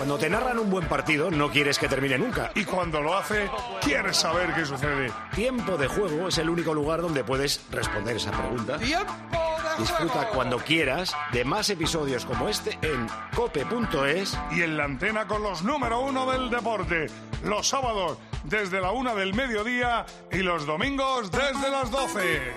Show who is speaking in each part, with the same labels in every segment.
Speaker 1: Cuando te narran un buen partido, no quieres que termine nunca.
Speaker 2: Y cuando lo hace, quieres saber qué sucede.
Speaker 1: Tiempo de Juego es el único lugar donde puedes responder esa pregunta.
Speaker 3: ¡Tiempo de juego!
Speaker 1: Disfruta cuando quieras de más episodios como este en cope.es.
Speaker 2: Y en la antena con los número 1 del deporte. Los sábados desde la 1 del mediodía y los domingos desde las 12.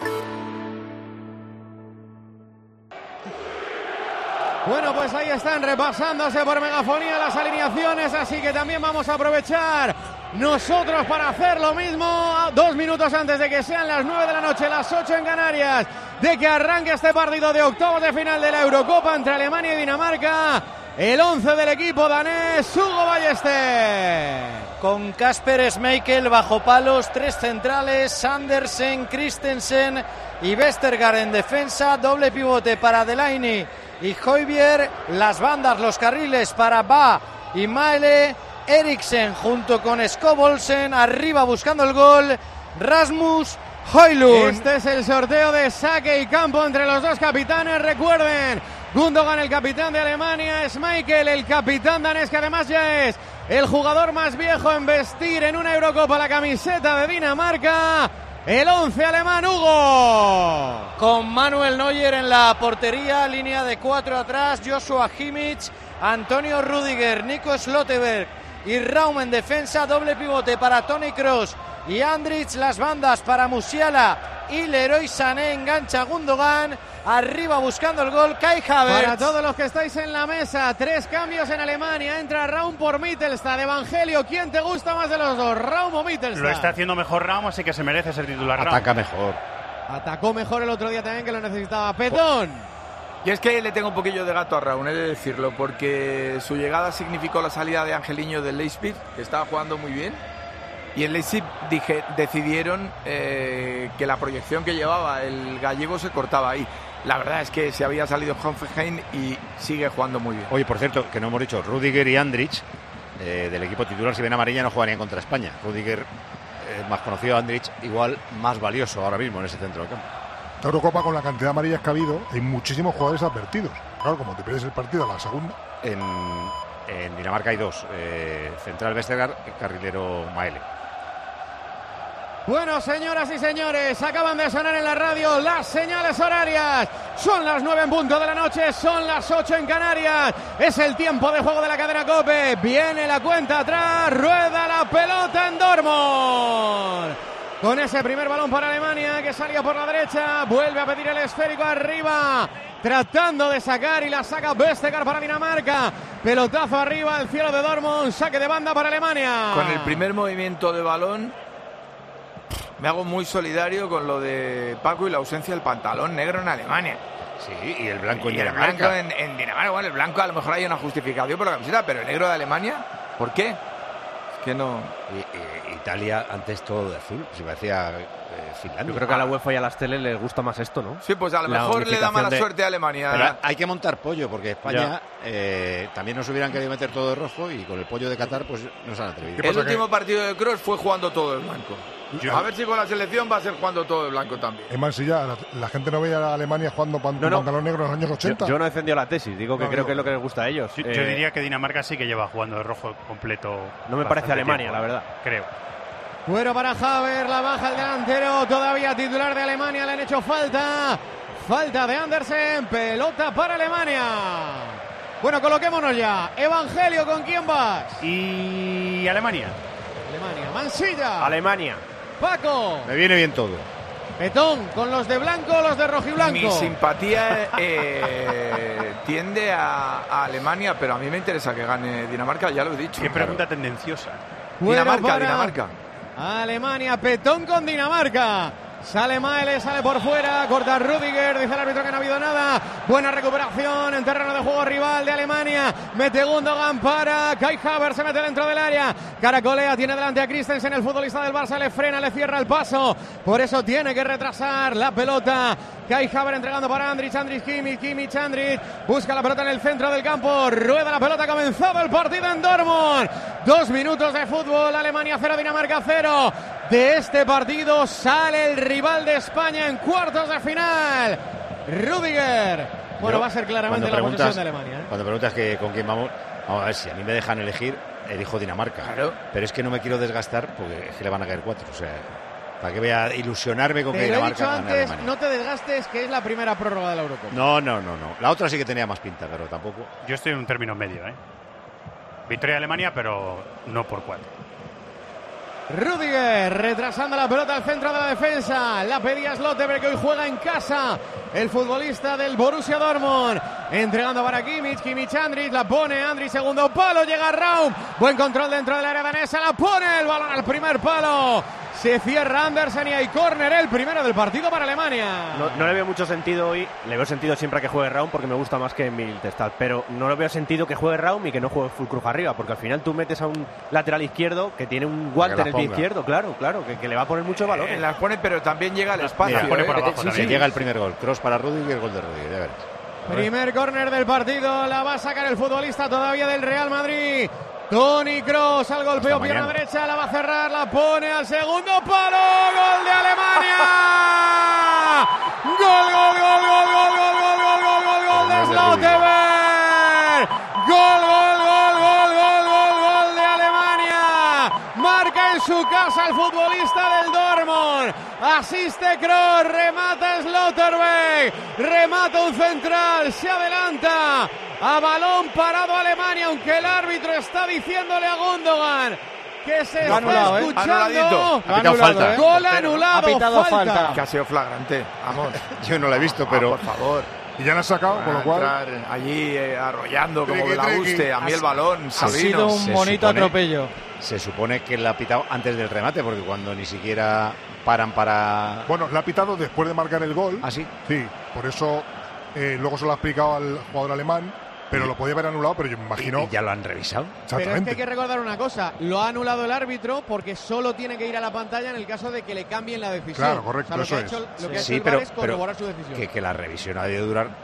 Speaker 4: Bueno, pues ahí están repasándose por megafonía las alineaciones, así que también vamos a aprovechar nosotros para hacer lo mismo 2 minutos antes de que sean las 9 de la noche, las 8 en Canarias, de que arranque este partido de octavos de final de la Eurocopa entre Alemania y Dinamarca. El 11 del equipo danés, Hugo Ballester.
Speaker 5: Con Kasper Schmeichel bajo palos, 3 centrales, Andersen, Christensen y Vestergaard en defensa, doble pivote para Delaney y Højbjerg, las bandas, los carriles para Ba y Maele, Eriksen junto con Skovholsen, arriba buscando el gol, Rasmus Højlund.
Speaker 4: Este es el sorteo de saque y campo entre los dos capitanes, recuerden, Gundogan el capitán de Alemania, Schmeichel el capitán danés, que además ya es el jugador más viejo en vestir en una Eurocopa la camiseta de Dinamarca. El 11 alemán, Hugo.
Speaker 5: Con Manuel Neuer en la portería, línea de 4 atrás, Joshua Kimmich, Antonio Rüdiger, Nico Slotterberg y Raum en defensa, doble pivote para Toni Kroos y Andrich, las bandas para Musiala y Leroy Sané, engancha Gundogan, arriba buscando el gol Kai Havertz.
Speaker 4: Para todos los que estáis en la mesa, 3 cambios en Alemania, entra Raum por Mittelstad. Evangelio, ¿quién te gusta más de los dos, Raum o Mittelstad?
Speaker 6: Lo está haciendo mejor Raum, así que se merece ser titular Raum.
Speaker 7: Ataca mejor.
Speaker 4: Atacó mejor el otro día también, que lo necesitaba. Petón.
Speaker 8: Y es que le tengo un poquillo de gato a Raúl, he de decirlo, porque su llegada significó la salida de Angeliño del Leipzig, que estaba jugando muy bien. Y en Leipzig decidieron que la proyección que llevaba el gallego se cortaba ahí. La verdad es que se había salido Hoffenheim y sigue jugando muy bien.
Speaker 7: Oye, por cierto, que no hemos dicho, Rüdiger y Andrich, del equipo titular, si ven amarilla, no jugarían contra España. Rüdiger, más conocido, Andrich, igual más valioso ahora mismo en ese centro del campo.
Speaker 9: Esta Eurocopa, con la cantidad de amarillas que ha habido, hay muchísimos jugadores advertidos. Claro, como te pierdes el partido a la segunda.
Speaker 7: En Dinamarca hay 2, central Vestergaard y carrilero Maele.
Speaker 4: Bueno, señoras y señores, acaban de sonar en la radio las señales horarias. Son las 9 en punto de la noche, son las 8 en Canarias. Es el tiempo de juego de la cadena COPE. Viene la cuenta atrás, rueda la pelota en Dortmund. Con ese primer balón para Alemania, que salía por la derecha, vuelve a pedir el esférico arriba, tratando de sacar, y la saca Vestergaard para Dinamarca. Pelotazo arriba al cielo de Dortmund, saque de banda para Alemania.
Speaker 8: Con el primer movimiento de balón me hago muy solidario con lo de Paco y la ausencia del pantalón negro en Alemania.
Speaker 7: Sí, y el blanco en
Speaker 8: Dinamarca.
Speaker 7: Dinamarca.
Speaker 8: El blanco en Dinamarca, bueno, el blanco a lo mejor hay una justificación por la camiseta, pero el negro de Alemania, ¿por qué? Es que no.
Speaker 7: Italia antes todo de azul, se parecía Finlandia.
Speaker 10: Yo creo que a la UEFA y a las teles les gusta más esto, ¿no?
Speaker 8: Sí, pues a lo mejor le da mala suerte a Alemania.
Speaker 7: Pero hay que montar pollo, porque España también nos hubieran querido meter todo de rojo, y con el pollo de Qatar pues no se han atrevido.
Speaker 8: El último partido de Kroos fue jugando todo de blanco. A ver si con la selección va a ser jugando todo de blanco también.
Speaker 9: Es más, si ya la gente no veía a Alemania jugando pantalón negro en los años 80.
Speaker 10: Yo no he defendido la tesis, digo que creo que es lo que les gusta a ellos.
Speaker 6: Yo diría que Dinamarca sí que lleva jugando de rojo completo.
Speaker 10: No me parece Alemania, la verdad.
Speaker 6: Creo.
Speaker 4: Bueno, para Havertz, la baja el delantero, todavía titular de Alemania, le han hecho falta. Falta de Andersen, pelota para Alemania. Bueno, coloquémonos ya. Evangelio, ¿con quién vas?
Speaker 6: Y Alemania.
Speaker 4: Alemania. Mansilla.
Speaker 10: Alemania.
Speaker 4: Paco.
Speaker 7: Me viene bien todo.
Speaker 4: Petón, ¿con los de blanco o los de rojiblanco?
Speaker 8: Mi simpatía tiende a Alemania, pero a mí me interesa que gane Dinamarca, ya lo he dicho.
Speaker 6: Qué pregunta tendenciosa.
Speaker 8: Dinamarca.
Speaker 4: Alemania, Petón con Dinamarca. Sale Maele, sale por fuera, corta Rüdiger, dice el árbitro que no ha habido nada. Buena recuperación en terreno de juego rival de Alemania. Mete Gundogan para Kai Havertz, se mete dentro del área. Caracolea, tiene delante a Christensen, el futbolista del Barça, le frena, le cierra el paso. Por eso tiene que retrasar la pelota. Kai Havertz entregando para Andrich, Kimmich, Andrich. Busca la pelota en el centro del campo. Rueda la pelota, ha comenzado el partido en Dortmund. 2 minutos de fútbol, Alemania 0, Dinamarca 0. De este partido sale el rival de España en cuartos de final, Rüdiger. Bueno, va a ser claramente la posesión de Alemania.
Speaker 7: Cuando preguntas que con quién vamos, Vamos a ver, si a mí me dejan elegir, elijo Dinamarca.
Speaker 8: Claro.
Speaker 7: Pero es que no me quiero desgastar porque es que le van a caer 4. O sea, ¿para qué voy a ilusionarme con que
Speaker 4: Te lo he
Speaker 7: Dinamarca
Speaker 4: dicho
Speaker 7: gane a
Speaker 4: antes,
Speaker 7: Alemania?
Speaker 4: no te desgastes, que es la primera prórroga de la Eurocopa.
Speaker 7: No. La otra sí que tenía más pinta, pero tampoco.
Speaker 6: Yo estoy en un término medio, ¿eh? Victoria de Alemania, pero no por 4.
Speaker 4: Rüdiger retrasando la pelota al centro de la defensa. La pedía Slotterbeck, que hoy juega en casa. El futbolista del Borussia Dortmund. Entregando para Kimmich, Andrich. La pone Andrich, segundo palo. Llega Raum. Buen control dentro del área danesa. La pone el balón al primer palo. Se cierra Andersen y hay córner, el primero del partido para Alemania.
Speaker 10: No le veo mucho sentido hoy. Le veo sentido siempre a que juegue Raum porque me gusta más que Miltestad. Pero no le veo sentido que juegue Raum y que no juegue Füllkrug arriba. Porque al final tú metes a un lateral izquierdo que tiene un guante en el pie izquierdo. Claro, que le va a poner mucho valor.
Speaker 8: Las pone, pero también llega al espacio.
Speaker 7: Mira,
Speaker 6: pone por abajo también.
Speaker 7: Llega el primer gol. Cross para Rüdiger, gol de Rüdiger. Ya verás.
Speaker 4: Primer córner del partido. La va a sacar el futbolista todavía del Real Madrid. Toni Kroos al golpeo, pierna derecha, la va a cerrar, la pone al segundo palo. ¡Gol de Alemania! ¡Gol de Slotterbeck! ¡Gol de Alemania! Marca en su casa el futbolista del Dortmund. Asiste Kroos, remata Slotterbeck, remata un central, se adelanta. A balón parado Alemania, aunque el árbitro está diciéndole a Gundogan que se está escuchando.
Speaker 8: Ha pitado
Speaker 7: falta.
Speaker 4: Gol anulado,
Speaker 10: Ha pitado
Speaker 4: falta.
Speaker 8: Que ha sido flagrante. Vamos.
Speaker 7: Yo no la he visto, pero.
Speaker 8: Por favor.
Speaker 9: Y ya la han sacado, con lo cual.
Speaker 8: Entrar allí arrollando como que la guste. A mí el balón,
Speaker 5: Ha
Speaker 8: Sabino.
Speaker 5: sido un bonito atropello.
Speaker 7: Se supone que la ha pitado antes del remate, porque cuando ni siquiera paran para.
Speaker 9: Bueno, la ha pitado después de marcar el gol.
Speaker 7: ¿Ah, sí?
Speaker 9: Sí, por eso luego se lo ha explicado al jugador alemán. Pero lo podía haber anulado, pero yo me imagino.
Speaker 7: ¿Y ya lo han revisado?
Speaker 4: Pero es
Speaker 9: Exactamente.
Speaker 4: que hay que recordar una cosa, lo ha anulado el árbitro porque solo tiene que ir a la pantalla en el caso de que le cambien la decisión.
Speaker 9: Claro, correcto,
Speaker 4: o sea,
Speaker 9: eso
Speaker 4: lo que ha hecho
Speaker 7: Sí,
Speaker 4: el
Speaker 7: pero,
Speaker 4: VAR es corroborar su decisión.
Speaker 7: que la revisión ha debido durar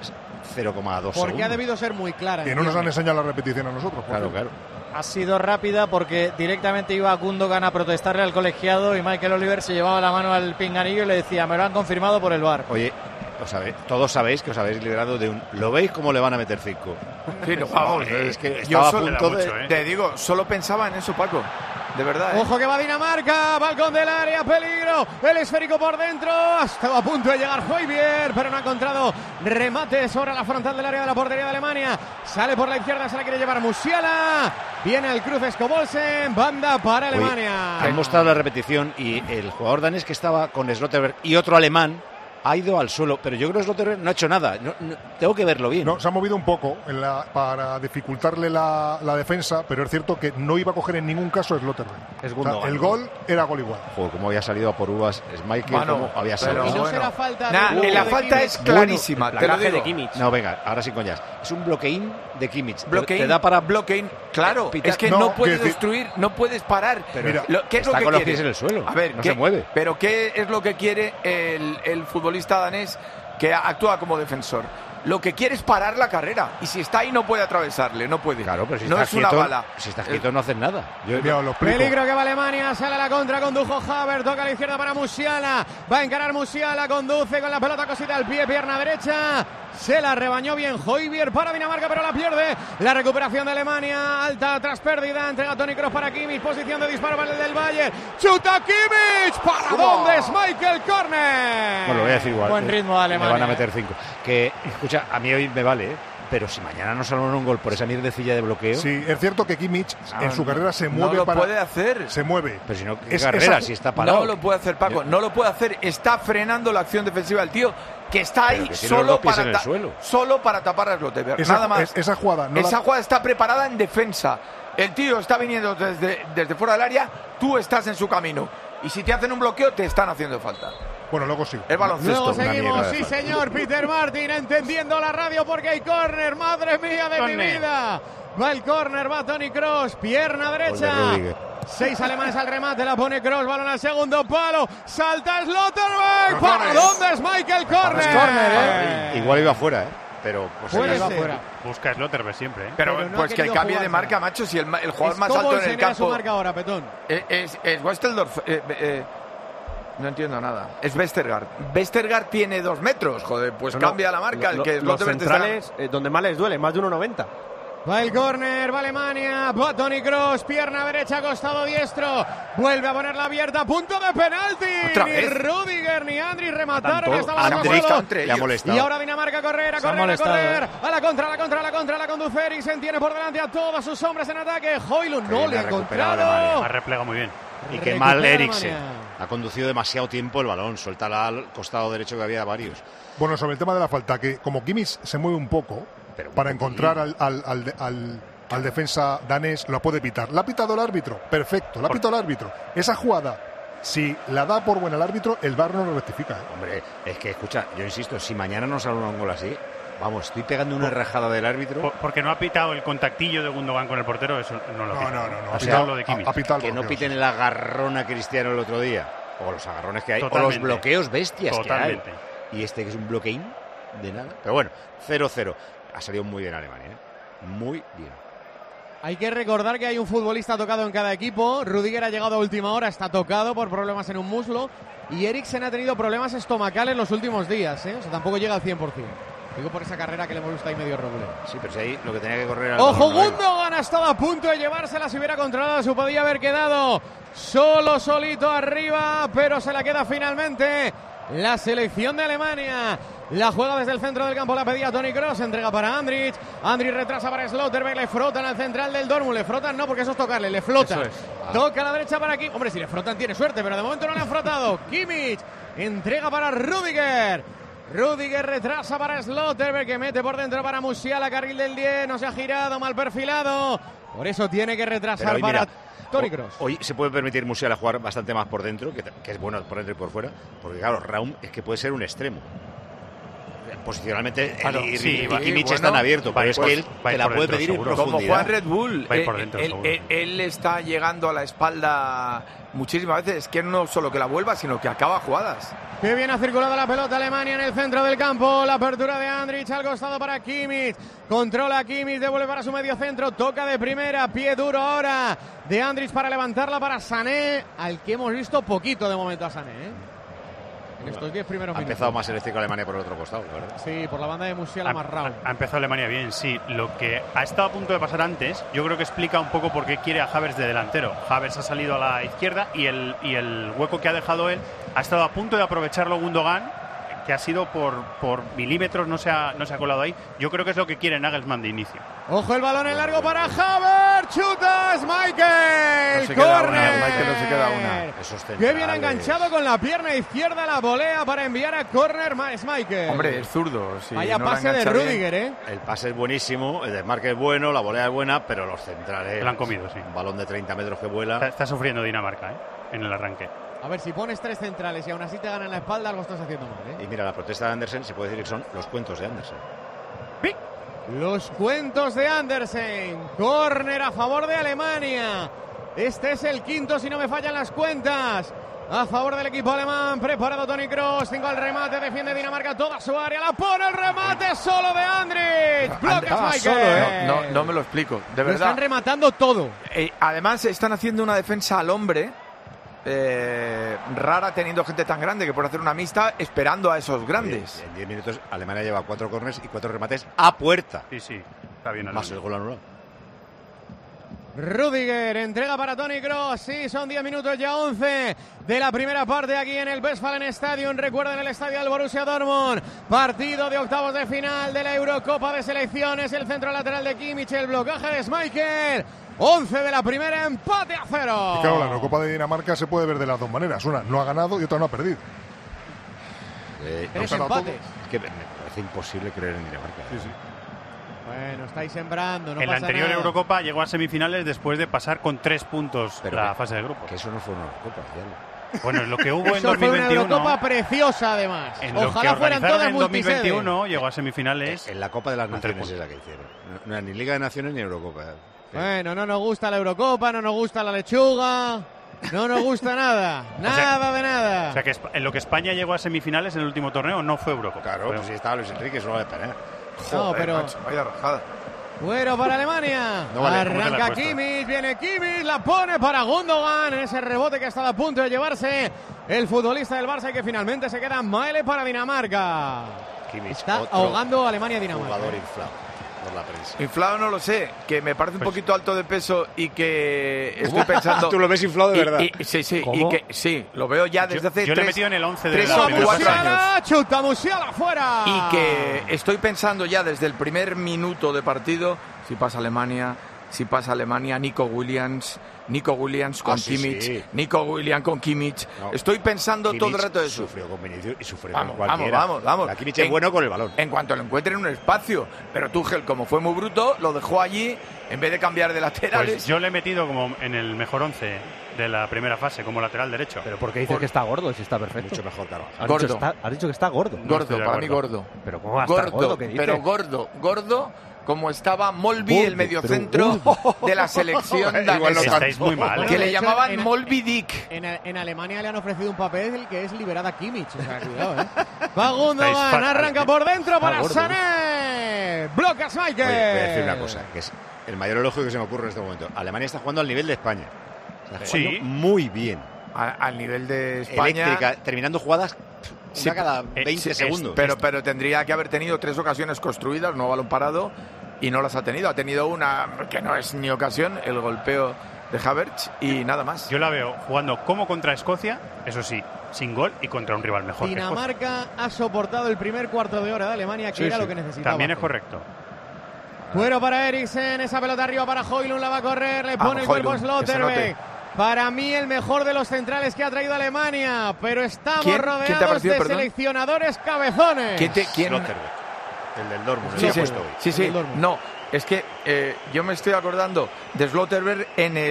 Speaker 7: 0,2
Speaker 4: Porque
Speaker 7: segundos.
Speaker 4: ha debido ser muy clara.
Speaker 9: Que no nos han enseñado la repetición a nosotros.
Speaker 7: Claro.
Speaker 5: Ha sido rápida porque directamente iba Gundogan a protestarle al colegiado y Michael Oliver se llevaba la mano al pinganillo y le decía, me lo han confirmado por el VAR.
Speaker 7: Oye, todos sabéis que os habéis librado de un. ¿Lo veis cómo le van a meter 5?
Speaker 8: Sí, no, vamos.
Speaker 7: Es que
Speaker 8: Yo
Speaker 7: estaba a
Speaker 8: solo
Speaker 7: punto de.
Speaker 6: mucho,
Speaker 8: Te digo, solo pensaba en eso, Paco. De verdad.
Speaker 4: Ojo que va Dinamarca, balcón del área, peligro, el esférico por dentro, estaba a punto de llegar Højbjerg, pero no ha encontrado remate sobre la frontal del área de la portería de Alemania, sale por la izquierda, se la quiere llevar Musiala, viene el cruce Scobolsen, banda para Alemania.
Speaker 7: Han mostrado la repetición y el jugador danés que estaba con Slotterbeck y otro alemán ha ido al suelo, pero yo creo que Slotterbeck no ha hecho nada. No, tengo que verlo bien.
Speaker 9: No, se ha movido un poco para dificultarle la defensa, pero es cierto que no iba a coger en ningún caso Slotterbeck.
Speaker 10: Es
Speaker 9: O sea,
Speaker 10: Gundogan.
Speaker 9: el gol era gol igual.
Speaker 7: Joder, cómo había salido a por uvas Schmeichel, cómo había salido.
Speaker 4: Y no será falta
Speaker 8: Nah,
Speaker 4: de
Speaker 8: la
Speaker 4: de
Speaker 8: falta
Speaker 4: Kimmich.
Speaker 8: es clarísima.
Speaker 10: La
Speaker 8: te lo
Speaker 10: gaje de
Speaker 8: digo.
Speaker 10: Kimmich.
Speaker 7: No, venga, ahora sí coñas. Es un bloqueín de Kimmich.
Speaker 8: Bloqueín,
Speaker 7: Te da para
Speaker 8: bloqueín. Claro,
Speaker 7: pitar.
Speaker 8: es que
Speaker 9: No,
Speaker 8: no puedes
Speaker 9: quiero decir-
Speaker 8: destruir, no puedes parar.
Speaker 7: Pero
Speaker 9: Mira,
Speaker 8: ¿qué es
Speaker 7: está
Speaker 8: lo que
Speaker 7: con los
Speaker 8: quiere?
Speaker 7: pies en el suelo,
Speaker 8: A ver,
Speaker 7: no
Speaker 8: ¿qué-
Speaker 7: se mueve.
Speaker 8: Pero ¿qué es lo que quiere el futbolista danés que actúa como defensor? Lo que quiere es parar la carrera. Y si está ahí no puede atravesarle, no puede.
Speaker 7: Claro, pero si
Speaker 8: no
Speaker 7: estás
Speaker 8: es una
Speaker 7: quieto,
Speaker 8: bala.
Speaker 7: si estás quieto no haces nada.
Speaker 9: Mira, os lo explico.
Speaker 4: Peligro que va Alemania, sale a la contra, condujo Havertz, toca a la izquierda para Musiala, va a encarar Musiala, conduce con la pelota cosita al pie, pierna derecha, se la rebañó bien Højbjerg para Dinamarca, pero la pierde. La recuperación de Alemania, alta tras pérdida, entrega Toni Kroos para Kimmich, posición de disparo para el del Bayern, chuta Kimmich, ¿para dónde es Michael Corner?
Speaker 7: Bueno, lo voy a decir igual.
Speaker 5: Buen ritmo de
Speaker 7: Me
Speaker 5: Alemania.
Speaker 7: van a meter 5. Que, escucha, a mí hoy me vale, ¿eh? Pero si mañana no salen un gol por esa mierdecilla de bloqueo.
Speaker 9: Sí, es cierto que Kimmich en su carrera se mueve
Speaker 8: No lo
Speaker 9: para.
Speaker 8: puede hacer.
Speaker 9: Se mueve.
Speaker 7: Pero si no, ¿qué
Speaker 9: Es-
Speaker 7: carrera?
Speaker 9: esa-
Speaker 7: Si está parado.
Speaker 8: No lo puede hacer, Paco. No lo puede hacer. Está frenando la acción defensiva del tío, que está
Speaker 7: Pero
Speaker 8: ahí
Speaker 7: que tiene los dos pies en el suelo.
Speaker 8: solo para tapar a Slotterbeck.
Speaker 9: Esa-
Speaker 8: Nada más.
Speaker 9: esa jugada no
Speaker 8: Esa
Speaker 9: la-
Speaker 8: jugada está preparada en defensa. El tío está viniendo desde fuera del área. Tú estás en su camino. Y si te hacen un bloqueo, te están haciendo falta.
Speaker 9: Bueno, luego sí.
Speaker 8: Es baloncesto.
Speaker 4: Luego
Speaker 8: Una
Speaker 4: seguimos,
Speaker 8: mierda de
Speaker 4: sí
Speaker 8: falta.
Speaker 4: señor, Peter Martin entendiendo la radio porque hay córner, madre mía de mi vida. Va el córner, va Toni Kroos, pierna
Speaker 7: Gol de
Speaker 4: derecha.
Speaker 7: Rüdiger.
Speaker 4: 6 alemanes al remate, la pone Kroos, balón al segundo palo, salta Slotterbeck,
Speaker 9: Los
Speaker 4: ¿para
Speaker 9: goles.
Speaker 4: dónde es Michael Corner?
Speaker 7: Igual iba fuera, ¿eh? Pero pues
Speaker 4: Puede
Speaker 7: ahí-
Speaker 4: ser.
Speaker 6: Busca Slotterbeck siempre, ¿eh?
Speaker 8: Pero,
Speaker 4: Pero no ha
Speaker 8: pues que
Speaker 4: querido
Speaker 8: cambie de
Speaker 4: jugársela.
Speaker 8: marca, macho. Si el jugador más alto en
Speaker 4: Scobolsen
Speaker 8: el
Speaker 4: era su
Speaker 8: campo
Speaker 4: marca ahora, Petón.
Speaker 8: es Westeldorf. No entiendo nada. Es Vestergaard. Vestergaard tiene 2 metros. Joder, pues
Speaker 10: No, no,
Speaker 8: cambia la marca. El que
Speaker 10: los
Speaker 8: Slotterbeck está-
Speaker 10: centrales, donde más les duele, más de 1,90.
Speaker 4: Va el córner, va Alemania, va Toni Kroos, pierna derecha, costado diestro, vuelve a ponerla abierta, punto de penalti. Ni Rudiger ni Andrić remataron, estaba
Speaker 7: le ha molestado.
Speaker 4: Y ahora Dinamarca a correr, a la contra, la conduce Eriksen, tiene por delante a todos sus hombres en ataque. Højlund no le ha encontrado.
Speaker 6: Ha replegado muy bien.
Speaker 7: Y qué mal Eriksen. Ha conducido demasiado tiempo el balón, suelta al costado derecho que había varios.
Speaker 9: Bueno, sobre el tema de la falta, que como Kimmich se mueve un poco, pero para encontrar al defensa danés, lo puede pitar. La ha pitado el árbitro, perfecto, la ha pitado el árbitro. Esa jugada, si la da por buena el árbitro, el VAR no lo rectifica.
Speaker 7: Hombre, es que escucha, yo insisto, si mañana nos sale un gol así, vamos, estoy pegando una rajada del árbitro.
Speaker 6: Porque no ha pitado el contactillo de Gundogan con el portero, eso no lo ha pitado.
Speaker 9: No.
Speaker 6: Ha pitado lo de Kimmich.
Speaker 7: Que no piten el agarrón a Cristiano el otro día, o los agarrones que hay,
Speaker 6: Totalmente.
Speaker 7: o los bloqueos bestias
Speaker 6: Totalmente.
Speaker 7: que hay. Y este que es un bloqueín de nada. Pero bueno, 0-0. Ha salido muy bien Alemania, muy bien.
Speaker 4: Hay que recordar que hay un futbolista tocado en cada equipo. Rudiger ha llegado a última hora, está tocado por problemas en un muslo. Y Eriksen ha tenido problemas estomacales los últimos días, O sea, tampoco llega al 100%. Digo por esa carrera que le hemos visto ahí medio roble.
Speaker 7: Sí, pero si ahí lo que tenía que correr era...
Speaker 4: ¡Ojo, Gundogan! Ha estado a punto de llevársela. Si hubiera controlado, se podía haber quedado solito arriba, pero se la queda finalmente la selección de Alemania. La juega desde el centro del campo, la pedía Toni Kroos, entrega para Andrić. Andrić retrasa para Slotterbeck, le frotan al central del Dortmund. Le frotan no, porque eso es tocarle, le flotan. Toca a la derecha para Kimmich. Hombre, si le frotan tiene suerte, pero de momento no le han frotado. Kimmich entrega para Rudiger. Rudiger retrasa para Slotterbeck, que mete por dentro para Musiala, carril del 10, no se ha girado, mal perfilado. Por eso tiene que retrasar hoy, para Toni Kroos.
Speaker 7: Hoy se puede permitir Musiala jugar bastante más por dentro, que es bueno por dentro y por fuera, porque claro, Raum es que puede ser un extremo. Posicionalmente y Kimmich están abiertos, pero es que él te la puede pedir en profundidad.
Speaker 8: Como Juan Red Bull,
Speaker 6: dentro,
Speaker 8: él está llegando a la espalda muchísimas veces. Es que no solo que la vuelva, sino que acaba jugadas.
Speaker 4: Qué bien ha circulado la pelota Alemania en el centro del campo. La apertura de Andrić al costado para Kimmich. Controla Kimmich, devuelve para su medio centro. Toca de primera, pie duro ahora de Andrić para levantarla para Sané, al que hemos visto poquito de momento a Sané, en estos 10 primeros minutos.
Speaker 7: Ha empezado más eléctrico Alemania por el otro costado, ¿verdad?
Speaker 4: Sí, por la banda de Musiala más Raum.
Speaker 6: Ha empezado Alemania bien, sí. Lo que ha estado a punto de pasar antes, yo creo que explica un poco por qué quiere a Havertz de delantero. Havertz ha salido a la izquierda y el hueco que ha dejado él ha estado a punto de aprovecharlo Gundogan, que ha sido por milímetros, no se ha colado ahí. Yo creo que es lo que quiere Nagelsmann de inicio.
Speaker 4: Ojo el balón en largo para Havertz, chuta Schmeichel, córner.
Speaker 8: Schmeichel no se queda una.
Speaker 4: Qué bien enganchado con la pierna izquierda, la volea para enviar a córner Schmeichel.
Speaker 8: Hombre, es zurdo.
Speaker 4: Vaya pase de Rudiger,
Speaker 7: El pase es buenísimo, el desmarque es bueno, la volea es buena, pero los centrales...
Speaker 6: Lo han comido, sí.
Speaker 7: Un balón de 30 metros que vuela.
Speaker 6: Está sufriendo Dinamarca, en el arranque.
Speaker 4: A ver, si pones 3 centrales y aún así te ganan la espalda, algo estás haciendo mal,
Speaker 7: Y mira, la protesta de Andersen se puede decir que son los cuentos de Andersen.
Speaker 4: ¡Sí! Los cuentos de Andersen. Córner a favor de Alemania. Este es el quinto, si no me fallan las cuentas. A favor del equipo alemán. Preparado Toni Kroos. 5 al remate. Defiende Dinamarca toda su área. La pone el remate solo de Andrić. Bloca Schmeichel.
Speaker 8: No me lo explico. De verdad.
Speaker 4: Están rematando todo.
Speaker 8: Además, están haciendo una defensa al hombre. Rara teniendo gente tan grande que puede hacer una mixta esperando a esos grandes.
Speaker 7: En 10 minutos Alemania lleva 4 corners y 4 remates a puerta.
Speaker 6: Sí, está bien.
Speaker 7: Más el gol anulado.
Speaker 4: Rudiger entrega para Toni Kroos. Sí, son 10 minutos ya 11 de la primera parte aquí en el Westfalen Stadium. Recuerden el estadio del Borussia Dortmund. Partido de octavos de final de la Eurocopa de Selecciones. El centro lateral de Kimmich, el blocaje de Schmeichel. 11 de la primera, empate a 0.
Speaker 9: Y claro, la Eurocopa de Dinamarca se puede ver de las dos maneras. Una no ha ganado y otra no ha perdido.
Speaker 4: 3 empates.
Speaker 7: Es que me parece imposible creer en Dinamarca.
Speaker 9: Sí.
Speaker 4: Bueno, estáis sembrando, no
Speaker 6: en la
Speaker 4: pasa
Speaker 6: anterior
Speaker 4: nada.
Speaker 6: Eurocopa llegó a semifinales después de pasar con 3 puntos la fase de grupos.
Speaker 7: Que eso no fue una Eurocopa, ya.
Speaker 6: Bueno, es lo que hubo en
Speaker 4: Eso
Speaker 6: 2021.
Speaker 4: fue una Eurocopa preciosa, además.
Speaker 6: Ojalá
Speaker 4: fueran todas
Speaker 6: en
Speaker 4: multisede.
Speaker 6: 2021 llegó a semifinales.
Speaker 7: En la Copa de las Naciones es la que hicieron. No era ni Liga de Naciones ni Eurocopa.
Speaker 4: Bueno, no nos gusta la Eurocopa, no nos gusta la lechuga, no nos gusta nada, nada de nada.
Speaker 6: O sea que en lo que España llegó a semifinales en el último torneo no fue Eurocopa.
Speaker 7: Claro, pues si estaba Luis Enrique, solo de pena.
Speaker 4: No, pero...
Speaker 8: macho, vaya rajada.
Speaker 4: Bueno para Alemania.
Speaker 7: No vale,
Speaker 4: arranca Kimmich, viene Kimmich, la pone para Gundogan en ese rebote que ha estado a punto de llevarse el futbolista del Barça y que finalmente se queda Maele para Dinamarca.
Speaker 7: Kimmich,
Speaker 4: está ahogando a Alemania-Dinamarca.
Speaker 7: Jugador inflado. por la prensa.
Speaker 8: Inflado no lo sé, que me parece un poquito alto de peso y que estoy pensando...
Speaker 7: ¿Tú lo ves inflado de verdad?
Speaker 8: Sí,
Speaker 10: ¿Cómo?
Speaker 8: y que sí, lo veo ya desde hace
Speaker 6: Yo le he metido en el 11 de
Speaker 8: 3
Speaker 6: la
Speaker 8: o
Speaker 6: primera
Speaker 8: 4
Speaker 6: fase.
Speaker 8: años.
Speaker 4: Chuta Musiala fuera.
Speaker 8: Y que estoy pensando ya desde el primer minuto de partido, si pasa Alemania, Nico Williams con Kimmich,
Speaker 7: sí.
Speaker 8: Nico Williams con Kimmich.
Speaker 7: No.
Speaker 8: Estoy pensando todo el rato de eso.
Speaker 7: Sufrió con Vinicius y sufrió
Speaker 8: Vamos,
Speaker 7: con cualquiera.
Speaker 8: vamos.
Speaker 7: La Kimmich es bueno con el balón.
Speaker 8: En cuanto lo encuentre en un espacio. Pero Tuchel, como fue muy bruto, lo dejó allí en vez de cambiar de laterales.
Speaker 6: Pues yo le he metido como en el mejor 11 de la primera fase, como lateral derecho.
Speaker 10: Pero ¿por qué dices que está gordo si está perfecto?
Speaker 7: Mucho mejor, Carvajal.
Speaker 10: Has dicho que está gordo.
Speaker 8: Gordo, para mí gordo.
Speaker 10: Pero ¿cómo va a estar gordo? ¿Qué dices?
Speaker 8: Pero gordo, como estaba Molby, el mediocentro de la selección danesa.
Speaker 6: Estáis muy mal.
Speaker 8: Que
Speaker 4: De
Speaker 8: le
Speaker 4: hecho,
Speaker 8: llamaban
Speaker 4: en-
Speaker 8: Molby Dick.
Speaker 4: En Alemania le han ofrecido un papel que es liberar a Kimmich. O sea, cuidado, ¿eh? Va Gundogan,
Speaker 6: Estáis fatal,
Speaker 4: arranca por dentro para
Speaker 10: gordo.
Speaker 4: Sané. Bloca Schmeichel.
Speaker 7: Oye, voy a decir una cosa, que es el mayor elogio que se me ocurre en este momento. Alemania está jugando al nivel de España. Está jugando
Speaker 6: Sí.
Speaker 7: muy bien.
Speaker 8: Al nivel de España.
Speaker 7: Eléctrica, terminando jugadas
Speaker 8: Sí,
Speaker 7: cada 20
Speaker 8: sí,
Speaker 7: segundos.
Speaker 8: pero tendría que haber tenido 3 ocasiones construidas, no balón parado, y no las ha tenido. Ha tenido una que no es ni ocasión, el golpeo de Havertz, y nada más.
Speaker 6: Yo la veo jugando como contra Escocia, eso sí, sin gol y contra un rival mejor que Escocia.
Speaker 4: Dinamarca ha soportado el primer cuarto de hora de Alemania, que
Speaker 6: Sí,
Speaker 4: era
Speaker 6: sí.
Speaker 4: lo que necesitaba.
Speaker 6: También es correcto.
Speaker 4: Fuero para Eriksen, esa pelota arriba para Højlund, la va a correr, le pone el
Speaker 8: Højlund,
Speaker 4: cuerpo
Speaker 8: que se
Speaker 4: Slotterbeck.
Speaker 8: note.
Speaker 4: Para mí el mejor de los centrales que ha traído Alemania, pero estamos
Speaker 8: ¿Quién te ha
Speaker 4: rodeados
Speaker 8: parecido,
Speaker 4: de
Speaker 8: perdón?
Speaker 4: seleccionadores cabezones.
Speaker 8: ¿Quién?
Speaker 7: Slotterbeck, el del Dortmund, el
Speaker 8: Sí,
Speaker 7: que ha
Speaker 8: sí,
Speaker 7: puesto hoy.
Speaker 8: sí.
Speaker 4: El Dortmund.
Speaker 8: No, es que yo me estoy acordando de Slotterberg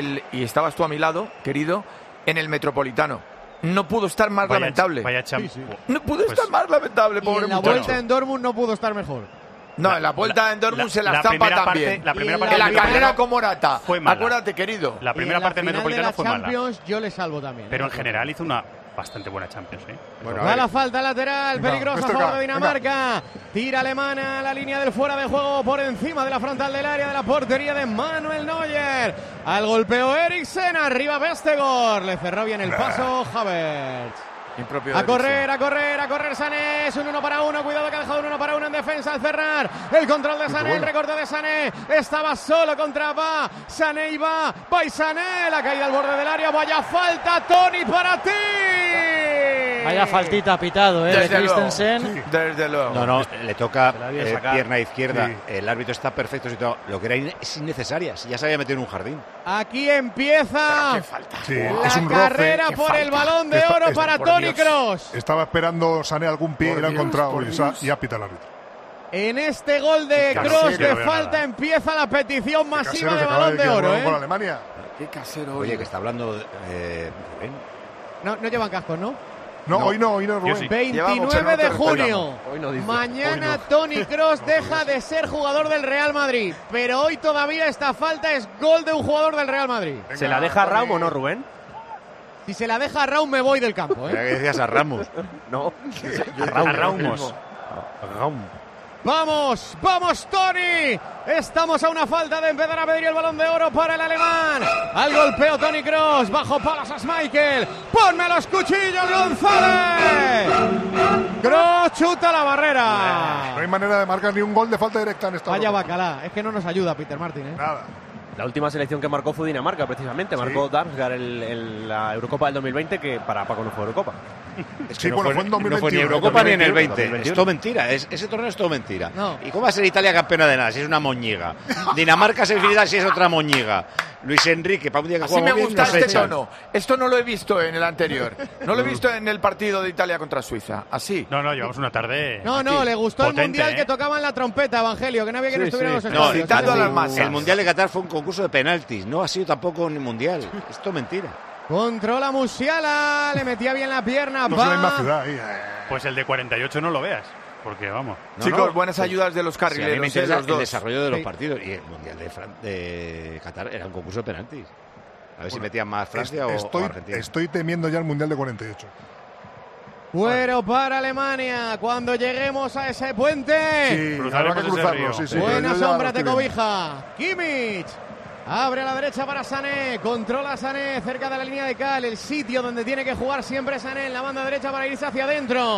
Speaker 8: y estabas tú a mi lado, querido, en el Metropolitano. No pudo estar más lamentable.
Speaker 6: Vaya champ.
Speaker 4: Sí, sí.
Speaker 8: No pudo
Speaker 6: Pues-
Speaker 8: estar más lamentable,
Speaker 4: Y
Speaker 8: pobre
Speaker 4: en la
Speaker 8: muchacho.
Speaker 4: vuelta en Dortmund no pudo estar mejor.
Speaker 8: No, en la vuelta en Dortmund se la estampa
Speaker 6: primera
Speaker 8: también.
Speaker 6: parte- la primera
Speaker 4: Y
Speaker 6: parte
Speaker 8: En la
Speaker 6: del
Speaker 8: carrera
Speaker 6: Metropolitano
Speaker 8: con Morata.
Speaker 6: fue mala.
Speaker 8: Acuérdate, querido.
Speaker 6: La primera
Speaker 4: Y en
Speaker 6: parte del
Speaker 4: la final
Speaker 6: Metropolitano
Speaker 4: de la
Speaker 6: fue mala.
Speaker 4: Champions yo le salvo también.
Speaker 6: Pero en general hizo una bastante buena Champions, ¿eh?
Speaker 7: Bueno, a
Speaker 4: Da
Speaker 7: ver,
Speaker 4: la falta lateral,
Speaker 9: Venga,
Speaker 4: peligrosa a
Speaker 9: Vestergaard,
Speaker 4: favor de Dinamarca. Tira alemana, la línea del fuera de juego por encima de la frontal del área de la portería de Manuel Neuer. Al golpeo Eriksen, arriba Vestergaard. Le cerró bien el paso Havertz.
Speaker 8: Impropio de
Speaker 4: A correr Sané, es un 1 para 1, cuidado que ha dejado un 1 para 1 en defensa al cerrar, el control de Sané, el recorte de Sané, estaba solo contra Sané y va y Sané, la caída al borde del área, vaya falta, Toni, para ti.
Speaker 5: Vaya faltita pitado, de
Speaker 8: Desde luego.
Speaker 5: Christensen.
Speaker 8: Desde luego.
Speaker 7: No, le toca
Speaker 10: Se la había sacado.
Speaker 7: pierna izquierda.
Speaker 9: Sí.
Speaker 7: El árbitro está perfecto situado. Lo que era es innecesaria. Si ya se había metido en un jardín.
Speaker 4: Aquí empieza
Speaker 8: Qué falta.
Speaker 9: Sí,
Speaker 4: la
Speaker 9: es un
Speaker 4: carrera
Speaker 9: roce.
Speaker 4: por
Speaker 8: falta.
Speaker 4: el balón de
Speaker 9: Está-
Speaker 4: oro
Speaker 9: está-
Speaker 4: para
Speaker 8: por
Speaker 4: Toni
Speaker 8: Dios.
Speaker 4: Kroos.
Speaker 9: Estaba esperando Sané algún pie
Speaker 8: Por
Speaker 9: y lo ha
Speaker 8: Dios,
Speaker 9: encontrado
Speaker 8: por Dios.
Speaker 9: y ha pitado el árbitro.
Speaker 4: En este gol de
Speaker 6: Casi
Speaker 4: Kroos
Speaker 6: que no
Speaker 4: de
Speaker 6: veo
Speaker 4: falta
Speaker 6: nada.
Speaker 4: empieza la petición masiva
Speaker 9: Casero
Speaker 4: de
Speaker 9: se acaba
Speaker 4: balón de
Speaker 9: quedar
Speaker 4: oro,
Speaker 9: con
Speaker 4: ¿eh?
Speaker 9: Alemania.
Speaker 8: Qué casero.
Speaker 7: Oye, que está hablando Rubén.
Speaker 4: No llevan cascos, ¿no?
Speaker 9: No,
Speaker 7: No.
Speaker 9: hoy no, Rubén.
Speaker 6: sí.
Speaker 4: 29 de junio.
Speaker 10: Hoy no dice.
Speaker 4: Mañana
Speaker 9: Hoy no.
Speaker 4: Toni Kroos deja de ser jugador del Real Madrid, pero hoy todavía esta falta es gol de un jugador del Real Madrid.
Speaker 10: ¿Se la deja Raum o no, Rubén?
Speaker 4: Si se la deja a Raúl me voy del campo,
Speaker 7: Era
Speaker 4: ¿eh?
Speaker 7: que decías a Ramos.
Speaker 10: No.
Speaker 6: A Raumos.
Speaker 4: Vamos, vamos Toni. Estamos a una falta de empezar a pedir el balón de oro para el alemán. Al golpeo Toni Kroos, bajo palas a Schmeichel. Ponme los cuchillos, González. Kroos chuta la barrera.
Speaker 9: No hay manera de marcar ni un gol de falta directa en esta
Speaker 4: Vaya
Speaker 9: Europa.
Speaker 4: bacalá, es que no nos ayuda Peter Martin, ¿eh?
Speaker 9: Nada.
Speaker 10: La última selección que marcó fue Dinamarca, precisamente. Marcó Damsgaard en la Eurocopa del 2020, que para Paco no fue Eurocopa.
Speaker 7: Es
Speaker 9: Sí, bueno, fue en
Speaker 7: no fue ni
Speaker 9: 2021,
Speaker 7: Eurocopa ni en el 20.
Speaker 10: 2021.
Speaker 7: Es todo mentira. Ese torneo es todo mentira.
Speaker 4: No.
Speaker 7: ¿Y cómo va a ser Italia campeona de nada si es una moñiga? Dinamarca semifinal si es otra moñiga. Luis Enrique, para un día que
Speaker 8: Así
Speaker 7: juega
Speaker 8: me
Speaker 7: bien,
Speaker 8: gusta
Speaker 7: nos
Speaker 8: este
Speaker 7: echan.
Speaker 8: tono. Esto no lo he visto en el anterior. No lo he visto en el partido de Italia contra Suiza. Así.
Speaker 6: No, llevamos una tarde.
Speaker 4: No, le gustó el
Speaker 6: Potente,
Speaker 4: mundial
Speaker 6: ¿eh?
Speaker 4: que tocaban la trompeta, Evangelio, que no había quien
Speaker 10: Sí,
Speaker 4: estuviera en
Speaker 10: sí.
Speaker 4: los
Speaker 7: No,
Speaker 4: estadios.
Speaker 8: citando a
Speaker 4: Sí.
Speaker 8: las masas.
Speaker 7: el Mundial de Qatar fue un concurso de penaltis. No ha sido tampoco un mundial. Esto es mentira.
Speaker 4: Controla Musiala, le metía bien la pierna.
Speaker 9: No
Speaker 4: va.
Speaker 9: es la misma ciudad ahí.
Speaker 6: Pues el de 48 no lo veas. Porque vamos.
Speaker 7: No,
Speaker 8: Chicos,
Speaker 7: no.
Speaker 8: buenas ayudas de los
Speaker 7: Sí, a mí me
Speaker 8: carrileros,
Speaker 7: interesa
Speaker 8: los
Speaker 7: el
Speaker 8: dos.
Speaker 7: desarrollo de los
Speaker 4: Sí.
Speaker 7: partidos. Y el Mundial de Qatar era un concurso de penaltis. A ver si metían más Francia o Argentina.
Speaker 9: Estoy temiendo ya el Mundial de 48.
Speaker 4: Fuero para Alemania cuando lleguemos a ese puente.
Speaker 9: Sí,
Speaker 6: Cruzaremos
Speaker 9: habrá que
Speaker 6: ese
Speaker 9: cruzarlo.
Speaker 6: río.
Speaker 9: Sí, sí,
Speaker 4: Buena
Speaker 9: pero yo ya
Speaker 4: sombra
Speaker 9: lo
Speaker 4: te
Speaker 9: estoy viendo.
Speaker 4: cobija. Kimmich. Abre a la derecha para Sané. Controla Sané cerca de la línea de cal. El sitio donde tiene que jugar siempre Sané en la banda derecha para irse hacia adentro.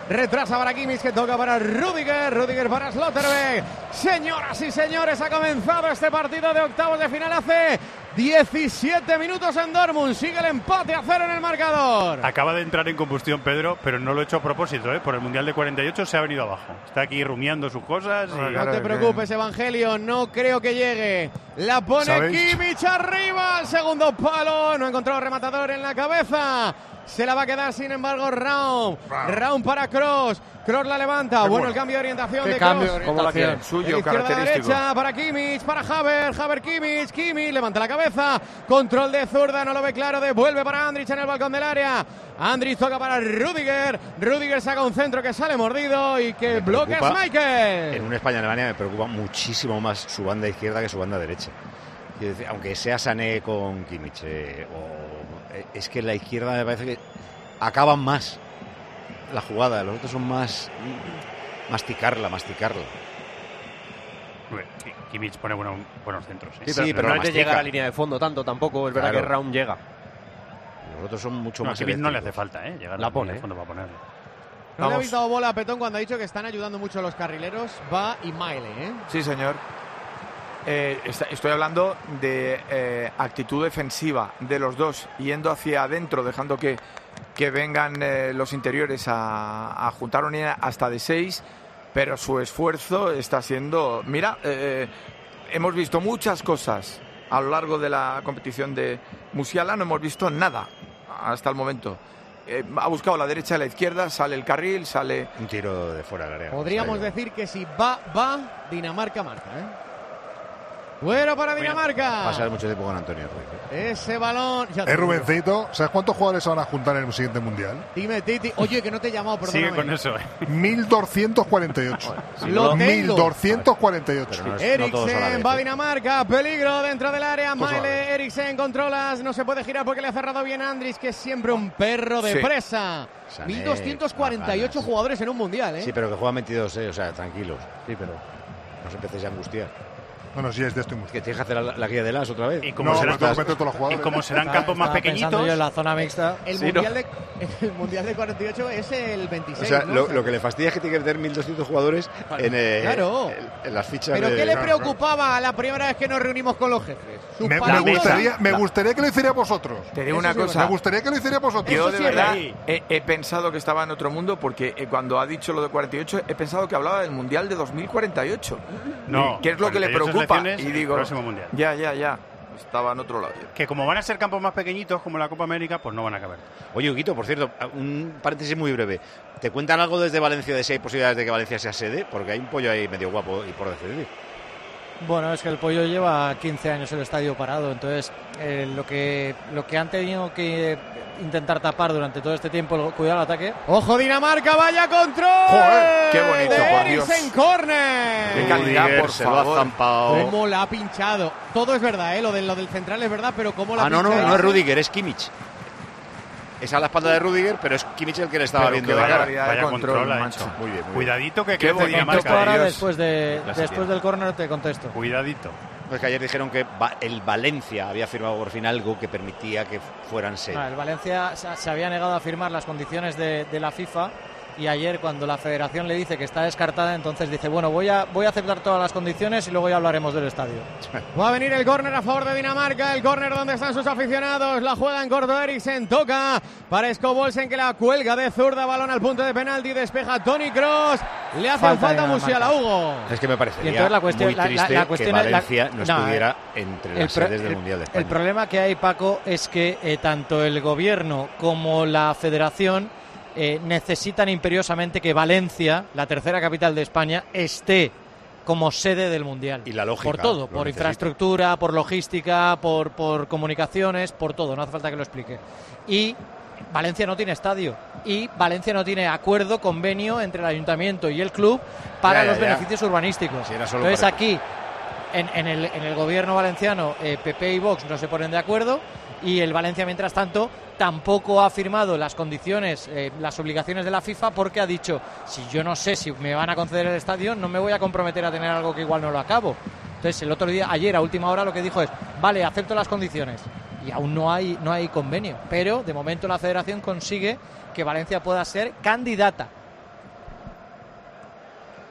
Speaker 4: retrasa para Kimmich, que toca para Rudiger para Slotterbeck. Señoras y señores, ha comenzado este partido de octavos de final hace 17 minutos en Dortmund. Sigue el empate a 0 en el marcador.
Speaker 6: Acaba de entrar en combustión Pedro, pero no lo he hecho a propósito, ¿eh? Por el Mundial de 48 se ha venido abajo. Está aquí rumiando sus cosas. Y...
Speaker 4: No te preocupes, Evangelio, no creo que llegue. La pone
Speaker 9: ¿Sabéis?
Speaker 4: Kimmich arriba, al segundo palo. No ha encontrado rematador en la cabeza. Se la va a quedar, sin embargo, Raum para Kroos. Kroos la levanta. Bueno, el cambio de orientación de Kroos.
Speaker 8: ¿Cómo la quieren? Suyo, característico.
Speaker 4: Derecha para Kimmich, para Havertz, Kimmich levanta la cabeza. Control de zurda, no lo ve claro. Devuelve para Andrich en el balcón del área. Andrich toca para Rudiger saca un centro que sale mordido y que bloquea Schmeichel.
Speaker 7: En un España-Alemania me preocupa muchísimo más su banda izquierda que su banda derecha. Quiero decir, aunque sea Sané con Kimmich, es que la izquierda me parece que acaban más la jugada, los otros son más masticarla.
Speaker 6: Kimmich pone buenos centros.
Speaker 10: Sí, pero no hay que llegar a la línea de fondo tanto tampoco. Es verdad que Raum llega.
Speaker 7: Los otros son mucho más.
Speaker 6: A Kimmich no le hace falta, llegar
Speaker 10: la
Speaker 6: a la línea de fondo para ponerlo.
Speaker 4: No le habéis dado bola a Petón cuando ha dicho que están ayudando mucho los carrileros. Va y Maile,
Speaker 8: Sí, señor. Estoy hablando de actitud defensiva de los dos, yendo hacia adentro, dejando que vengan los interiores a juntar unidad hasta de 6, pero su esfuerzo está siendo... Mira, hemos visto muchas cosas a lo largo de la competición de Musiala, no hemos visto nada hasta el momento. Ha buscado la derecha y la izquierda, sale el carril, sale...
Speaker 7: Un tiro de fuera del área.
Speaker 4: Podríamos decir que si va, Dinamarca marca, Bueno para Dinamarca.
Speaker 7: Pasar mucho tiempo con Antonio Ruiz.
Speaker 4: Ese balón.
Speaker 9: Rubencito, ¿sabes cuántos jugadores se van a juntar en el siguiente mundial?
Speaker 4: Dime, Titi. Oye, que no te he llamado, perdóname.
Speaker 6: Sigue con eso.
Speaker 9: 1248.
Speaker 4: Lo tengo.
Speaker 9: 1248.
Speaker 7: No
Speaker 4: Eriksen va a Dinamarca. Peligro dentro del área. Maile. Eriksen controlas. No se puede girar porque le ha cerrado bien Andrich, que es siempre un perro de presa.
Speaker 7: Sané,
Speaker 4: 1248 jugadores en un mundial,
Speaker 7: Sí, pero que juegan 22, o sea, tranquilos.
Speaker 10: Sí, pero
Speaker 7: no os empecéis a angustiar.
Speaker 9: Bueno, sí, es de esto y mucho.
Speaker 7: Que tienes que hacer la guía de las otra vez.
Speaker 6: Y como serán campos más pequeñitos.
Speaker 10: Yo en la zona mixta.
Speaker 4: El mundial de 48 es el 26.
Speaker 7: O sea, lo que le fastidia es que tiene que meter 1.200 jugadores en las fichas.
Speaker 4: ¿Pero qué le preocupaba la primera vez que nos reunimos con los jefes?
Speaker 9: Me gustaría que lo hicierais vosotros.
Speaker 8: Te digo una cosa.
Speaker 9: Me gustaría que lo hicierais vosotros.
Speaker 8: Yo de verdad he pensado que estaba en otro mundo, porque cuando ha dicho lo de 48 he pensado que hablaba del mundial de 2048.
Speaker 6: No.
Speaker 8: ¿Qué es lo que le preocupa? Y digo,
Speaker 6: próximo mundial.
Speaker 8: Ya. Estaba en otro lado.
Speaker 6: Que como van a ser campos más pequeñitos, como la Copa América, pues no van a caber.
Speaker 7: Oye, Huguito, por cierto, un paréntesis muy breve. ¿Te cuentan algo desde Valencia de si hay posibilidades de que Valencia sea sede? Porque hay un pollo ahí medio guapo y por decidir.
Speaker 5: Bueno, es que el pollo lleva 15 años el estadio parado, entonces lo que han tenido que intentar tapar durante todo este tiempo, cuidado al ataque.
Speaker 4: ¡Ojo Dinamarca, vaya control!
Speaker 8: ¡Joder! ¡Qué bonito, por Dios!
Speaker 4: Eriksen corner.
Speaker 8: ¡Qué calidad, por favor!
Speaker 4: ¿Cómo la ha pinchado? Todo es verdad, lo del central es verdad, pero ¿cómo la ha pinchado?
Speaker 7: No es Rudiger, es Kimmich. Es a la espalda de Rudiger, pero es Kimmich el que le estaba viendo de cara.
Speaker 6: Vaya control ha hecho.
Speaker 7: Muy bien.
Speaker 6: Cuidadito que
Speaker 8: qué bonito.
Speaker 6: Dinamarca.
Speaker 5: Ahora después del córner te contesto.
Speaker 6: Cuidadito.
Speaker 7: Pues que ayer dijeron que el Valencia había firmado por fin algo que permitía que fueran sede.
Speaker 5: El Valencia se había negado a firmar las condiciones de la FIFA, y ayer cuando la federación le dice que está descartada, entonces dice, bueno, voy a aceptar todas las condiciones y luego ya hablaremos del estadio.
Speaker 4: Va a venir el córner a favor de Dinamarca, el córner donde están sus aficionados, la juega en corto Eriksen, toca para Skovbolsen, que la cuelga de zurda, balón al punto de penalti, despeja Toni Kroos, le hacen falta Musiala, Hugo.
Speaker 7: Es que me parecería muy triste que Valencia no estuviera entre las sedes del Mundial de España.
Speaker 5: El problema que hay, Paco, es que tanto el gobierno como la federación necesitan imperiosamente que Valencia, la tercera capital de España, esté como sede del Mundial.
Speaker 7: Y la lógica.
Speaker 5: Por todo, por infraestructura, por logística, por comunicaciones, por todo, no hace falta que lo explique. Y Valencia no tiene estadio, y Valencia no tiene acuerdo, convenio entre el ayuntamiento y el club para los beneficios urbanísticos. Entonces aquí, en el gobierno valenciano, PP y Vox no se ponen de acuerdo, y el Valencia, mientras tanto, tampoco ha firmado las condiciones, las obligaciones de la FIFA, porque ha dicho, si yo no sé si me van a conceder el estadio, no me voy a comprometer a tener algo que igual no lo acabo. Entonces el otro día, ayer a última hora, lo que dijo es, vale, acepto las condiciones, y aún no hay convenio, pero de momento la federación consigue que Valencia pueda ser candidata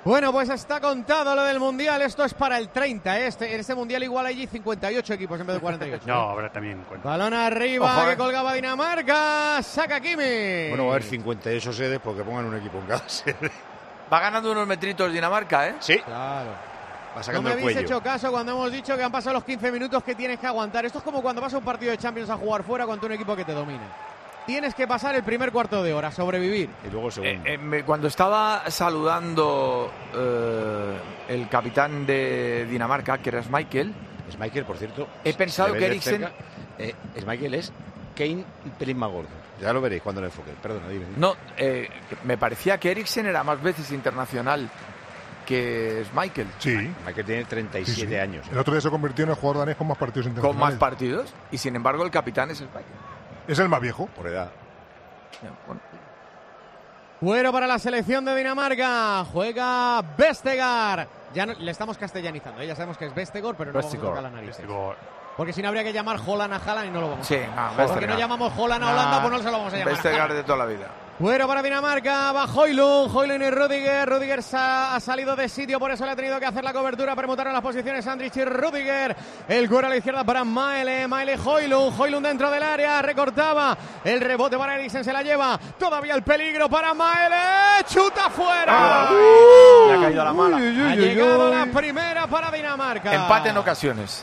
Speaker 4: Bueno, pues está contado lo del Mundial. Esto es para el 30. En este Mundial igual allí 58 equipos en vez de 48.
Speaker 6: No, habrá también cuenta.
Speaker 4: Balón arriba,
Speaker 8: Ojo,
Speaker 4: que colgaba Dinamarca. Saca Kimmich.
Speaker 7: Bueno, va a haber 58 sedes porque pongan un equipo en cada sede.
Speaker 8: Va ganando unos metritos Dinamarca, ¿eh?
Speaker 7: Sí.
Speaker 4: Claro.
Speaker 7: Va
Speaker 4: No
Speaker 7: sacando
Speaker 4: me
Speaker 7: el
Speaker 4: habéis
Speaker 7: cuello.
Speaker 4: hecho caso cuando hemos dicho que han pasado los 15 minutos que tienes que aguantar. Esto es como cuando vas a un partido de Champions a jugar fuera contra un equipo que te domina. Tienes que pasar el primer cuarto de hora, sobrevivir.
Speaker 7: Y luego el segundo.
Speaker 8: Cuando estaba saludando el capitán de Dinamarca, que era Schmeichel,
Speaker 7: Schmeichel, por cierto.
Speaker 8: he pensado
Speaker 7: si le
Speaker 8: que
Speaker 7: ves de
Speaker 8: Eriksen...
Speaker 7: cerca, Schmeichel es Kane un pelín más gordo. Ya lo veréis cuando lo enfoque. Perdona, dime.
Speaker 8: No, me parecía que Eriksen era más veces internacional que Schmeichel.
Speaker 9: Sí.
Speaker 7: Schmeichel tiene 37
Speaker 9: Sí, sí.
Speaker 7: años.
Speaker 9: El otro día se convirtió en el jugador danés con más partidos
Speaker 8: Con
Speaker 9: internacionales.
Speaker 8: más partidos, y sin embargo el capitán es Schmeichel.
Speaker 9: Es el más viejo.
Speaker 7: Por edad.
Speaker 8: Bueno,
Speaker 4: Fuera para la selección de Dinamarca. Juega Vestergaard. Ya no, le estamos castellanizando. Ya sabemos que es Vestergaard, pero no vamos a tocar las narices. Porque si no habría que llamar Holland a Haaland y no lo vamos a hacer.
Speaker 8: sí, no,
Speaker 4: Porque
Speaker 8: Vestergaard.
Speaker 4: no llamamos Holland a Holanda, pues no se lo vamos a llamar.
Speaker 8: Vestergaard de toda la vida.
Speaker 4: Fuera para Dinamarca, va Højlund y Rudiger. Rudiger ha salido de sitio, por eso le ha tenido que hacer la cobertura. Permutaron las posiciones Andrich y Rudiger. El cuero a la izquierda para Maele. Højlund dentro del área, recortaba. El rebote para Eriksen, se la lleva. Todavía el peligro para Maele. ¡Chuta fuera!
Speaker 10: Le ha caído a la mala.
Speaker 4: Ha llegado la primera para Dinamarca.
Speaker 8: Empate en ocasiones.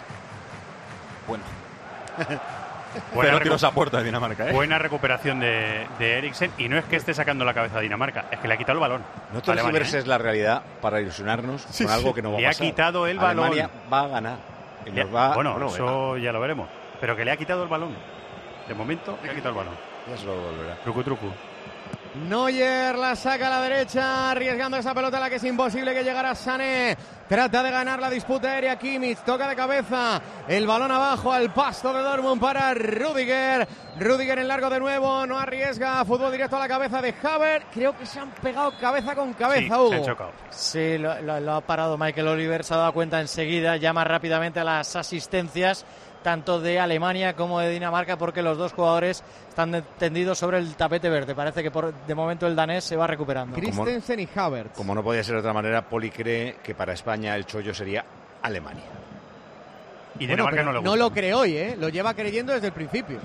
Speaker 6: Buena,
Speaker 10: tiros a puerta de Dinamarca, ¿eh?
Speaker 6: buena recuperación de Eriksen. Y no es que esté sacando la cabeza a Dinamarca, es que le ha quitado el balón.
Speaker 7: No
Speaker 6: Alemania,
Speaker 7: tergiverses la realidad para ilusionarnos con algo que no va a
Speaker 6: Le ha
Speaker 7: pasar.
Speaker 6: quitado el balón.
Speaker 7: Alemania va a ganar. Y
Speaker 6: Le ha-
Speaker 7: nos va-
Speaker 6: bueno, eso ya lo veremos. Pero que le ha quitado el balón. De momento le ha quitado el balón.
Speaker 7: Ya se lo devolverá.
Speaker 6: Truco.
Speaker 4: Neuer la saca a la derecha, arriesgando esa pelota a la que es imposible que llegara Sané. Trata de ganar la disputa aérea Kimmich, toca de cabeza el balón abajo al pasto de Dortmund para Rudiger. Rudiger en largo de nuevo, no arriesga, fútbol directo a la cabeza de Havertz. Creo que se han pegado cabeza con cabeza,
Speaker 6: Sí,
Speaker 4: Hugo.
Speaker 6: se han chocado.
Speaker 5: Sí, lo ha parado Michael Oliver, se ha dado cuenta enseguida, llama rápidamente a las asistencias tanto de Alemania como de Dinamarca, porque los dos jugadores están tendidos sobre el tapete verde. Parece que de momento el danés se va recuperando.
Speaker 4: Christensen y Havertz.
Speaker 7: Como no podía ser de otra manera, Poli cree que para España el chollo sería Alemania.
Speaker 6: Y
Speaker 4: Bueno,
Speaker 6: Dinamarca
Speaker 4: pero
Speaker 6: no le gusta.
Speaker 4: no lo cree hoy, ¿eh? Lo lleva creyendo desde el principio.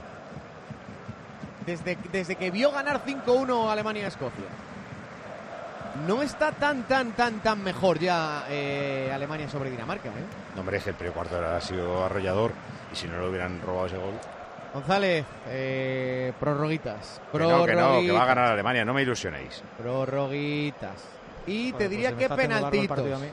Speaker 4: Desde que vio ganar 5-1 Alemania a Escocia. No está tan mejor ya Alemania sobre Dinamarca, ¿eh?
Speaker 7: No merece el primer cuarto de hora, ha sido arrollador. Y si no le hubieran robado ese gol.
Speaker 4: González, prorroguitas.
Speaker 7: Que no, que va a ganar Alemania, no me ilusionéis.
Speaker 4: Prorroguitas. Y te
Speaker 5: Bueno,
Speaker 4: diría
Speaker 5: pues se me
Speaker 4: que
Speaker 5: está haciendo largo el
Speaker 4: penaltitos.
Speaker 5: partido a mí.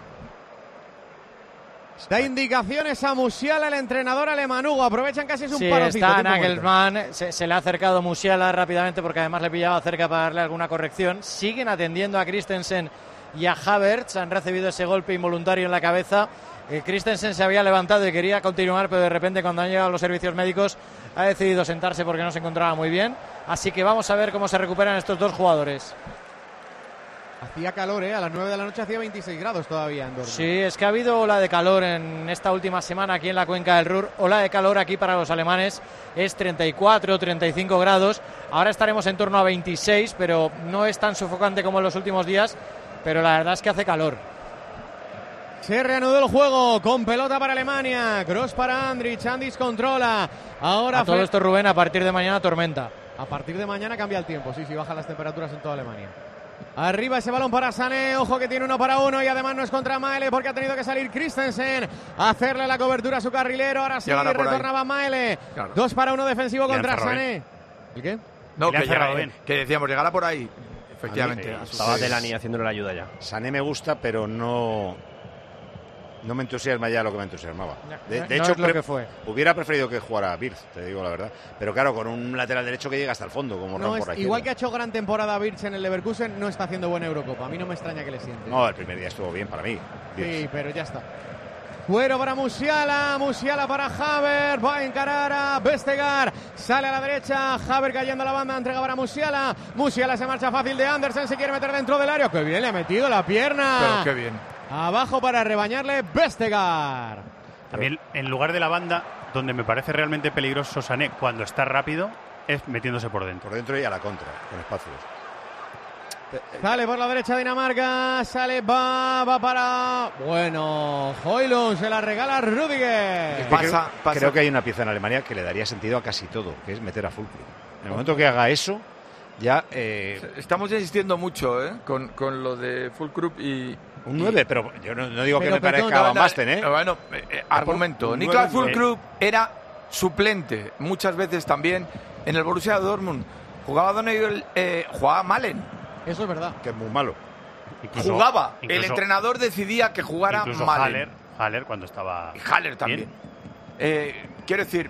Speaker 4: Da indicaciones a Musiala, el entrenador alemán. Hugo, aprovechan casi es un
Speaker 5: Sí,
Speaker 4: parocito.
Speaker 5: está
Speaker 4: tiempo muerto.
Speaker 5: Nagelsmann, se le ha acercado Musiala rápidamente porque además le pillaba cerca para darle alguna corrección. Siguen atendiendo a Christensen y a Havertz, han recibido ese golpe involuntario en la cabeza. Christensen se había levantado y quería continuar, pero de repente cuando han llegado los servicios médicos ha decidido sentarse porque no se encontraba muy bien. Así que vamos a ver cómo se recuperan estos dos jugadores.
Speaker 4: Hacía calor, a las 9 de la noche hacía 26 grados todavía en Dortmund.
Speaker 5: Sí, es que ha habido ola de calor en esta última semana aquí en la cuenca del Ruhr. Ola de calor aquí para los alemanes es 34, 35 grados. Ahora estaremos en torno a 26, pero no es tan sofocante como en los últimos días. Pero la verdad es que hace calor.
Speaker 4: Se reanudó el juego con pelota para Alemania. Cross para Andrich. Andrich controla. Ahora
Speaker 5: A todo esto, Rubén, a partir de mañana tormenta.
Speaker 4: A partir de mañana cambia el tiempo. Sí, bajan las temperaturas en toda Alemania. Arriba ese balón para Sané. Ojo que tiene 1 para 1 y además no es contra Maele porque ha tenido que salir Christensen a hacerle la cobertura a su carrilero. Ahora sí retornaba Maele.
Speaker 8: Claro.
Speaker 4: 2 para 1 defensivo contra Sané. ¿El qué?
Speaker 8: No,
Speaker 6: Le han cerrado bien.
Speaker 8: que decíamos, llegará por ahí. Efectivamente.
Speaker 10: Estaba Delany haciéndole la ayuda ya.
Speaker 7: Sané me gusta, pero no me entusiasma ya lo que me entusiasmaba. De
Speaker 5: No
Speaker 7: hecho,
Speaker 5: es lo que fue.
Speaker 7: hubiera preferido que jugara Wirtz, te digo la verdad. Pero claro, con un lateral derecho que llega hasta el fondo, como
Speaker 4: No
Speaker 7: Ram
Speaker 4: es,
Speaker 7: por la
Speaker 4: igual que ha
Speaker 7: izquierda.
Speaker 4: hecho gran temporada Wirtz en el Leverkusen, no está haciendo buena Eurocopa. A mí no me extraña que le siente.
Speaker 7: No, el primer día estuvo bien para mí.
Speaker 4: Sí, pero ya está. Fuero para Musiala para Havertz, va a encarar a Vestergaard, sale a la derecha, Havertz cayendo a la banda, entrega para Musiala se marcha fácil de Andersen, se quiere meter dentro del área, que bien le ha metido la pierna.
Speaker 8: Pero qué bien.
Speaker 4: Abajo para rebañarle Vestergaard.
Speaker 6: También en lugar de la banda, donde me parece realmente peligroso Sané cuando está rápido, es metiéndose por dentro.
Speaker 7: Por dentro y a la contra, con espacios.
Speaker 4: Sale por la derecha Dinamarca, sale, va para... Bueno, Højlund se la regala a Rudiger.
Speaker 7: Pasa. Creo que hay una pieza en Alemania que le daría sentido a casi todo, que es meter a Füllkrug. En el momento que haga eso, ya...
Speaker 8: Estamos insistiendo mucho con lo de Füllkrug y...
Speaker 7: Un 9, pero yo no digo que me parezca Van Basten, ¿eh?
Speaker 8: Bueno, argumento. Niklas Füllkrug era suplente muchas veces también en el Borussia Dortmund. Jugaba Donegal, jugaba Malen.
Speaker 4: Eso es verdad.
Speaker 7: Que es muy malo.
Speaker 8: Jugaba. El entrenador decidía que jugara Malen.
Speaker 6: Haller cuando estaba...
Speaker 8: Y Haller también. Quiero decir,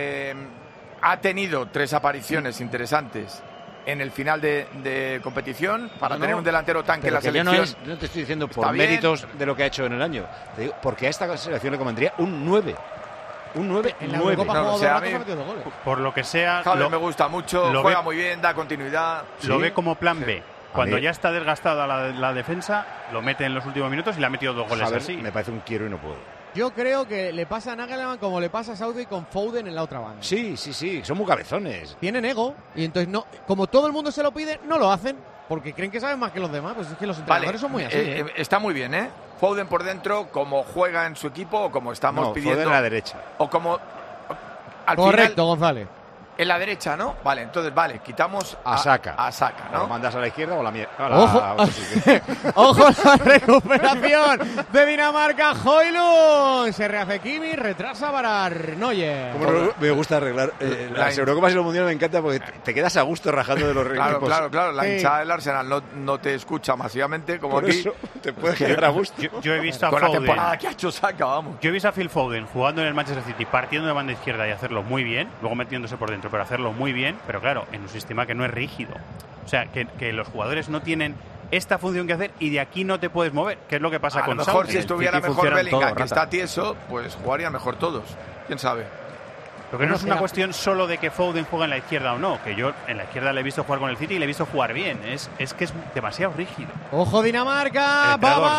Speaker 8: ha tenido 3 apariciones interesantes en el final de competición para tener un delantero tanque en la selección.
Speaker 7: No te estoy diciendo por méritos de lo que ha hecho en el año. Te digo, porque a esta selección le convendría un 9. Un 9.
Speaker 4: En la Eurocopa ha metido goles.
Speaker 6: Por lo que sea...
Speaker 8: Haller me gusta mucho, juega muy bien, da continuidad.
Speaker 6: Lo ve como plan B. Cuando ya está desgastada la defensa, lo mete en los últimos minutos y le ha metido 2 goles así.
Speaker 7: Me parece un quiero y no puedo.
Speaker 4: Yo creo que le pasa a Nagelsmann como le pasa a Southgate con Foden en la otra banda.
Speaker 7: Sí, son muy cabezones.
Speaker 4: Tienen ego y entonces no, como todo el mundo se lo pide, no lo hacen porque creen que saben más que los demás. Pues es que los entrenadores son muy así.
Speaker 8: Está muy bien, ¿eh? Foden por dentro, como juega en su equipo o como estamos pidiendo.
Speaker 7: Foden a la derecha.
Speaker 8: O como
Speaker 4: correcto,
Speaker 8: final,
Speaker 4: González.
Speaker 8: En la derecha, ¿no? Vale, entonces quitamos
Speaker 7: a Saka.
Speaker 8: A Saka, ¿no?
Speaker 7: ¿Lo mandas a la izquierda o a la mierda?
Speaker 4: Ojo, ojo la recuperación de Dinamarca. Højlund se rehace Kimmich, retrasa para Neuer.
Speaker 7: Me gusta arreglar las Eurocopas y los Mundiales, me encanta porque te quedas a gusto rajando de los equipos.
Speaker 8: Claro, la hinchada del Arsenal no te escucha masivamente como
Speaker 7: por
Speaker 8: aquí.
Speaker 7: Eso te puedes quedar a gusto.
Speaker 6: Yo he visto a
Speaker 8: con
Speaker 6: Foden,
Speaker 8: la temporada que ha hecho Saka, vamos.
Speaker 6: Yo he visto a Phil Foden jugando en el Manchester City, partiendo de banda izquierda y hacerlo muy bien, luego metiéndose por dentro, pero hacerlo muy bien, pero claro, en un sistema que no es rígido. O sea, que los jugadores no tienen esta función que hacer y de aquí no te puedes mover, que es lo que pasa con
Speaker 8: Southgate. A lo mejor si estuviera mejor Bellingham, que está tieso, pues jugarían mejor todos. ¿Quién sabe?
Speaker 6: Porque no es una cuestión solo de que Foden juega en la izquierda o no, que yo en la izquierda le he visto jugar con el City y le he visto jugar bien. Es que es demasiado rígido.
Speaker 4: Ojo Dinamarca,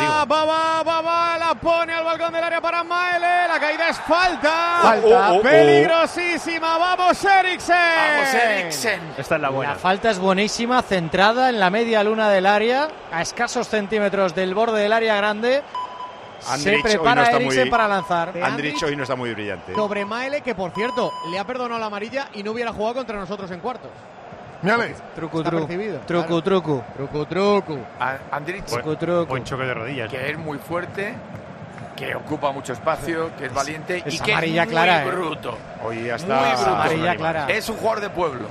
Speaker 4: va, la pone al balcón del área para Maele, la caída es falta. Peligrosísima, vamos Eriksen.
Speaker 6: Esta es la buena.
Speaker 5: La falta es buenísima, centrada en la media luna del área, a escasos centímetros del borde del área grande.
Speaker 7: Andrich
Speaker 5: se prepara
Speaker 7: no
Speaker 5: Eriksen
Speaker 7: muy,
Speaker 5: para lanzar.
Speaker 7: Andrich hoy no está muy brillante.
Speaker 4: Sobre Maele, que por cierto, le ha perdonado la amarilla y no hubiera jugado contra nosotros en cuartos.
Speaker 9: Mírale.
Speaker 5: Trucu.
Speaker 8: Andrich,
Speaker 6: buen choque de rodillas.
Speaker 8: Que es muy fuerte, que ocupa mucho espacio, que es valiente y que
Speaker 5: amarilla
Speaker 8: es muy
Speaker 5: clara,
Speaker 8: bruto.
Speaker 7: Hoy ya
Speaker 8: Muy bruto.
Speaker 7: está
Speaker 5: amarilla clara.
Speaker 8: Es un jugador de pueblo.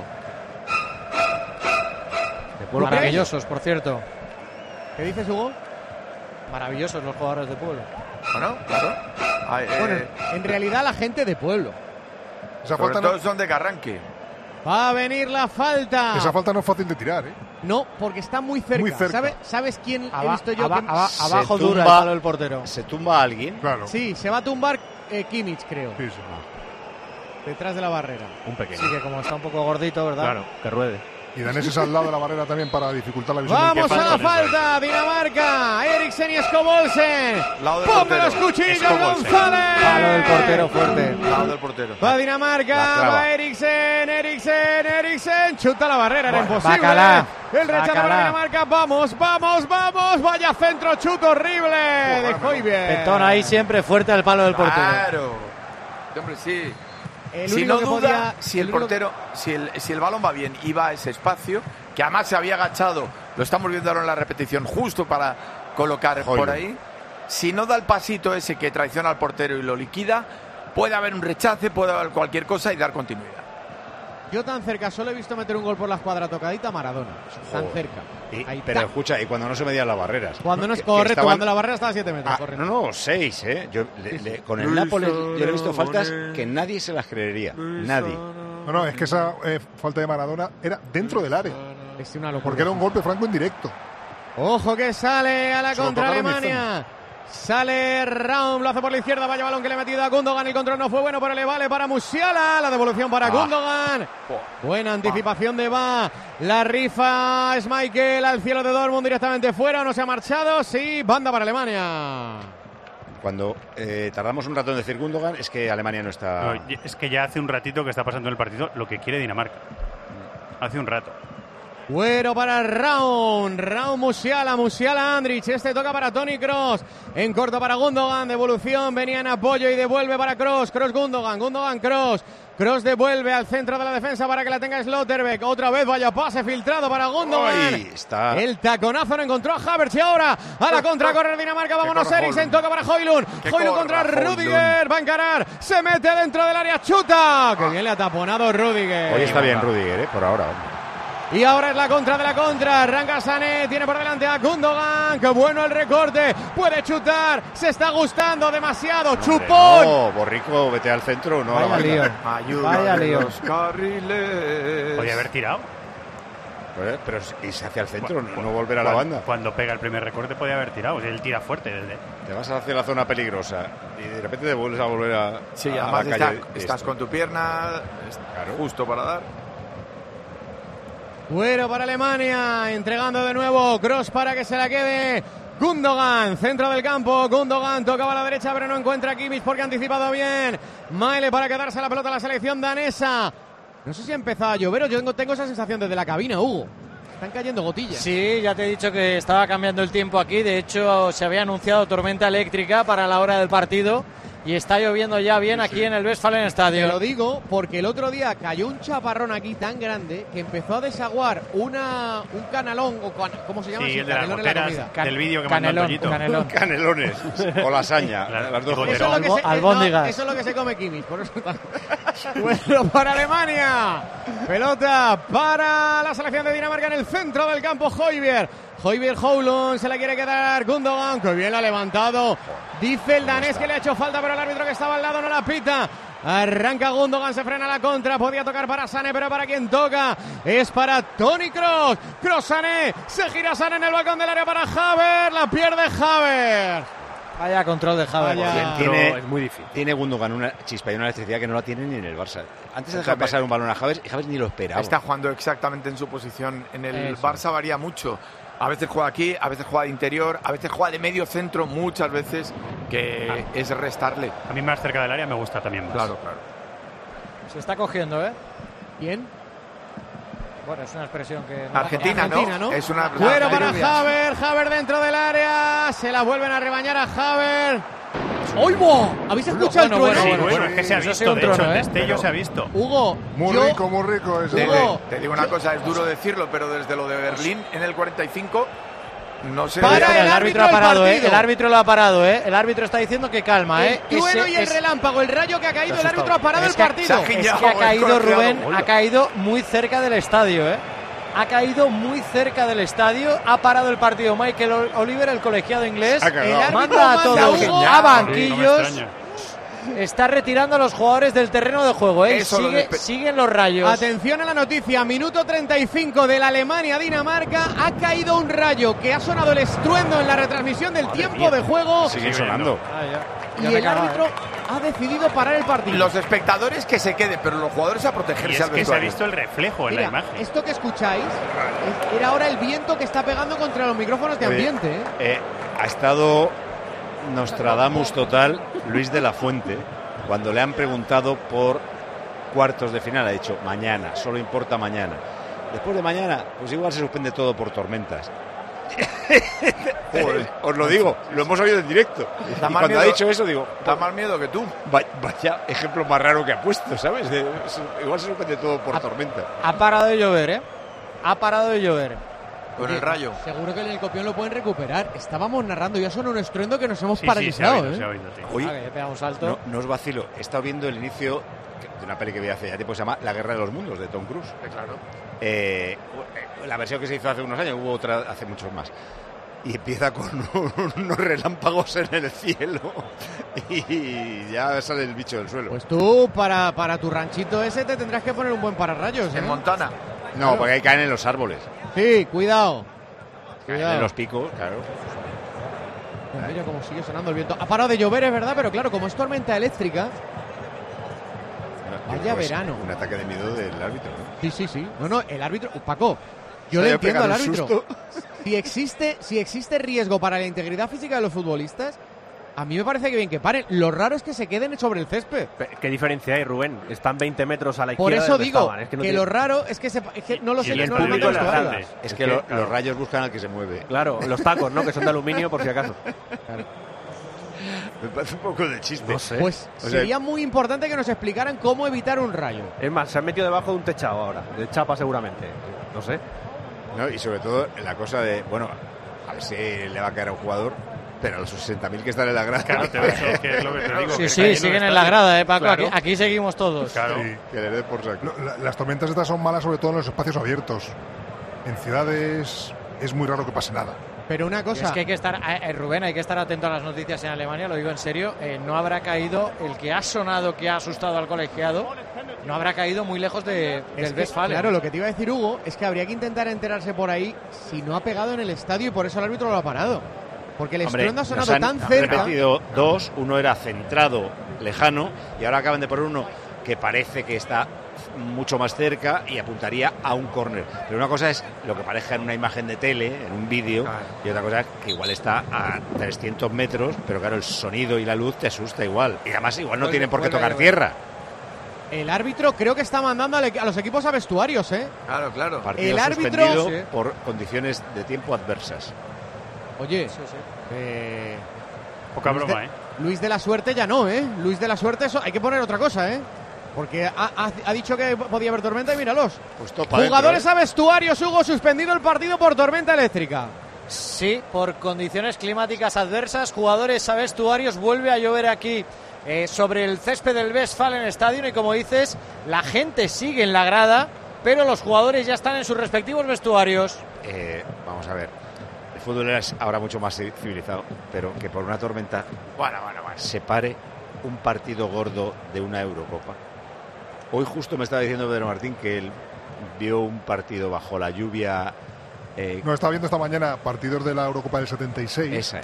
Speaker 5: Maravillosos, por cierto.
Speaker 4: ¿Qué dices, Hugo?
Speaker 5: Maravillosos los jugadores de pueblo.
Speaker 8: Bueno, claro.
Speaker 4: Bueno, en realidad la gente de pueblo.
Speaker 9: Esa
Speaker 8: Sobre
Speaker 9: falta
Speaker 8: todo son de Carranque.
Speaker 4: Va a venir la falta.
Speaker 9: Esa falta no es fácil de tirar, ¿eh?
Speaker 4: No, porque está muy cerca.
Speaker 9: Muy cerca.
Speaker 4: ¿Sabes quién he visto yo?
Speaker 5: Abajo dura el palo del portero.
Speaker 7: ¿Se tumba alguien?
Speaker 9: Claro.
Speaker 4: Sí, se va a tumbar Kimmich, creo.
Speaker 9: Sí.
Speaker 4: Detrás de la barrera.
Speaker 10: Un pequeño.
Speaker 5: Sí, que como está un poco gordito, ¿verdad?
Speaker 10: Claro, que ruede.
Speaker 9: Y daneses al lado de la barrera también para dificultar la visión.
Speaker 4: ¡Vamos a la falta! Dinamarca, Eriksen y Skobolsen. ¡Ponme los cuchillos, González!
Speaker 5: Palo del portero fuerte.
Speaker 8: Lado del portero.
Speaker 4: Va Dinamarca, va Eriksen. Chuta la barrera, era imposible.
Speaker 5: Bacalá.
Speaker 4: El rechazo para Dinamarca. Vamos. Vaya centro, chut horrible de Højbjerg.
Speaker 5: Petón ahí siempre fuerte al palo del portero.
Speaker 8: Claro. Hombre, sí. Si no duda, si el portero, si el balón va bien y va a ese espacio, que además se había agachado, lo estamos viendo ahora en la repetición, justo para colocar por ahí, si no da el pasito ese que traiciona al portero y lo liquida, puede haber un rechace, puede haber cualquier cosa y dar continuidad.
Speaker 4: Yo tan cerca, solo he visto meter un gol por la escuadra tocadita a Maradona. Tan cerca.
Speaker 7: Pero escucha, y cuando no se medían las barreras.
Speaker 4: Cuando no es correcto, cuando la barrera estaba a 7 metros.
Speaker 7: No, 6, ¿eh? Con el Nápoles yo le he visto faltas que nadie se las creería. Nadie.
Speaker 9: No, es que esa falta de Maradona era dentro del área.
Speaker 4: Es una locura.
Speaker 9: Porque era un golpe franco en directo.
Speaker 4: Ojo que sale a la contra Alemania. Sale Raum, lo hace por la izquierda, vaya balón que le ha metido a Gundogan, el control no fue bueno, pero le vale para Musiala, la devolución para Gundogan. Buena anticipación de la rifa Schmeichel al cielo de Dortmund directamente fuera, no se ha marchado, sí, banda para Alemania.
Speaker 7: Cuando tardamos un rato en decir Gundogan, es que Alemania no está...
Speaker 6: No, es que ya hace un ratito que está pasando en el partido lo que quiere Dinamarca. Hace un rato.
Speaker 4: Cuero para Raúl Musiala Andrich, este toca para Toni Kroos, en corto para Gundogan, devolución, venía en apoyo y devuelve para Kroos, Gundogan, Kroos devuelve al centro de la defensa para que la tenga Slotterbeck, otra vez vaya pase filtrado para Gundogan,
Speaker 7: está.
Speaker 4: El taconazo no encontró a Havertz y ahora a la contra corre Dinamarca, vámonos Eriksen, toca para Højlund contra Rudiger, va a encarar, se mete dentro del área, chuta, que bien le ha taponado Rudiger.
Speaker 7: Hoy está bien Rudiger, por ahora.
Speaker 4: Y ahora es la contra de la contra. Arranca Sané, tiene por delante a Gundogan. ¡Qué bueno el recorte! Puede chutar, se está gustando demasiado. ¡Chupón!
Speaker 7: No, Borrico, vete al centro. No,
Speaker 5: vaya lío.
Speaker 8: Vaya lío. Los carriles.
Speaker 6: Podía haber tirado.
Speaker 7: Pero irse hacia el centro, no volver a la banda.
Speaker 6: Cuando pega el primer recorte podía haber tirado. Él tira fuerte.
Speaker 7: Te vas hacia la zona peligrosa y de repente te vuelves a volver a.
Speaker 8: Sí,
Speaker 7: a
Speaker 8: además
Speaker 7: la calle.
Speaker 8: estás con tu pierna justo para dar.
Speaker 4: Cuero para Alemania, entregando de nuevo, Kroos para que se la quede Gundogan, centro del campo, Gundogan tocaba a la derecha pero no encuentra a Kimmich porque ha anticipado bien, Maele para quedarse la pelota a la selección danesa. No sé si ha empezado a llover o yo tengo esa sensación desde la cabina, Hugo. Están cayendo gotillas.
Speaker 5: Sí, ya te he dicho que estaba cambiando el tiempo aquí, de hecho se había anunciado tormenta eléctrica para la hora del partido. Y está lloviendo ya bien aquí en el Westfalen Stadium.
Speaker 4: Te lo digo porque el otro día cayó un chaparrón aquí tan grande que empezó a desaguar un canalón, o ¿cómo se llama?
Speaker 6: Sí, el de las goteras del vídeo que mandó Toñito.
Speaker 7: Canelones o lasaña, las dos
Speaker 4: goteras. Eso es lo que se come Kimmich, por eso está. Bueno, para Alemania. Pelota para la selección de Dinamarca en el centro del campo, Højlund, se la quiere quedar Gundogan, que bien la ha levantado. Dice el danés que le ha hecho falta, pero el árbitro que estaba al lado no la pita. Arranca Gundogan, se frena la contra, podía tocar para Sané, pero para quien toca es para Toni Kroos. Sané, se gira Sané en el balcón del área para Havertz, la pierde Havertz.
Speaker 5: Vaya control de Havertz.
Speaker 10: Es muy difícil.
Speaker 7: Tiene Gundogan una chispa y una electricidad que no la tiene ni en el Barça. Antes de dejar pasar un balón a Havertz, y Havertz ni lo esperaba.
Speaker 8: Está jugando exactamente en su posición. En el Barça varía mucho. A veces juega aquí, a veces juega de interior, a veces juega de medio centro, muchas veces, que es restarle.
Speaker 6: A mí más cerca del área me gusta también más.
Speaker 8: Claro.
Speaker 5: Se está cogiendo, ¿eh?
Speaker 4: ¿Quién?
Speaker 5: Bueno, es una expresión que...
Speaker 8: Argentina, ¿no? Es una...
Speaker 4: Fuera para Havertz dentro del área, se la vuelven a rebañar a Havertz. ¡Oigo! ¿Habéis escuchado el trueno?
Speaker 6: Bueno, es que se ha visto, de hecho, el destello se ha visto.
Speaker 4: Hugo,
Speaker 9: muy rico eso.
Speaker 8: Te digo una cosa, es duro decirlo, pero desde lo de Berlín en el 45, no sé...
Speaker 5: El árbitro ha parado, el árbitro lo ha parado, El árbitro está diciendo que calma,
Speaker 4: El trueno y el relámpago, el rayo que ha caído, el árbitro ha parado el partido.
Speaker 5: Es que ha caído, Rubén, ha caído muy cerca del estadio, Ha caído muy cerca del estadio, ha parado el partido Michael Oliver, el colegiado inglés, manda a todos a banquillos, está retirando a los jugadores del terreno de juego, siguen los rayos.
Speaker 4: Atención a la noticia, minuto 35 de la Alemania-Dinamarca, ha caído un rayo que ha sonado el estruendo en la retransmisión del tiempo de juego.
Speaker 7: Sigue sonando.
Speaker 4: Y el árbitro ha decidido parar el partido.
Speaker 8: Los espectadores que se queden, pero los jugadores a protegerse al vestuario.
Speaker 6: Es que se ha visto el reflejo en la imagen.
Speaker 4: Esto que escucháis era ahora el viento que está pegando contra los micrófonos de ambiente.
Speaker 7: Ha estado Nostradamus total Luis de la Fuente cuando le han preguntado por cuartos de final. Ha dicho mañana, solo importa mañana. Después de mañana, pues igual se suspende todo por tormentas. Os lo digo, lo hemos oído en directo. Y cuando ha dicho eso, digo,
Speaker 8: da más miedo que tú.
Speaker 7: Vaya ejemplo más raro que ha puesto, ¿sabes? Igual se suspende todo por tormenta.
Speaker 5: Ha parado de llover, Ha parado de llover.
Speaker 8: Con el rayo.
Speaker 4: Seguro que en el copión lo pueden recuperar. Estábamos narrando, ya son un estruendo que nos hemos paralizado.
Speaker 6: Se ha oído,
Speaker 7: Hoy, no os vacilo, he estado viendo el inicio de una peli que vi hace ya tiempo, se llama La Guerra de los Mundos, de Tom Cruise.
Speaker 8: Claro.
Speaker 7: La versión que se hizo hace unos años, hubo otra hace muchos más. Y empieza con unos relámpagos en el cielo y ya sale el bicho del suelo.
Speaker 4: Pues tú, para tu ranchito ese, te tendrás que poner un buen pararrayos.
Speaker 8: En Montana.
Speaker 7: No, claro. Porque ahí caen en los árboles.
Speaker 4: Sí, cuidado.
Speaker 7: Caen en los picos, claro.
Speaker 4: Mira cómo sigue sonando el viento. Ha parado de llover, es verdad, pero claro, como es tormenta eléctrica... Vaya verano.
Speaker 7: Un ataque de miedo del árbitro, ¿no?
Speaker 4: Sí. No, el árbitro... Paco, yo le entiendo al árbitro. Si existe riesgo para la integridad física de los futbolistas, A mí me parece que bien que paren. Lo raro es que se queden sobre el césped.
Speaker 10: ¿Qué diferencia hay, Rubén? Están 20 metros a la
Speaker 4: Por
Speaker 10: izquierda.
Speaker 4: eso
Speaker 10: donde
Speaker 4: digo
Speaker 10: estaban. Es que, no
Speaker 4: que
Speaker 10: tiene...
Speaker 4: lo raro es que, no lo sé.
Speaker 6: Y el
Speaker 4: no
Speaker 6: público
Speaker 4: lo
Speaker 6: es
Speaker 4: meten
Speaker 6: grande.
Speaker 4: todas.
Speaker 7: Es que los rayos buscan al que se mueve.
Speaker 10: Claro, los tacos, ¿no? Que son de aluminio por si acaso.
Speaker 7: Me parece un poco de chiste.
Speaker 10: No sé.
Speaker 4: Pues
Speaker 7: O sea,
Speaker 4: sería muy importante que nos explicaran cómo evitar un rayo.
Speaker 10: Es más, se han metido debajo de un techado ahora. De chapa seguramente. No sé.
Speaker 7: ¿no? Y sobre todo la cosa de, bueno, a ver si le va a caer a un jugador, pero a los 60.000 que están en la grada.
Speaker 6: Claro, eso que es lo que te digo.
Speaker 5: Sí,
Speaker 6: que
Speaker 5: sí,
Speaker 6: caen
Speaker 5: siguen en
Speaker 6: el
Speaker 5: la
Speaker 6: estadio.
Speaker 5: grada, Paco.
Speaker 6: Claro.
Speaker 5: Aquí seguimos todos.
Speaker 6: Claro.
Speaker 9: Sí.
Speaker 7: Que le dé por saco.
Speaker 9: Las tormentas estas son malas sobre todo en los espacios abiertos. En ciudades es muy raro que pase nada.
Speaker 4: Pero una
Speaker 5: Y
Speaker 4: cosa,
Speaker 5: es que hay que estar, Rubén, hay que estar atento a las noticias en Alemania, lo digo en serio. No habrá caído el que ha sonado, que ha asustado al colegiado, no habrá caído muy lejos del Westfalen.
Speaker 4: claro, lo que te iba a decir, Hugo, es que habría que intentar enterarse por ahí si no ha pegado en el estadio y por eso el árbitro lo ha parado. Porque el
Speaker 7: Hombre,
Speaker 4: estruendo ha sonado
Speaker 7: nos han
Speaker 4: tan cerca.
Speaker 7: repetido dos, uno era centrado, lejano, y ahora acaban de poner uno que parece que está mucho más cerca y apuntaría a un córner. Pero una cosa es lo que parezca en una imagen de tele, en un vídeo, y otra cosa es que igual está a 300 metros, pero claro, el sonido y la luz te asusta igual. Y además igual no tienen por qué tocar tierra.
Speaker 4: El árbitro creo que está mandando a los equipos a vestuarios, ¿eh?
Speaker 8: Claro, claro.
Speaker 7: Partido
Speaker 4: El árbitro-
Speaker 7: suspendido
Speaker 4: Sí.
Speaker 7: por condiciones de tiempo adversas.
Speaker 4: Oye,
Speaker 6: Poca
Speaker 4: Luis
Speaker 6: broma,
Speaker 4: de, Luis de la Suerte ya no, ¿eh? Luis de la Suerte, eso hay que poner otra cosa, ¿eh? Porque ha dicho que podía haber tormenta y míralos.
Speaker 7: Pues topa
Speaker 4: Jugadores
Speaker 7: dentro,
Speaker 4: a vestuarios, Hugo, suspendido el partido por tormenta eléctrica.
Speaker 5: Sí, por condiciones climáticas adversas, jugadores a vestuarios, vuelve a llover aquí sobre el césped del Westfalen Stadium y como dices, la gente sigue en la grada, pero los jugadores ya están en sus respectivos vestuarios.
Speaker 7: Vamos a ver. El fútbol es ahora mucho más civilizado, pero que por una tormenta se pare un partido gordo de una Eurocopa. Hoy justo me estaba diciendo Pedro Martín que él vio un partido bajo la lluvia.
Speaker 9: No, estaba viendo esta mañana partidos de la Eurocopa del 76.
Speaker 7: Esa.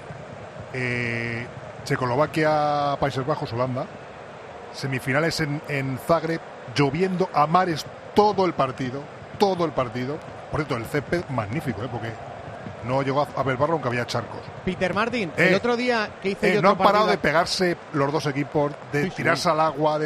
Speaker 9: Checoslovaquia, Países Bajos, Holanda. Semifinales en Zagreb, lloviendo a mares todo el partido. Todo el partido. Por cierto, el césped magnífico, porque no llegó a haber barro aunque había charcos.
Speaker 4: Peter Martin, el otro día que hice yo
Speaker 9: no
Speaker 4: otro
Speaker 9: han parado
Speaker 4: partido-
Speaker 9: de pegarse los dos equipos, de
Speaker 4: Sí, sí.
Speaker 9: tirarse al agua,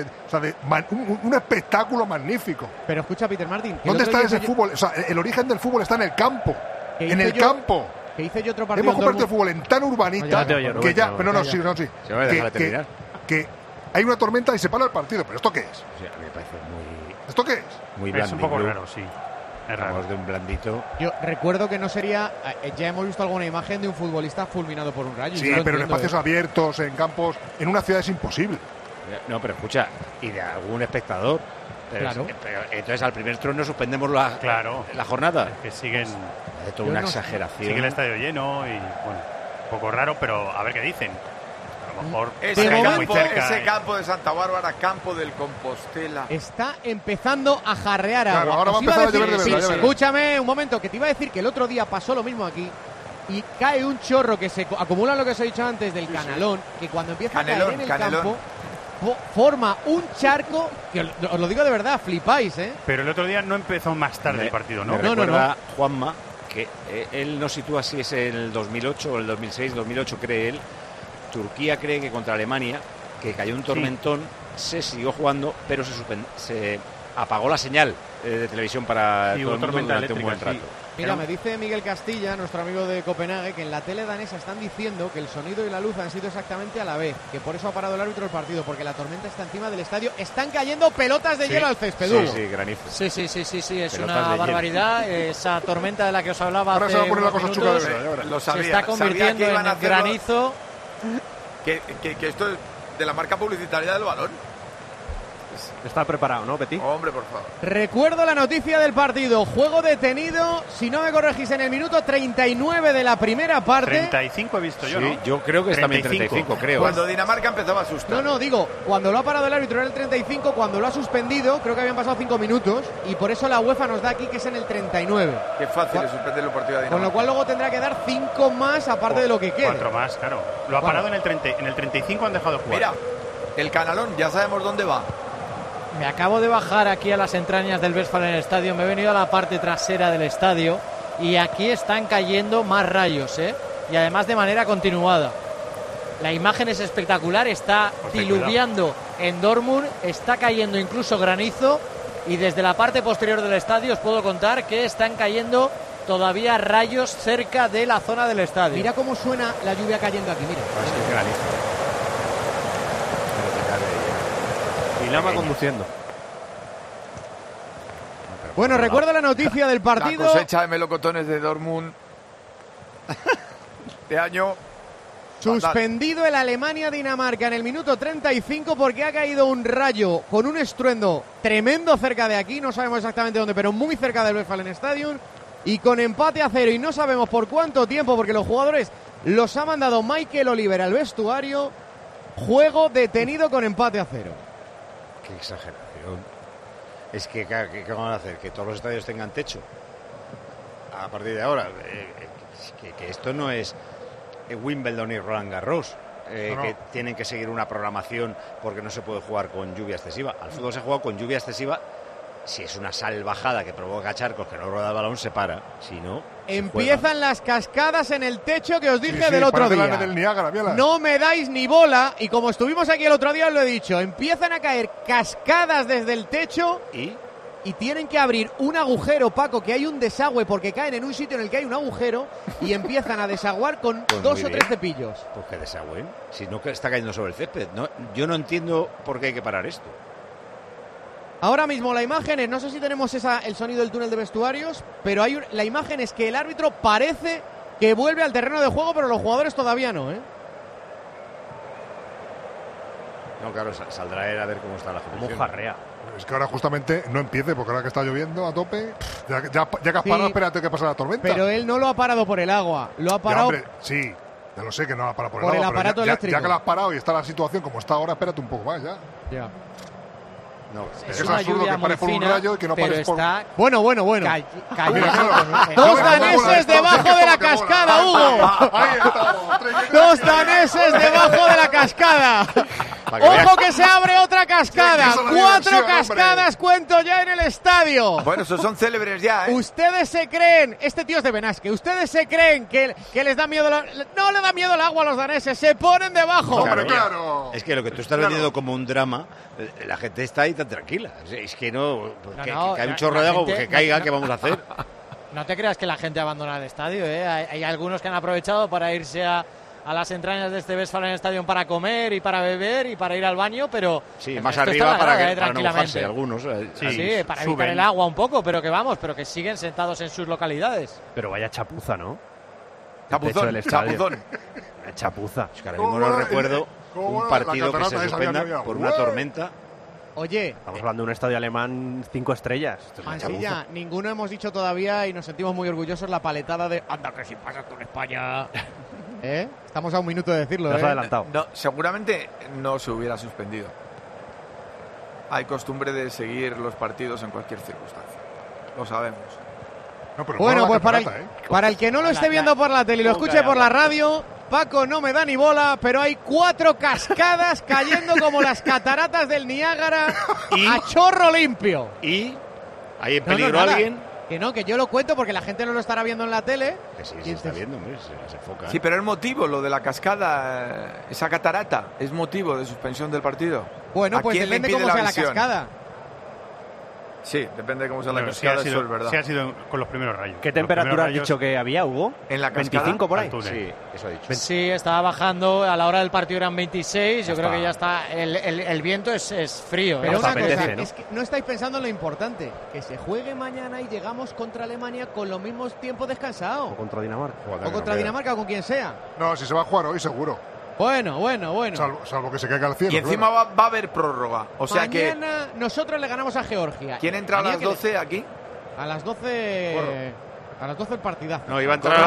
Speaker 9: un espectáculo magnífico.
Speaker 4: Pero escucha, Peter Martin, que el
Speaker 9: ¿Dónde
Speaker 4: otro
Speaker 9: está
Speaker 4: día
Speaker 9: ese
Speaker 4: hice yo-
Speaker 9: fútbol? O sea, el origen del fútbol está en el campo.
Speaker 4: que
Speaker 9: En
Speaker 4: hice
Speaker 9: el
Speaker 4: yo-
Speaker 9: campo.
Speaker 4: Que hice yo otro partido
Speaker 9: Hemos
Speaker 4: en
Speaker 9: convertido el
Speaker 4: Dortmund.
Speaker 9: fútbol en tan urbanita
Speaker 4: No, ya te
Speaker 10: oye,
Speaker 9: que
Speaker 10: Rubén,
Speaker 9: ya,
Speaker 10: no,
Speaker 9: pero no,
Speaker 4: ya,
Speaker 9: sí,
Speaker 4: ya.
Speaker 9: no, sí.
Speaker 7: Se va a dejar de terminar.
Speaker 9: Que hay una tormenta y se para el partido. ¿Pero esto qué es?
Speaker 7: O sea, a mí me parece
Speaker 9: ¿Esto qué es?
Speaker 7: muy
Speaker 6: Es
Speaker 7: blandito.
Speaker 6: un poco raro, sí. Es raro.
Speaker 7: Hablamos de un blandito.
Speaker 4: Yo recuerdo que no sería. Ya hemos visto alguna imagen de un futbolista fulminado por un rayo.
Speaker 9: Sí,
Speaker 4: yo lo
Speaker 9: pero en
Speaker 4: entiendo,
Speaker 9: espacios abiertos, en campos, en una ciudad es imposible.
Speaker 7: No, pero escucha, y de algún espectador. Pero,
Speaker 4: Claro.
Speaker 7: pero entonces al primer trono suspendemos la jornada.
Speaker 6: Que siguen.
Speaker 7: De toda
Speaker 4: Yo
Speaker 7: una
Speaker 4: no sé.
Speaker 7: exageración.
Speaker 6: Sigue el estadio lleno y bueno, un poco raro, pero a ver qué dicen. A lo mejor
Speaker 8: Ese,
Speaker 4: De
Speaker 6: caen
Speaker 8: campo,
Speaker 6: muy cerca.
Speaker 8: ese campo de Santa Bárbara, campo del Compostela.
Speaker 4: Está empezando a jarrear agua.
Speaker 9: Claro, ahora va a
Speaker 4: Os iba
Speaker 9: empezar a
Speaker 4: decir-
Speaker 9: llover de verdad, ya verás.
Speaker 4: Escúchame un momento, que te iba a decir que el otro día pasó lo mismo aquí y cae un chorro que se acumula lo que os he dicho antes del canalón, que cuando empieza a
Speaker 8: Canelón,
Speaker 4: caer en el
Speaker 8: canelón.
Speaker 4: campo forma un charco que os lo digo de verdad, flipáis, ¿eh?
Speaker 6: Pero el otro día no empezó más tarde el partido, ¿no?
Speaker 7: Me
Speaker 4: No, no,
Speaker 7: recuerda Juanma que él no sitúa si es en el 2008 o el 2006, 2008 cree él. Turquía cree que contra Alemania, que cayó un tormentón, se siguió jugando, pero se apagó la señal de televisión para
Speaker 6: Sí,
Speaker 7: todo
Speaker 6: hubo
Speaker 7: el mundo
Speaker 6: tormenta
Speaker 7: durante un buen
Speaker 6: eléctrica,
Speaker 7: rato.
Speaker 4: Mira, me dice Miguel Castilla, nuestro amigo de Copenhague, que en la tele danesa están diciendo que el sonido y la luz han sido exactamente a la vez, que por eso ha parado el árbitro el partido, porque la tormenta está encima del estadio. Están cayendo pelotas de hielo al césped.
Speaker 7: Sí,
Speaker 4: Hugo.
Speaker 7: sí, granizo.
Speaker 5: Sí, es
Speaker 7: Pelotas
Speaker 5: una
Speaker 7: de hielo.
Speaker 5: barbaridad. Esa tormenta de la que os hablaba
Speaker 9: Ahora
Speaker 5: hace
Speaker 9: se va a poner la
Speaker 5: unos
Speaker 9: cosa chunga de
Speaker 5: minutos,
Speaker 9: verdad, ya verás.
Speaker 8: Lo
Speaker 5: se
Speaker 8: sabía.
Speaker 5: está
Speaker 8: Sabía
Speaker 5: convirtiendo
Speaker 8: que iban
Speaker 5: en
Speaker 8: a hacerlo,
Speaker 5: granizo.
Speaker 8: que esto es de la marca publicitaria del balón.
Speaker 10: Está preparado, ¿no, Petit?
Speaker 8: Hombre, por favor.
Speaker 4: Recuerdo la noticia del partido. Juego detenido, si no me corregís, en el minuto 39 de la primera parte.
Speaker 6: 35 he visto yo,
Speaker 7: Sí,
Speaker 6: ¿no?
Speaker 7: yo creo que es también 35, creo.
Speaker 8: Cuando Dinamarca empezaba a asustar.
Speaker 4: No, digo, cuando lo ha parado el árbitro era el 35, cuando lo ha suspendido, creo que habían pasado 5 minutos, y por eso la UEFA nos da aquí que es en el 39.
Speaker 8: Qué fácil es suspender los partidos de Dinamarca.
Speaker 4: Con lo cual luego tendrá que dar 5 más aparte de lo que quede.
Speaker 6: 4 más, claro. Lo ha parado en el 30, en el 35 han dejado de jugar.
Speaker 8: Mira, el canalón, ya sabemos dónde va.
Speaker 5: Me acabo de bajar aquí a las entrañas del Westfalen Estadio, me he venido a la parte trasera del estadio y aquí están cayendo más rayos, ¿eh? Y además de manera continuada. La imagen es espectacular, está diluviando en Dortmund, está cayendo incluso granizo y desde la parte posterior del estadio os puedo contar que están cayendo todavía rayos cerca de la zona del estadio.
Speaker 4: Mira cómo suena la lluvia cayendo aquí, mira.
Speaker 7: Es que granizo.
Speaker 10: Y Lama conduciendo.
Speaker 4: Bueno, recuerdo la noticia del partido.
Speaker 8: La cosecha de melocotones de Dortmund de año.
Speaker 4: Suspendido el Alemania-Dinamarca en el minuto 35 porque ha caído un rayo con un estruendo tremendo cerca de aquí, no sabemos exactamente dónde, pero muy cerca del Westfalen Stadium, y con empate a 0 y no sabemos por cuánto tiempo porque los jugadores los ha mandado Michael Oliver al vestuario. Juego detenido con empate a 0.
Speaker 7: Qué exageración. Es que, ¿qué van a hacer? ¿Que todos los estadios tengan techo? A partir de ahora. Que esto no es Wimbledon y Roland Garros.
Speaker 9: No.
Speaker 7: Que tienen que seguir una programación porque no se puede jugar con lluvia excesiva. Al fútbol se juega con lluvia excesiva. Si es una salvajada que provoca charcos, que no rueda el balón, se para. Si no,
Speaker 4: empiezan las cascadas en el techo que os dije del otro día.
Speaker 9: Del Niágara,
Speaker 4: no me dais ni bola, y como estuvimos aquí el otro día os lo he dicho, empiezan a caer cascadas desde el techo y tienen que abrir un agujero, Paco, que hay un desagüe porque caen en un sitio en el que hay un agujero y empiezan a desaguar con
Speaker 7: pues
Speaker 4: 2 o 3 cepillos.
Speaker 7: Pues que desagüen. Si no, que está cayendo sobre el césped. No, yo no entiendo por qué hay que parar esto.
Speaker 4: Ahora mismo la imagen es, no sé si tenemos el sonido del túnel de vestuarios, pero la imagen es que el árbitro parece que vuelve al terreno de juego, pero los jugadores todavía no, ¿eh?
Speaker 7: No, claro, saldrá él a ver cómo está la
Speaker 10: Como jarrea.
Speaker 9: Es que ahora justamente no empiece, porque ahora que está lloviendo a tope, ya que has parado, espérate que pase la tormenta.
Speaker 4: Pero él no lo ha parado por el agua, lo ha parado...
Speaker 9: Ya, hombre, sí, ya lo sé que no lo ha parado por
Speaker 4: el
Speaker 9: agua,
Speaker 4: aparato
Speaker 9: pero
Speaker 4: eléctrico.
Speaker 9: Ya que lo has parado y está la situación como está ahora, espérate un poco más ya.
Speaker 4: Ya.
Speaker 7: No,
Speaker 9: es absurdo que pare por un rayo y que no pares por...
Speaker 4: Bueno.
Speaker 9: Mira,
Speaker 4: dos daneses debajo de la cascada, Hugo.
Speaker 9: Ahí estamos.
Speaker 4: 2 daneses debajo de la cascada. Ojo que se abre otra cascada. 4 cascadas cuento ya en el estadio.
Speaker 8: Bueno, esos son célebres ya, ¿eh?
Speaker 4: Ustedes se creen, este tío es de Benasque, ustedes se creen que les da miedo, no le da miedo el agua a los daneses, se ponen debajo.
Speaker 9: Hombre, claro.
Speaker 7: Es que lo que tú estás vendiendo como un drama, la gente está ahí tan tranquila. Es que no, que cae un chorro de agua, pues que caiga, ¿qué vamos a hacer?
Speaker 5: No te creas que la gente abandona el estadio, ¿eh? Hay algunos que han aprovechado para irse a las entrañas de este Westfalen Stadium para comer y para beber y para ir al baño, pero
Speaker 7: sí, más arriba para no mojarse algunos.
Speaker 5: Sí, para evitar el agua un poco, pero que siguen sentados en sus localidades.
Speaker 10: Pero vaya chapuza, ¿no?
Speaker 8: Chapuzón.
Speaker 10: Chapuza.
Speaker 7: Es que ahora mismo no recuerdo un partido que se suspenda por una tormenta.
Speaker 4: Oye,
Speaker 10: estamos hablando de un estadio alemán 5 estrellas.
Speaker 4: Mansilla, ninguno hemos dicho todavía y nos sentimos muy orgullosos la paletada de anda que si pasas con España. Estamos a un minuto de decirlo.
Speaker 10: Te has adelantado.
Speaker 8: No, seguramente no se hubiera suspendido. Hay costumbre de seguir los partidos en cualquier circunstancia. Lo sabemos.
Speaker 9: No, pero
Speaker 4: bueno,
Speaker 9: no
Speaker 4: pues para el que no lo esté viendo por la tele y lo escuche por la radio, Paco no me da ni bola, pero hay 4 cascadas cayendo como las cataratas del Niágara a chorro limpio.
Speaker 7: ¿Y hay en peligro alguien?
Speaker 4: Que yo lo cuento porque la gente no lo estará viendo en la tele.
Speaker 7: Que sí, se está viendo, hombre, se enfoca.
Speaker 8: Sí, pero es motivo, lo de la cascada, esa catarata, es motivo de suspensión del partido.
Speaker 4: Bueno, pues depende cómo sea la cascada.
Speaker 8: Sí, depende de cómo sea la cascada, eso es verdad.
Speaker 6: Sí, ha sido con los primeros rayos.
Speaker 10: ¿Qué temperatura has dicho que había, Hugo?
Speaker 8: En la cascada.
Speaker 10: 25 por ahí.
Speaker 7: Sí, eso ha dicho.
Speaker 5: Sí, estaba bajando, a la hora del partido eran 26, yo creo que ya está, el viento es frío.
Speaker 4: Pero una cosa, es que no estáis pensando en lo importante, que se juegue mañana y llegamos contra Alemania con los mismos tiempos descansados.
Speaker 10: O contra Dinamarca.
Speaker 4: O contra Dinamarca o con quien sea.
Speaker 9: No, si se va a jugar hoy, seguro.
Speaker 4: Bueno.
Speaker 9: Salvo que se caiga al cielo.
Speaker 8: Y encima va a haber prórroga. O sea que
Speaker 4: mañana nosotros le ganamos a Georgia.
Speaker 8: ¿Quién entra a las 12 aquí?
Speaker 4: A las 12. A las 12 el partidazo.
Speaker 7: No, iba a entrar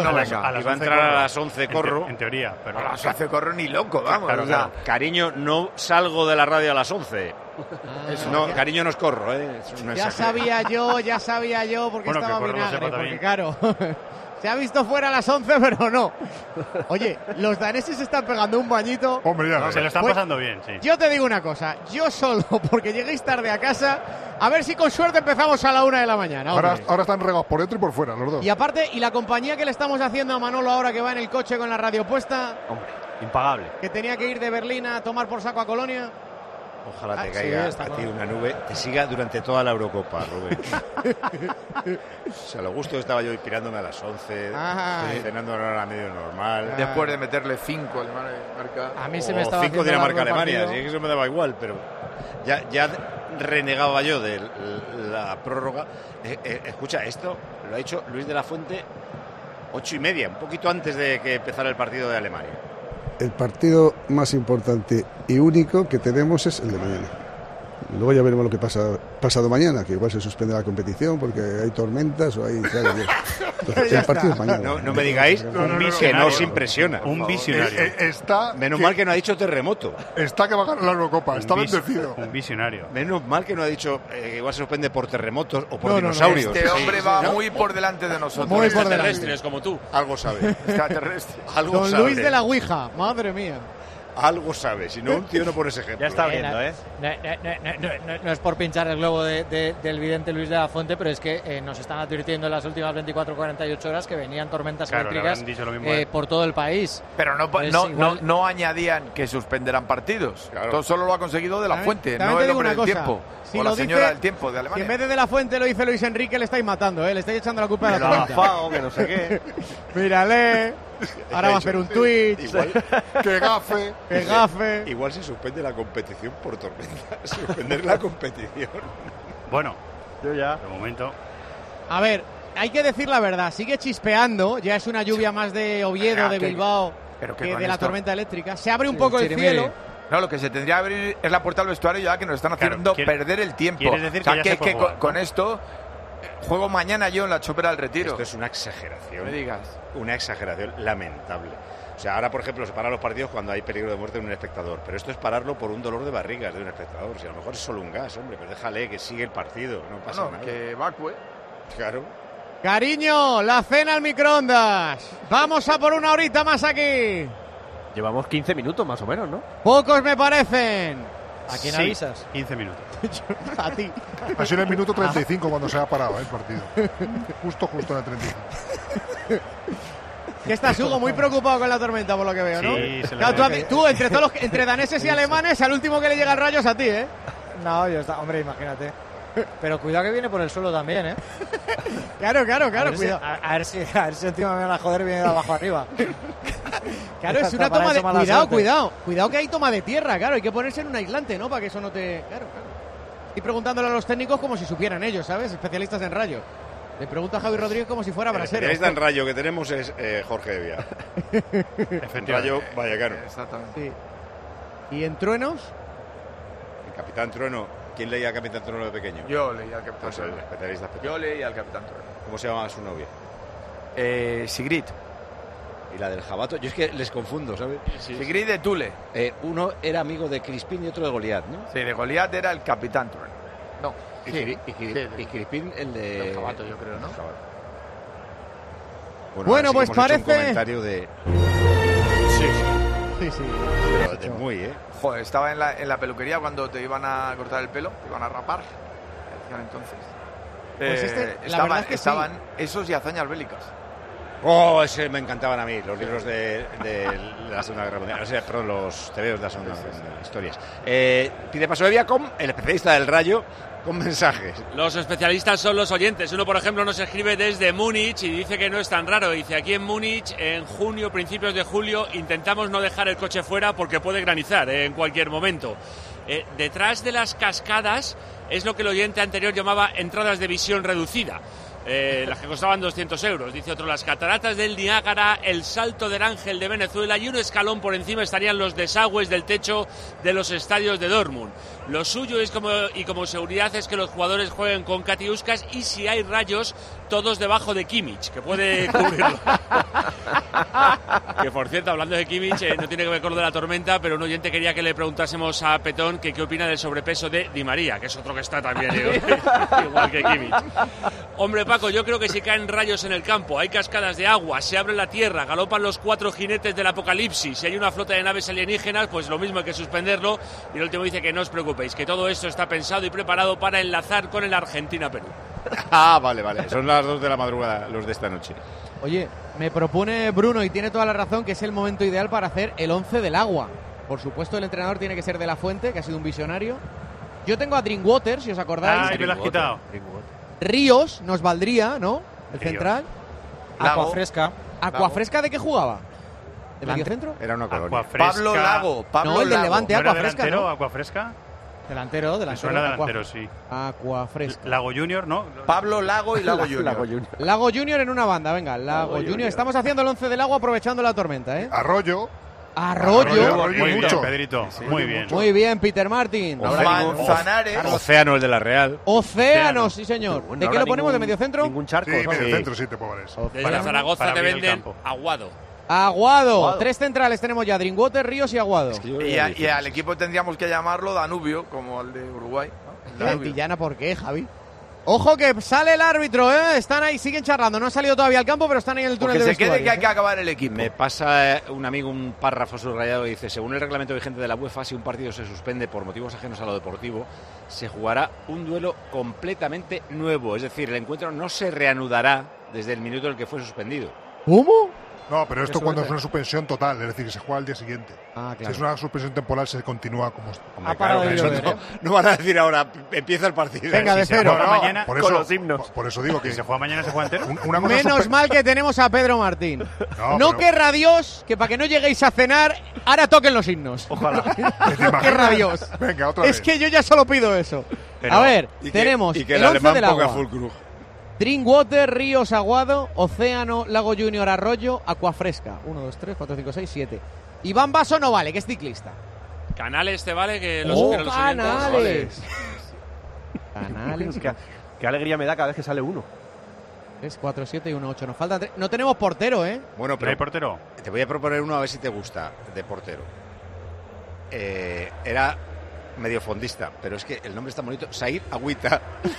Speaker 8: a
Speaker 7: las 11 corro.
Speaker 6: En teoría, pero
Speaker 8: a las 11 corro ni loco, vamos.
Speaker 7: Claro. Cariño, no salgo de la radio a las 11. Cariño, no es corro,
Speaker 4: ya sabía yo, porque estaba vinagre, porque claro... Se ha visto fuera a las 11, pero no. Oye, los daneses se están pegando un bañito.
Speaker 9: Hombre, ya.
Speaker 6: Se lo están pasando bien, sí.
Speaker 4: Yo te digo una cosa. Yo solo, porque lleguéis tarde a casa, a ver si con suerte empezamos a la 1 de la mañana.
Speaker 9: Ahora están regados por dentro y por fuera, los dos.
Speaker 4: Y aparte, y la compañía que le estamos haciendo a Manolo ahora que va en el coche con la radio puesta.
Speaker 10: Hombre. Impagable.
Speaker 4: Que tenía que ir de Berlín a tomar por saco a Colonia.
Speaker 7: Ojalá te caiga a ti una nube, te siga durante toda la Eurocopa, Rubén. O sea, lo gusto estaba yo inspirándome a las 11, cenando a una hora medio normal.
Speaker 8: Después de meterle 5 Alemania Dinamarca.
Speaker 5: A mí se me estaba
Speaker 7: 5 Dinamarca-Alemania, sí, eso me daba igual, pero ya renegaba yo de la prórroga. Escucha, esto lo ha dicho Luis de la Fuente 8:30, un poquito antes de que empezara el partido de Alemania.
Speaker 3: El partido más importante y único que tenemos es el de mañana. Luego ya veremos lo que pasa pasado mañana, que igual se suspende la competición porque hay tormentas o hay... Entonces, el partido es mañana.
Speaker 7: No me digáis que no os impresiona.
Speaker 6: Un visionario.
Speaker 7: Menos mal que no ha dicho terremoto.
Speaker 9: Está que va a ganar la Eurocopa, está bendecido.
Speaker 6: Un visionario.
Speaker 7: Menos mal que no ha dicho igual se suspende por terremotos o por dinosaurios.
Speaker 8: Este hombre va muy por delante de nosotros.
Speaker 4: Muy por delante.
Speaker 11: Extraterrestres como tú.
Speaker 7: Algo sabe.
Speaker 8: Extraterrestre.
Speaker 7: Algo
Speaker 4: Don
Speaker 7: sabe.
Speaker 4: Luis de la Ouija, madre mía.
Speaker 7: Algo sabe, si no un tío no pone ese ejemplo.
Speaker 10: Ya está viendo, ¿eh?
Speaker 5: No es por pinchar el globo del vidente Luis de la Fuente, pero es que nos están advirtiendo en las últimas 24-48 horas que venían tormentas eléctricas por todo el país.
Speaker 8: Pero no añadían que suspenderán partidos.
Speaker 7: Claro.
Speaker 8: Todo solo lo ha conseguido de la Fuente, no
Speaker 4: te
Speaker 8: el
Speaker 4: digo
Speaker 8: hombre
Speaker 4: una
Speaker 8: del
Speaker 4: cosa.
Speaker 8: tiempo.
Speaker 4: Si
Speaker 8: o la
Speaker 4: lo
Speaker 8: señora
Speaker 4: dice-
Speaker 8: del tiempo de
Speaker 4: Si
Speaker 8: Alemania.
Speaker 4: en vez de la Fuente lo dice Luis Enrique, le estáis matando, le estáis echando la culpa de la
Speaker 10: La
Speaker 4: tormenta.
Speaker 10: FAO, que no sé qué.
Speaker 4: Mírale, ahora va a hacer un Twitch,
Speaker 9: ¡Qué gafe!
Speaker 4: que gafe.
Speaker 7: Igual se suspende la competición por tormenta. Suspender la competición.
Speaker 6: Bueno,
Speaker 10: Yo ya.
Speaker 6: de momento.
Speaker 4: A ver, hay que decir la verdad, sigue chispeando, ya es una lluvia más de Oviedo, de Bilbao,
Speaker 8: pero que
Speaker 4: que
Speaker 8: con
Speaker 4: de la
Speaker 8: esto-
Speaker 4: tormenta eléctrica. Se abre un poco el
Speaker 5: chirimiri.
Speaker 4: cielo.
Speaker 8: No, lo que se tendría que abrir es la puerta al vestuario ya que nos están haciendo
Speaker 6: Claro,
Speaker 8: perder el tiempo.
Speaker 6: quieres decir
Speaker 8: o sea,
Speaker 6: que ya se puede jugar,
Speaker 8: con
Speaker 6: ¿no?
Speaker 8: esto juego mañana yo en la Chopera del Retiro.
Speaker 7: Esto es una exageración.
Speaker 8: Me digas.
Speaker 7: Una exageración lamentable. O sea, ahora, por ejemplo, se paran los partidos cuando hay peligro de muerte de un espectador. Pero esto es pararlo por un dolor de barrigas de un espectador. Si a lo mejor es solo un gas, hombre, pero déjale que sigue el partido. No pasa nada.
Speaker 8: Que evacue.
Speaker 7: Claro.
Speaker 4: Cariño, la cena al microondas. Vamos a por una horita más aquí.
Speaker 10: Llevamos 15 minutos más o menos, ¿no?
Speaker 4: Pocos me parecen.
Speaker 5: ¿A quién
Speaker 6: Sí,
Speaker 5: avisas?
Speaker 6: 15 minutos.
Speaker 4: A ti.
Speaker 9: Ha sido en el minuto 35 cuando se ha parado el partido. Justo en el 35.
Speaker 4: Que estás, Hugo, muy preocupado con la tormenta, por lo que veo, ¿no?
Speaker 6: Sí, se le
Speaker 4: Claro,
Speaker 6: ve.
Speaker 4: tú, entre todos entre daneses y alemanes, al último que le llega el rayo es a ti, ¿eh?
Speaker 5: No, hombre, imagínate. Pero cuidado que viene por el suelo también, ¿eh?
Speaker 4: Claro,
Speaker 5: A ver
Speaker 4: cuidado.
Speaker 5: a ver si encima me van a joder viene de abajo arriba.
Speaker 4: Claro, es una
Speaker 5: Para
Speaker 4: toma de...
Speaker 5: eso mala suerte.
Speaker 4: Cuidado que hay toma de tierra, claro, hay que ponerse en un aislante, ¿no? Para que eso no te... Claro. Y preguntándole a los técnicos como si supieran ellos, ¿sabes? Especialistas en rayo. Le pregunto a Javi Rodríguez como si fuera
Speaker 7: El
Speaker 4: brasero.
Speaker 7: especialista en rayo que tenemos es Jorge Evia. Rayo Vallecano.
Speaker 8: Exactamente.
Speaker 4: Sí. ¿Y en truenos?
Speaker 7: El Capitán Trueno. ¿Quién leía Capitán Trueno de pequeño?
Speaker 8: Yo leí al Capitán
Speaker 7: Pues el
Speaker 8: Trueno.
Speaker 7: especialista pequeño.
Speaker 8: Yo leí al Capitán Trueno.
Speaker 7: ¿Cómo se llama su novia?
Speaker 8: Sigrid.
Speaker 7: Y la del Jabato. Yo es que les confundo, ¿sabes?
Speaker 8: Sigrid de Tule.
Speaker 7: Uno era amigo de Crispín y otro de Goliat, ¿no?
Speaker 8: Sí, de Goliat era el Capitán Trueno. No.
Speaker 7: Y Crispín el de...
Speaker 8: El Jabato, yo creo, ¿no?
Speaker 4: Bueno,
Speaker 7: ahora
Speaker 4: pues
Speaker 7: sí que hemos hecho
Speaker 4: parece-
Speaker 7: un comentario de...
Speaker 4: Sí.
Speaker 7: Pero de muy, ¿eh?
Speaker 8: Joder, estaba en la peluquería cuando te iban a cortar el pelo, te iban a rapar. Decían entonces.
Speaker 4: Pues la verdad es que
Speaker 8: estaban esos y hazañas bélicas.
Speaker 7: Oh, ese me encantaban a mí, los libros de la Segunda Guerra Mundial. O sea, perdón, los tebeos de la Segunda Guerra Mundial, historias. Pide paso Evia con el especialista del Rayo, con mensajes.
Speaker 11: Los especialistas son los oyentes. Uno, por ejemplo, nos escribe desde Múnich y dice que no es tan raro. Dice, aquí en Múnich, en junio, principios de julio, intentamos no dejar el coche fuera porque puede granizar en cualquier momento. Detrás de las cascadas es lo que el oyente anterior llamaba entradas de visión reducida. Las que costaban 200 euros. Dice otro, las cataratas del Niágara, el salto del Ángel de Venezuela y un escalón por encima estarían los desagües del techo de los estadios de Dortmund. Lo suyo es como seguridad es que los jugadores jueguen con catiuscas y si hay rayos, todos debajo de Kimmich, que puede cubrirlo. Que por cierto, hablando de Kimmich, no tiene que ver con lo de la tormenta, pero un oyente quería que le preguntásemos a Petón que qué opina del sobrepeso de Di María, que es otro que está también igual que Kimmich. Hombre, Paco, yo creo que si caen rayos en el campo, hay cascadas de agua, se abre la tierra, galopan los 4 jinetes del apocalipsis, si hay una flota de naves alienígenas, pues lo mismo hay que suspenderlo. Y el último dice que no os preocupéis, que todo esto está pensado y preparado para enlazar con el Argentina-Perú.
Speaker 7: Ah, vale. Son las 2 de la madrugada los de esta noche.
Speaker 4: Oye, me propone Bruno, y tiene toda la razón, que es el momento ideal para hacer el 11 del agua. Por supuesto, el entrenador tiene que ser De La Fuente, que ha sido un visionario. Yo tengo a Drinkwater, si os acordáis.
Speaker 6: Ah, me lo has quitado.
Speaker 4: Ríos nos valdría, ¿no? El
Speaker 6: Ríos.
Speaker 4: central.
Speaker 5: Acuafresca.
Speaker 4: ¿Acuafresca de qué jugaba? ¿De medio centro?
Speaker 7: Era una colonia.
Speaker 6: Acuafresca.
Speaker 8: Pablo Lago.
Speaker 4: No, el del
Speaker 8: Lago.
Speaker 4: Levante,
Speaker 6: ¿No era
Speaker 4: Acuafresca,
Speaker 6: delantero,
Speaker 4: ¿no?
Speaker 6: Acuafresca?
Speaker 4: Delantero.
Speaker 6: Me suena delantero, sí.
Speaker 4: Acuafresca.
Speaker 6: Lago Junior, ¿no?
Speaker 8: Pablo Lago y Lago Junior.
Speaker 4: Lago Junior en una banda, venga, Lago Junior. Estamos haciendo el 11 del agua aprovechando la tormenta, ¿eh?
Speaker 9: Arroyo.
Speaker 4: Arroyo.
Speaker 6: Muy bien,
Speaker 9: mucho.
Speaker 6: Pedrito. Muy bien.
Speaker 4: Muy bien, Peter Martin.
Speaker 8: Manzanares.
Speaker 7: Océano, el de la Real.
Speaker 4: Océano, sí señor.
Speaker 10: Bueno,
Speaker 4: ¿De qué
Speaker 10: ahora
Speaker 4: lo ponemos? ¿De
Speaker 10: ningún-
Speaker 4: medio centro?
Speaker 10: Ningún charco.
Speaker 9: Sí,
Speaker 10: ¿sabes?
Speaker 9: medio centro, sí, te puedo valer.
Speaker 11: Desde Zaragoza
Speaker 6: para
Speaker 11: te
Speaker 6: abrir el
Speaker 11: venden
Speaker 6: campo.
Speaker 11: Aguado.
Speaker 4: Aguado. 3 centrales tenemos ya, Drinkwater, Ríos y Aguado.
Speaker 8: Y al equipo tendríamos que llamarlo Danubio, como al de Uruguay. ¿no? Danubio.
Speaker 4: Antillana, ¿por qué, Javi? Ojo que sale el árbitro, ¿eh? Están ahí, siguen charlando. No ha salido todavía al campo, pero están ahí en el túnel
Speaker 8: Porque
Speaker 4: de
Speaker 8: se quede
Speaker 4: vestuarios,
Speaker 8: que hay que acabar el equipo.
Speaker 7: Me pasa un amigo un párrafo subrayado y dice: según el reglamento vigente de la UEFA, si un partido se suspende por motivos ajenos a lo deportivo, se jugará un duelo completamente nuevo. Es decir, el encuentro no se reanudará desde el minuto en el que fue suspendido.
Speaker 4: ¿Cómo?
Speaker 9: No, pero esto
Speaker 4: Qué
Speaker 9: cuando
Speaker 4: suerte.
Speaker 9: es una suspensión total, es decir, que se juega al día siguiente.
Speaker 4: Ah,
Speaker 9: Si es una suspensión temporal, se continúa como está.
Speaker 7: Hombre,
Speaker 4: Ha parado de
Speaker 7: eso
Speaker 4: llover,
Speaker 7: no,
Speaker 4: ¿eh?
Speaker 7: no van a decir ahora, empieza el partido.
Speaker 4: Venga, de
Speaker 6: Si se
Speaker 4: cero.
Speaker 6: juega mañana,
Speaker 9: por
Speaker 10: con
Speaker 9: eso,
Speaker 10: los himnos.
Speaker 9: por eso digo que
Speaker 6: Si se juega mañana, se juega entero.
Speaker 9: una cosa
Speaker 4: Menos
Speaker 9: es
Speaker 4: mal que tenemos a Pedro Martín.
Speaker 9: No,
Speaker 4: No
Speaker 9: pero-
Speaker 4: querrá Dios que para que no lleguéis a cenar, ahora toquen los himnos.
Speaker 10: Ojalá.
Speaker 9: ¿Te
Speaker 4: No
Speaker 9: imaginas?
Speaker 4: querrá Dios.
Speaker 9: Venga, otra
Speaker 4: Es
Speaker 9: vez.
Speaker 4: que yo ya solo pido eso.
Speaker 6: Pero-
Speaker 4: A ver,
Speaker 7: Y que-
Speaker 4: tenemos
Speaker 7: y que
Speaker 4: el
Speaker 7: el
Speaker 4: 11
Speaker 7: alemán
Speaker 4: del
Speaker 7: ponga
Speaker 4: agua.
Speaker 7: Fulkrug.
Speaker 4: Drinkwater, Ríos, Aguado, Océano, Lago Junior, Arroyo, Acuafresca. 1, 2, 3, 4, 5, 6, 7. Iván Basso no vale, que es ciclista.
Speaker 11: Canales te vale que los,
Speaker 4: ¡Oh,
Speaker 11: que los oyentes-
Speaker 4: Canales! Canales.
Speaker 10: Qué alegría me da cada vez que sale uno.
Speaker 4: 3, 4, 7 y 1, 8. Nos faltan 3. No tenemos portero, ¿eh?
Speaker 7: Bueno,
Speaker 6: ¿Pero hay
Speaker 7: pero
Speaker 6: portero?
Speaker 7: te voy a proponer uno a ver si te gusta, de portero. Era medio fondista, pero es que el nombre está bonito. Said Agüita.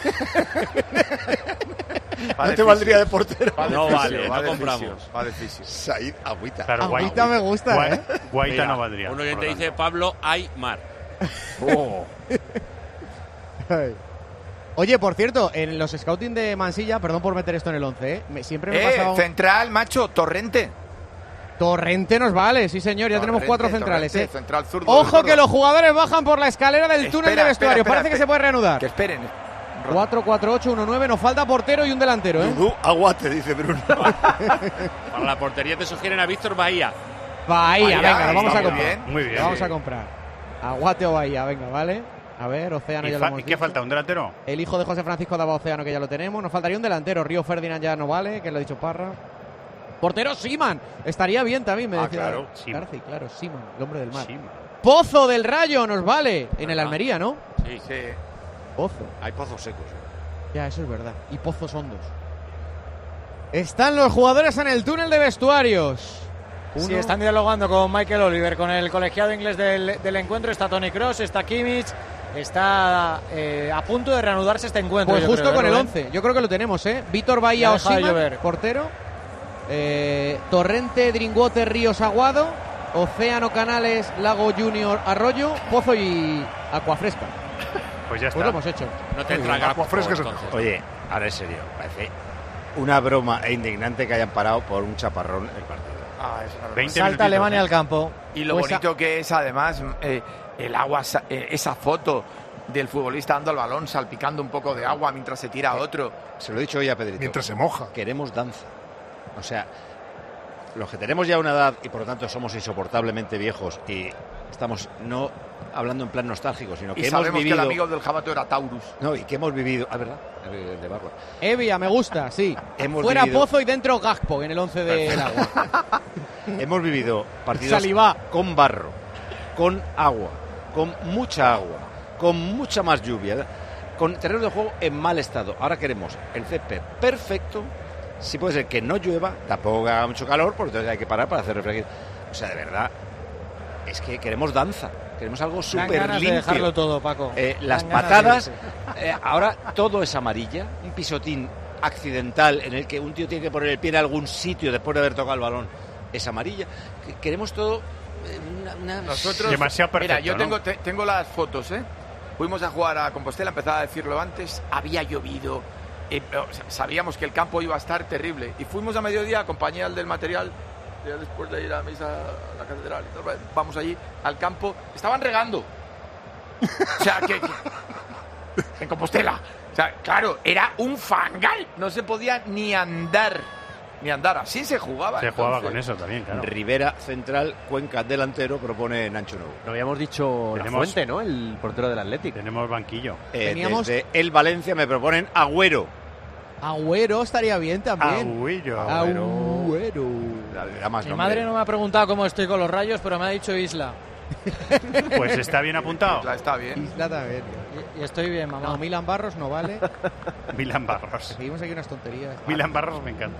Speaker 7: ¿No te valdría de portero?
Speaker 11: No vale, no compramos.
Speaker 8: Va de fisio.
Speaker 7: Said Agüita.
Speaker 6: Claro,
Speaker 4: Agüita me gusta, ¿eh?
Speaker 6: Guaita
Speaker 11: Mira,
Speaker 6: no valdría.
Speaker 11: Uno que
Speaker 6: por
Speaker 11: te
Speaker 6: lo
Speaker 11: dice
Speaker 6: tanto.
Speaker 11: Pablo Aymar.
Speaker 7: Oh.
Speaker 4: Oye, por cierto, en los scouting de Mansilla, perdón por meter esto en el 11, ¿eh? Siempre me pasa...
Speaker 8: Central, macho, Torrente.
Speaker 4: Torrente nos vale, sí señor, ya tenemos 4 centrales,
Speaker 8: Torrente,
Speaker 4: ¿eh?
Speaker 8: Central zurdo.
Speaker 4: Ojo
Speaker 8: zurdo.
Speaker 4: que los jugadores bajan por la escalera del túnel
Speaker 8: Espera,
Speaker 4: de vestuario.
Speaker 8: espera,
Speaker 4: Parece que se puede reanudar.
Speaker 8: Que esperen.
Speaker 4: 4, 4, 8, 1, 9. Nos falta portero y un delantero, ¿eh?
Speaker 7: Dudú, Aguate, dice Bruno.
Speaker 11: Para la portería te sugieren a Víctor Bahía.
Speaker 4: Bahía, venga, lo vamos
Speaker 8: está
Speaker 4: a
Speaker 8: muy
Speaker 4: comprar.
Speaker 8: bien.
Speaker 6: Muy bien.
Speaker 4: Lo vamos a comprar. Aguate o Bahía, venga, ¿vale? A ver, Océano ya lo hemos
Speaker 6: ¿Y qué
Speaker 4: dicho.
Speaker 6: falta? ¿Un delantero?
Speaker 4: El hijo de José Francisco daba Océano, que ya lo tenemos. Nos faltaría un delantero. Río Ferdinand ya no vale, que lo ha dicho Parra. Portero Siman. Estaría bien también, me decía.
Speaker 7: claro,
Speaker 4: Garci, claro, Siman, el hombre del mar.
Speaker 6: Sí.
Speaker 4: Pozo del Rayo nos vale. En el Almería, ¿no?
Speaker 11: Sí.
Speaker 8: Sí.
Speaker 4: Pozo.
Speaker 7: Hay pozos secos.
Speaker 4: Ya, eso es verdad. Y pozos hondos. Están los jugadores en el túnel de vestuarios.
Speaker 5: Sí, están dialogando con Michael Oliver, con el colegiado inglés del encuentro. Está Toni Kroos, está Kimmich. Está a punto de reanudarse este encuentro.
Speaker 4: Pues
Speaker 5: yo
Speaker 4: justo
Speaker 5: creo,
Speaker 4: con el
Speaker 5: Rubén.
Speaker 4: 11. Yo creo que lo tenemos, ¿eh? Víctor Bahía
Speaker 5: Ya
Speaker 4: o
Speaker 5: deja de
Speaker 4: Siman,
Speaker 5: llover.
Speaker 4: portero. Torrente, Drinkwater, Ríos, Aguado. Océano, Canales, Lago Junior, Arroyo, Pozo y Acuafresca.
Speaker 6: Pues ya
Speaker 4: Pues lo
Speaker 6: está.
Speaker 4: hemos hecho.
Speaker 11: No te entra
Speaker 9: Agua fresca es el
Speaker 11: entonces.
Speaker 7: Oye, ahora en serio, parece una broma e indignante que hayan parado por un chaparrón el partido.
Speaker 8: Es una
Speaker 6: 20
Speaker 5: Salta
Speaker 6: minutitos,
Speaker 5: Alemania
Speaker 6: ¿eh?
Speaker 5: al campo.
Speaker 8: Y lo
Speaker 4: Pues
Speaker 8: bonito que es, además, el agua, esa foto del futbolista dando el balón, salpicando un poco de agua mientras se tira a otro.
Speaker 7: Se lo he dicho hoy a Pedrito.
Speaker 9: Mientras se moja.
Speaker 7: Queremos danza. O sea, los que tenemos ya una edad y por lo tanto somos insoportablemente viejos y estamos no hablando en plan nostálgico, sino que
Speaker 8: Y
Speaker 7: hemos
Speaker 8: sabemos
Speaker 7: vivido...
Speaker 8: que el amigo del jabato era Taurus.
Speaker 7: No, y que hemos vivido... Ah, ¿verdad? El de Barba.
Speaker 4: Evia, me gusta, sí.
Speaker 7: Hemos
Speaker 4: Fuera
Speaker 7: vivido-
Speaker 4: Pozo y dentro Gakpo en el 11 del agua.
Speaker 7: Hemos vivido partidos
Speaker 4: Saliba.
Speaker 7: con barro, con agua, con mucha agua, con mucha más lluvia, con terrenos de juego en mal estado. Ahora queremos el césped perfecto. Si puede ser que no llueva, tampoco haga mucho calor, porque entonces hay que parar para hacer refresco. O sea, de verdad, es que queremos danza. Queremos algo
Speaker 5: Dan
Speaker 7: súper
Speaker 5: ganas de
Speaker 7: limpio.
Speaker 5: dejarlo todo, Paco.
Speaker 7: Las
Speaker 5: Dan ganas
Speaker 7: patadas,
Speaker 5: de irse.
Speaker 7: ahora todo es amarilla, un pisotín accidental en el que un tío tiene que poner el pie en algún sitio después de haber tocado el balón, es amarilla. Queremos todo
Speaker 8: Nosotros,
Speaker 6: Demasiado perfecto,
Speaker 8: mira, yo
Speaker 6: ¿no?
Speaker 8: tengo las fotos, ¿eh? Fuimos a jugar a Compostela, empezaba a decirlo antes, había llovido, sabíamos que el campo iba a estar terrible. Y fuimos a mediodía, acompañé al del material, ya después de ir a misa a la catedral. Vamos allí al campo. Estaban regando. O sea, que en Compostela. O sea, claro, era un fangal. No se podía ni andar. Así se jugaba.
Speaker 6: Se jugaba con eso también, claro.
Speaker 7: Rivera central, Cuenca delantero, propone Nacho Nuevo.
Speaker 10: Lo habíamos dicho La Fuente, ¿no? El portero del Atlético.
Speaker 6: Tenemos banquillo.
Speaker 7: Desde el Valencia me proponen Agüero.
Speaker 12: Agüero estaría bien también.
Speaker 10: Agüero.
Speaker 5: Mi madre no me ha preguntado cómo estoy con los Rayos, pero me ha dicho Isla.
Speaker 6: Pues está bien apuntado.
Speaker 8: Isla está bien.
Speaker 12: Isla también.
Speaker 5: Y estoy bien, mamá.
Speaker 12: No, Milan Barros no vale.
Speaker 6: Milan Barros.
Speaker 12: Seguimos aquí unas tonterías.
Speaker 6: Milan Barros me encanta.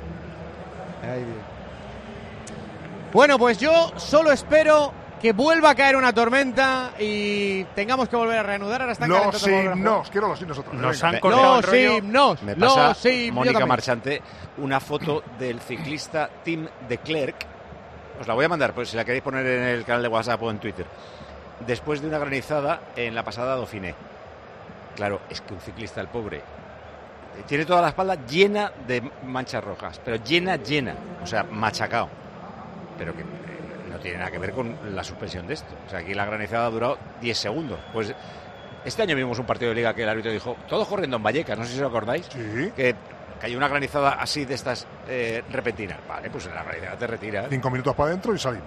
Speaker 12: Bueno, pues yo solo espero que vuelva a caer una tormenta y tengamos que volver a reanudar. Ahora están
Speaker 9: los himnos, quiero los himnos otra vez.
Speaker 6: Nos han cortado el rollo.
Speaker 12: Himnos,
Speaker 7: me pasa,
Speaker 12: los himnos.
Speaker 7: Mónica Marchante, una foto del ciclista Tim de Klerk. Os la voy a mandar, pues si la queréis poner en el canal de WhatsApp o en Twitter. Después de una granizada en la pasada Dauphiné. Claro, es que un ciclista, el pobre, tiene toda la espalda llena de manchas rojas, pero llena, o sea, machacado. Pero que no tiene nada que ver con la suspensión de esto. O sea, aquí la granizada ha durado 10 segundos. Pues este año vimos un partido de Liga que el árbitro dijo, todos corriendo en Vallecas, no sé si os acordáis, que cayó una granizada así de estas repentinas. Vale, pues en la granizada te retiras.
Speaker 9: 5 minutos para adentro y salimos.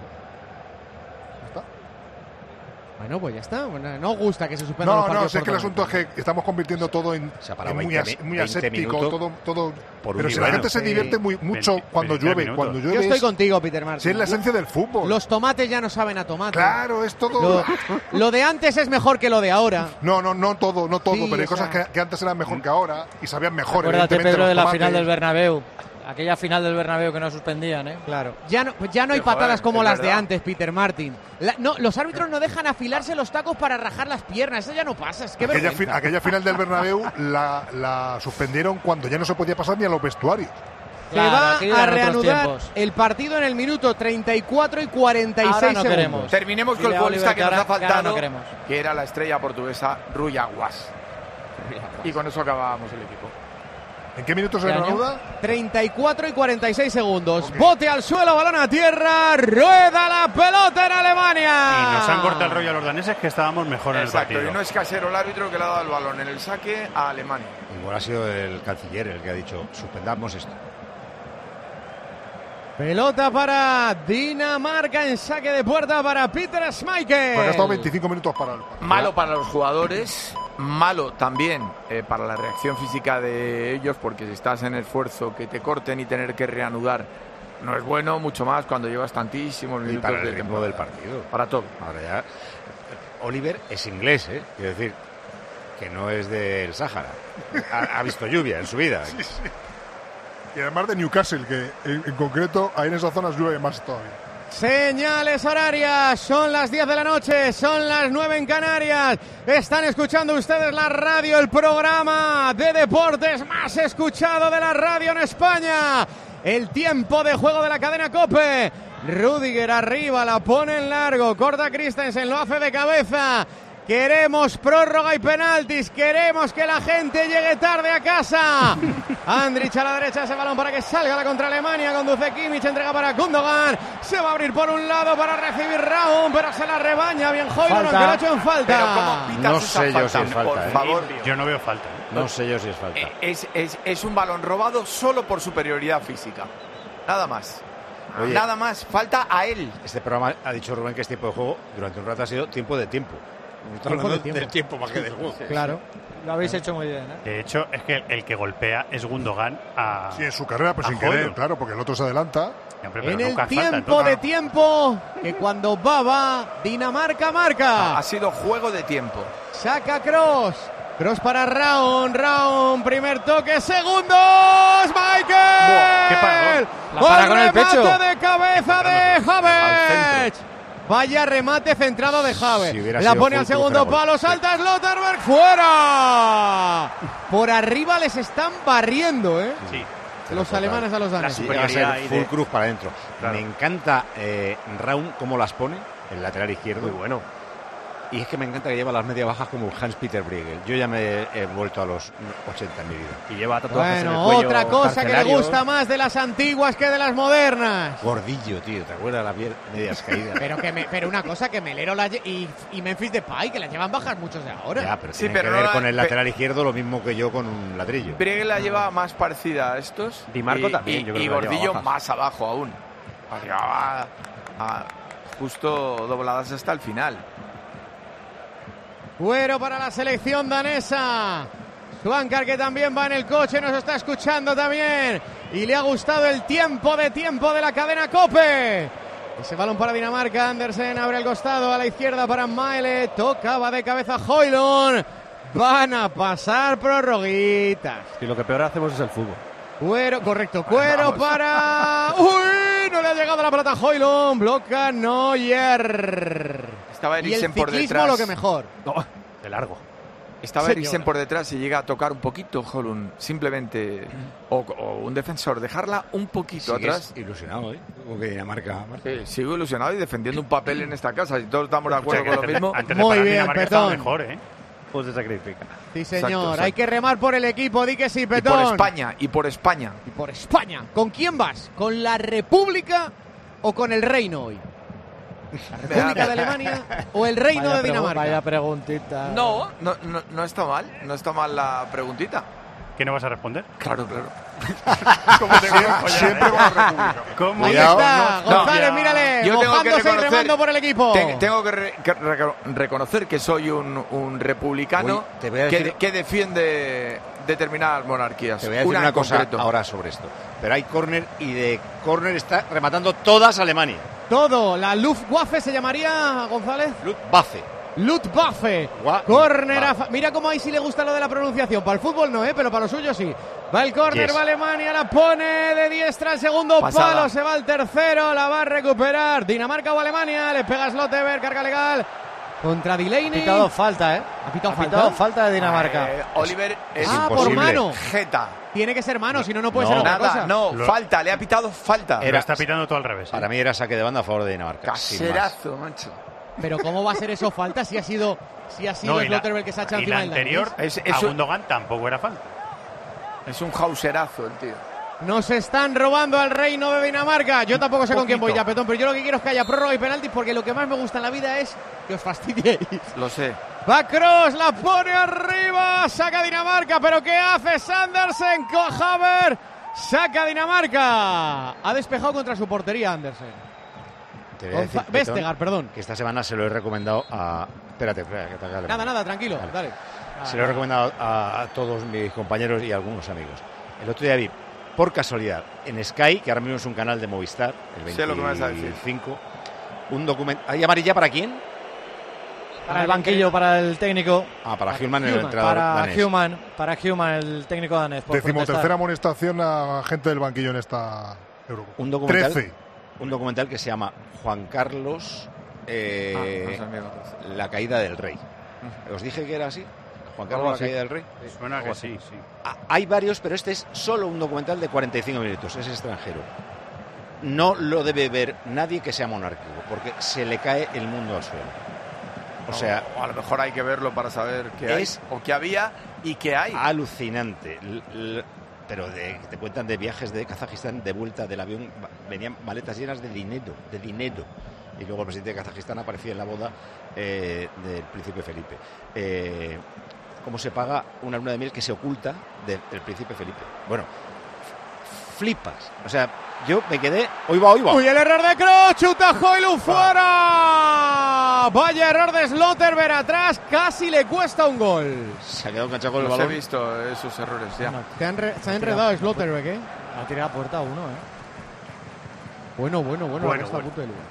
Speaker 12: Bueno, pues ya está. Bueno, no gusta que se suspenda los partidos.
Speaker 9: No, sé que el asunto es que estamos convirtiendo todo en muy aséptico, todo. Pero si la gente se divierte mucho cuando llueve.
Speaker 12: Yo estoy contigo, Peter Martin.
Speaker 9: Si es la esencia del fútbol.
Speaker 12: Los tomates ya no saben a tomate.
Speaker 9: Claro, es todo.
Speaker 12: Lo de antes es mejor que lo de ahora.
Speaker 9: No todo, sí, pero hay cosas que antes eran mejor que ahora y sabían mejor.
Speaker 5: Acuérdate, Pedro, de la final del Bernabéu. Aquella final del Bernabéu que no suspendían, ¿eh?
Speaker 12: Claro. Ya no hay patadas como las de antes, Peter Martin. Los árbitros no dejan afilarse los tacos para rajar las piernas. Eso ya no pasa. Es que
Speaker 9: aquella final del Bernabéu la suspendieron cuando ya no se podía pasar ni a los vestuarios.
Speaker 12: Se va a reanudar el partido en el minuto 34 y 46 segundos.
Speaker 8: Terminemos con el futbolista que nos ha faltado, que era la estrella portuguesa Rui Aguas. Y con eso acabábamos el equipo.
Speaker 9: ¿En qué minutos se reanuda?
Speaker 12: 34 y 46 segundos. Okay. Bote al suelo, balón a tierra, rueda la pelota en Alemania.
Speaker 6: Y nos han cortado el rollo a los daneses que estábamos mejor en el partido.
Speaker 8: Y no es Casero el árbitro que le ha dado el balón en el saque a Alemania.
Speaker 7: Igual ha sido el canciller el que ha dicho, suspendamos esto.
Speaker 12: Pelota para Dinamarca en saque de puerta para Peter Schmeichel.
Speaker 9: Porque ha estado 25 minutos para el partido.
Speaker 8: Malo para los jugadores. Malo también para la reacción física de ellos, porque si estás en esfuerzo, que te corten y tener que reanudar no es bueno, mucho más cuando llevas tantísimos minutos.
Speaker 7: Y para el ritmo del partido.
Speaker 8: Para todo.
Speaker 7: Ahora ya, Oliver es inglés, quiero decir, que no es del Sáhara. Ha visto lluvia en su vida.
Speaker 9: Sí. Y además de Newcastle, que en concreto ahí en esas zonas llueve más todavía.
Speaker 12: Señales horarias, son las 10 de la noche, son las 9 en Canarias. Están escuchando ustedes la radio, el programa de deportes más escuchado de la radio en España. El tiempo de juego de la cadena COPE. Rüdiger arriba, la pone en largo, corta Christensen, lo hace de cabeza. Queremos prórroga y penaltis. Queremos que la gente llegue tarde a casa. Andrich a la derecha, ese balón para que salga la contra Alemania. Conduce Kimmich, entrega para Gundogan. Se va a abrir por un lado para recibir Raúl, pero se la rebaña bien Højlund, aunque lo ha hecho en falta.
Speaker 7: No sé yo si es falta.
Speaker 8: Por favor.
Speaker 6: Yo no veo falta.
Speaker 7: No sé yo si es falta.
Speaker 8: Es un balón robado solo por superioridad física. Nada más. Oye, nada más. Falta a él.
Speaker 7: Este programa ha dicho Rubén que es tiempo de juego. Durante un rato ha sido tiempo de tiempo. Del tiempo más que del juego.
Speaker 12: Claro.
Speaker 5: Lo habéis hecho muy bien, ¿eh?
Speaker 6: De hecho, es que el que golpea es Gundogan a...
Speaker 9: Sí, en su carrera, pero sin querer, claro, porque el otro se adelanta.
Speaker 12: En el tiempo de tiempo, que cuando va, Dinamarca marca.
Speaker 8: Ha sido juego de tiempo.
Speaker 12: Saca Kroos para Raúl, primer toque, segundos, Michael.
Speaker 6: ¿Qué paró?
Speaker 5: La para con el pecho.
Speaker 12: De cabeza de Havertz. Vaya remate centrado de Havertz. La pone al segundo palo, salta Slotterberg, fuera. Por arriba les están barriendo, ¿eh?
Speaker 6: Sí.
Speaker 12: Los alemanes a los daneses.
Speaker 7: Va a ser full cruz para adentro. Claro. Me encanta Raúl cómo las pone, el lateral izquierdo.
Speaker 10: Muy bueno.
Speaker 7: Y es que me encanta que lleva las medias bajas como Hans-Peter Briegel. Yo ya me he vuelto a los 80 en mi vida.
Speaker 10: Y lleva tatuajes en el
Speaker 12: Bueno,
Speaker 10: cuello,
Speaker 12: otra cosa que le
Speaker 10: carcelarios.
Speaker 12: gusta más de las antiguas que de las modernas.
Speaker 7: Gordillo, tío, ¿te acuerdas las medias caídas?
Speaker 12: Pero una cosa, que Melero y Memphis Depay, que las llevan bajas muchos de ahora.
Speaker 7: Ya, pero
Speaker 8: Sí,
Speaker 7: tiene
Speaker 8: pero
Speaker 7: que ver
Speaker 8: no
Speaker 7: con
Speaker 8: la-
Speaker 7: el lateral izquierdo lo mismo que yo con un ladrillo.
Speaker 8: Briegel la lleva más parecida a estos.
Speaker 10: Di Marco
Speaker 8: y,
Speaker 10: también, yo creo
Speaker 8: y
Speaker 10: que la lleva
Speaker 8: Gordillo
Speaker 10: bajas.
Speaker 8: más abajo aún. Llevaba justo dobladas hasta el final.
Speaker 12: Cuero para la selección danesa. Swankar, que también va en el coche, nos está escuchando también. Y le ha gustado el tiempo de la cadena COPE. Ese balón para Dinamarca. Andersen abre el costado a la izquierda para Maele. Tocaba de cabeza Højlund. Van a pasar prorroguitas.
Speaker 10: Y lo que peor hacemos es el fútbol.
Speaker 12: Cuero, correcto. Cuero para... ¡Uy! No le ha llegado la pelota a Højlund. Bloca Neuer.
Speaker 8: Estaba
Speaker 12: Y el
Speaker 8: Eriksen por
Speaker 12: ciclismo
Speaker 8: detrás.
Speaker 12: lo que mejor.
Speaker 10: No, de largo.
Speaker 8: Estaba
Speaker 12: Señora.
Speaker 8: Eriksen por detrás y llega a tocar un poquito Højlund. Simplemente. O un defensor. Dejarla un poquito atrás.
Speaker 7: Ilusionado, ¿eh? Como que Dinamarca.
Speaker 8: Sí, sigo ilusionado y defendiendo un papel en esta casa. Si todos estamos de acuerdo con lo mismo.
Speaker 6: Antes de
Speaker 12: Muy
Speaker 6: parar,
Speaker 12: bien,
Speaker 6: Dinamarca estaba
Speaker 12: Petón.
Speaker 6: mejor, ¿eh?
Speaker 10: Pues se sacrifica.
Speaker 12: Sí, señor.
Speaker 8: Exacto.
Speaker 12: Hay que remar por el equipo. Di que sí,
Speaker 8: Y
Speaker 12: Petón.
Speaker 8: por España. Y por España.
Speaker 12: Y por España. ¿Con quién vas? ¿Con la República o con el Reino hoy? ¿La República de Alemania o el Reino de Dinamarca?
Speaker 5: Vaya preguntita.
Speaker 8: No está mal. No está mal la preguntita.
Speaker 6: ¿Qué no vas a responder?
Speaker 8: Claro, claro.
Speaker 9: Siempre con la República.
Speaker 6: ¿Cómo?
Speaker 12: Ahí
Speaker 7: Cuidado.
Speaker 12: está,
Speaker 8: No,
Speaker 12: González,
Speaker 6: ya.
Speaker 12: mírale,
Speaker 8: Yo tengo que
Speaker 12: mojándose y
Speaker 8: reconocer-
Speaker 12: remando por el equipo.
Speaker 8: Tengo que reconocer que soy un republicano
Speaker 7: Uy, te voy a decir-
Speaker 8: que defiende determinadas monarquías.
Speaker 7: Te voy a decir
Speaker 8: Una
Speaker 7: una
Speaker 8: en
Speaker 7: cosa
Speaker 8: concreto.
Speaker 7: ahora sobre esto. Pero hay córner y de córner está rematando todas Alemania.
Speaker 12: Todo, la Luftwaffe se llamaría, González.
Speaker 7: Bace.
Speaker 12: Luftwaffe.
Speaker 7: Gua-
Speaker 12: Córner a
Speaker 7: Va.
Speaker 12: Mira cómo ahí sí le gusta lo de la pronunciación. Para el fútbol no, pero para lo suyo sí. Va el córner,
Speaker 7: Yes.
Speaker 12: va Alemania, la pone de diestra al segundo
Speaker 8: Pasada.
Speaker 12: palo, se va al tercero, la va a recuperar. Dinamarca o Alemania, le pega Slotterberg, carga legal contra
Speaker 5: Ha
Speaker 12: Delaney.
Speaker 5: pitado falta, ¿eh?
Speaker 12: ¿Ha pitado
Speaker 5: Ha
Speaker 12: falta?
Speaker 5: pitado falta de Dinamarca.
Speaker 8: Oliver es
Speaker 12: Ah, por
Speaker 7: imposible.
Speaker 12: mano.
Speaker 8: jeta.
Speaker 12: Tiene que ser mano, si no, no puede
Speaker 7: No.
Speaker 12: ser otra
Speaker 8: Nada,
Speaker 12: cosa.
Speaker 8: no,
Speaker 6: Lo-
Speaker 8: falta, le ha pitado falta.
Speaker 6: Lo está pitando todo al revés. ¿eh?
Speaker 7: Para mí era saque de banda a favor de Dinamarca. sin más.
Speaker 8: Caserazo, macho.
Speaker 12: Pero ¿cómo va a ser eso falta si ha sido
Speaker 6: No, y la,
Speaker 12: Slotterberg que se ha echado
Speaker 6: y
Speaker 12: encima
Speaker 6: la
Speaker 12: del
Speaker 6: anterior,
Speaker 12: danés?
Speaker 8: Es
Speaker 6: a
Speaker 8: un-
Speaker 6: Gundogan tampoco era falta.
Speaker 8: Es un hauserazo el tío.
Speaker 12: Nos están robando al Reino de Dinamarca. Yo tampoco sé con quién voy
Speaker 6: Poquito.
Speaker 12: ya, Petón, pero yo lo que quiero es que haya prórroga y penaltis, porque lo que más me gusta en la vida es que os fastidiéis.
Speaker 8: Lo sé.
Speaker 12: Va Kroos, la pone arriba, saca Dinamarca, pero ¿qué hace Sandersen con Haver? Saca Dinamarca. Ha despejado contra su portería Andersen.
Speaker 7: Te voy a decir,
Speaker 12: Vestergaard, perdón.
Speaker 7: que esta semana se lo he recomendado a... Espérate, que te acabe.
Speaker 12: Nada, tranquilo,
Speaker 7: Vale.
Speaker 12: dale.
Speaker 7: Se lo he recomendado a todos mis compañeros y a algunos amigos. El otro día vi, por casualidad, en Sky, que ahora mismo es un canal de Movistar, el
Speaker 8: Sé lo que me vas a decir.
Speaker 7: 25, un documental... ¿Hay amarilla para quién?
Speaker 5: Para el banquillo, para el técnico.
Speaker 7: Ah, para Human, el
Speaker 12: Koeman.
Speaker 7: entrenador danés.
Speaker 5: Para Human, el técnico danés. por
Speaker 9: Decimotercera
Speaker 5: protestar.
Speaker 9: amonestación a gente del banquillo en esta Eurocopa.
Speaker 7: Un documental,
Speaker 9: 13.
Speaker 7: un documental que se llama Juan Carlos,
Speaker 8: No sé, amigo.
Speaker 7: la caída del rey. ¿Os dije que era así? Juan Carlos, la caída del rey.
Speaker 6: Suena que sí, sí.
Speaker 7: Hay varios, pero este es solo un documental de 45 minutos, es extranjero. No lo debe ver nadie que sea monárquico, porque se le cae el mundo al suelo. O sea,
Speaker 8: O a lo mejor hay que verlo para saber qué hay,
Speaker 7: Es-
Speaker 8: o qué había y qué hay.
Speaker 7: alucinante. Pero te cuentan de viajes de Kazajistán, de vuelta del avión, venían maletas llenas de dinero. Y luego el presidente de Kazajistán aparecía en la boda del príncipe Felipe. Cómo se paga una luna de miel que se oculta del príncipe Felipe. Bueno, flipas. O sea, yo me quedé... Hoy va.
Speaker 12: Uy, el error de Kroos, chuta Højlund fuera. Vaya error de Slotterberg atrás, casi le cuesta un gol.
Speaker 7: Se ha quedado enganchado con el
Speaker 8: Los he
Speaker 7: balón.
Speaker 8: visto esos errores ya.
Speaker 12: Se ha enredado Slotterberg, ¿eh?
Speaker 5: Ha tirado a puerta uno, ¿eh?
Speaker 12: Bueno,
Speaker 6: Bueno,
Speaker 12: está a
Speaker 6: bueno.
Speaker 12: punto de ligar.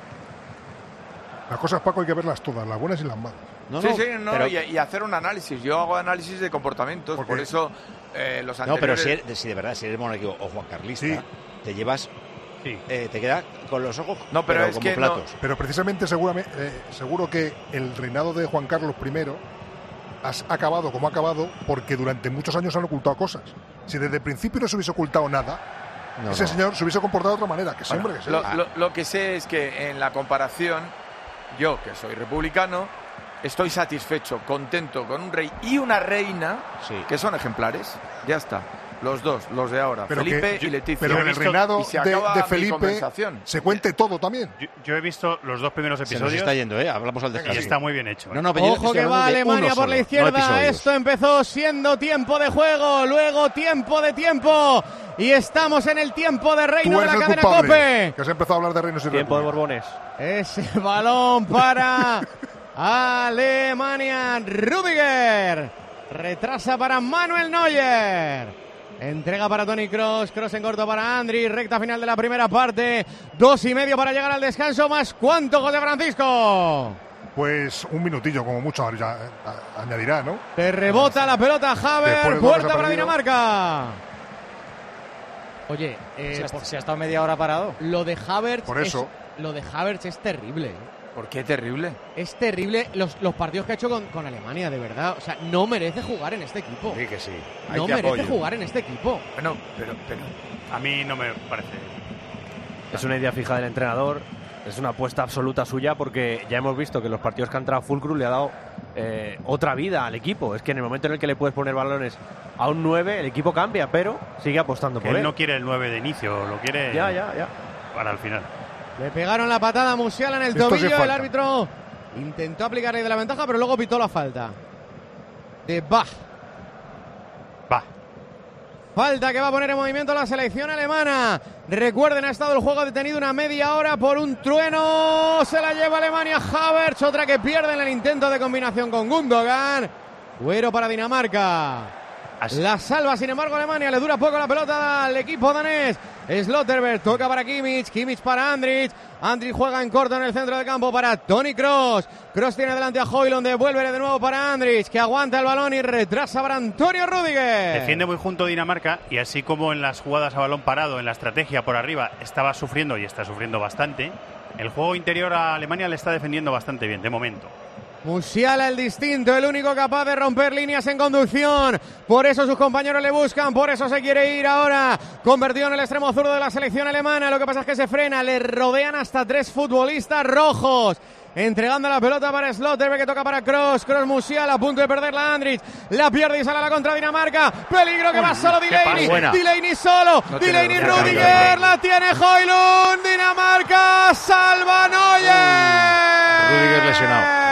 Speaker 9: Las cosas, Paco, hay que verlas todas, las buenas y las malas.
Speaker 7: No,
Speaker 8: sí,
Speaker 7: no,
Speaker 8: sí, no,
Speaker 7: pero-
Speaker 8: y hacer un análisis. Yo hago análisis de comportamientos,
Speaker 9: ¿Por
Speaker 8: por
Speaker 9: qué?
Speaker 8: eso los
Speaker 7: No, pero
Speaker 8: anteriores...
Speaker 7: si de verdad, si eres monárquico o Juan Carlista,
Speaker 9: Sí.
Speaker 7: te llevas,
Speaker 6: Sí.
Speaker 7: te queda con los ojos
Speaker 8: No, pero es
Speaker 7: como
Speaker 8: que no-
Speaker 7: platos.
Speaker 9: Pero precisamente, seguro que el reinado de Juan Carlos I ha acabado como ha acabado porque durante muchos años han ocultado cosas. Si desde el principio no se hubiese ocultado nada,
Speaker 7: No,
Speaker 9: ese
Speaker 7: no.
Speaker 9: señor se hubiese comportado de otra manera. Que siempre que sí.
Speaker 8: Lo que sé es que en la comparación, yo que soy republicano, estoy satisfecho, contento con un rey y una reina que son ejemplares. Ya está. Los dos, los de ahora,
Speaker 9: pero
Speaker 8: Felipe y Leticia.
Speaker 9: Pero en el reinado de Felipe se cuente todo también.
Speaker 6: Yo he visto los 2 primeros episodios.
Speaker 7: Se nos está yendo, hablamos al descanso.
Speaker 6: Y está muy bien hecho.
Speaker 12: Ojo que va Alemania por la izquierda. Esto empezó siendo tiempo de juego, luego tiempo de tiempo. Y estamos en el tiempo de reino de la cadena COPE.
Speaker 9: Que has empezado a hablar de reinos y
Speaker 10: tiempo de Borbones.
Speaker 12: Ese balón para Alemania. Rüdiger retrasa para Manuel Neuer. Entrega para Toni Kroos, Kroos en corto para Andri, recta final de la primera parte, 2:30 para llegar al descanso, más ¿cuánto, José Francisco?
Speaker 9: Pues un minutillo como mucho, ya añadirá, ¿no?
Speaker 12: Te rebota la pelota Havertz, puerta para Dinamarca. Oye,
Speaker 5: se ha estado media hora parado.
Speaker 12: Lo de Havertz,
Speaker 9: por eso.
Speaker 12: Lo de Havertz es terrible.
Speaker 8: ¿Por qué terrible?
Speaker 12: Es terrible los partidos que ha hecho con Alemania, de verdad. O sea, no merece jugar en este equipo.
Speaker 7: Sí que sí.
Speaker 12: No merece jugar en este equipo.
Speaker 8: Bueno, pero
Speaker 6: a mí no me parece.
Speaker 10: Es una idea fija del entrenador. Es una apuesta absoluta suya porque ya hemos visto que los partidos que ha entrado Fulkrug le ha dado otra vida al equipo. Es que en el momento en el que le puedes poner balones a un 9, el equipo cambia, pero sigue apostando por él.
Speaker 6: Él no quiere el 9 de inicio, lo quiere para el final.
Speaker 12: Le pegaron la patada a Musiala en el tobillo. El árbitro intentó aplicarle de la ventaja, pero luego pitó la falta. De Bach. Falta que va a poner en movimiento la selección alemana. Recuerden, ha estado el juego detenido una media hora por un trueno. Se la lleva Alemania. Havertz, otra que pierde en el intento de combinación con Gundogan. Cuero para Dinamarca. La salva, sin embargo, Alemania. Le dura poco la pelota al equipo danés. Slotterberg toca para Kimmich. Kimmich para Andrich. Andrich juega en corto en el centro del campo para Toni Kroos. Kroos tiene delante a Højlund. Devuelve de nuevo para Andrich, que aguanta el balón y retrasa para Antonio Rüdiger.
Speaker 6: Defiende muy junto Dinamarca y así como en las jugadas a balón parado, en la estrategia por arriba, estaba sufriendo y está sufriendo bastante. El juego interior a Alemania le está defendiendo bastante bien, de momento.
Speaker 12: Musiala el distinto, el único capaz de romper líneas en conducción. Por eso sus compañeros le buscan, por eso se quiere ir ahora. Convertido en el extremo zurdo de la selección alemana. Lo que pasa es que se frena, le rodean hasta 3 futbolistas rojos. Entregando la pelota para Slotterberg, que toca para Kroos. Kroos, Musiala, a punto de perderla Andrich. La pierde y sale a la contra Dinamarca. Peligro que va solo Delaney. Delaney solo. Delaney, Rüdiger. La tiene Højlund. Dinamarca salva Neuer.
Speaker 7: Rüdiger lesionado.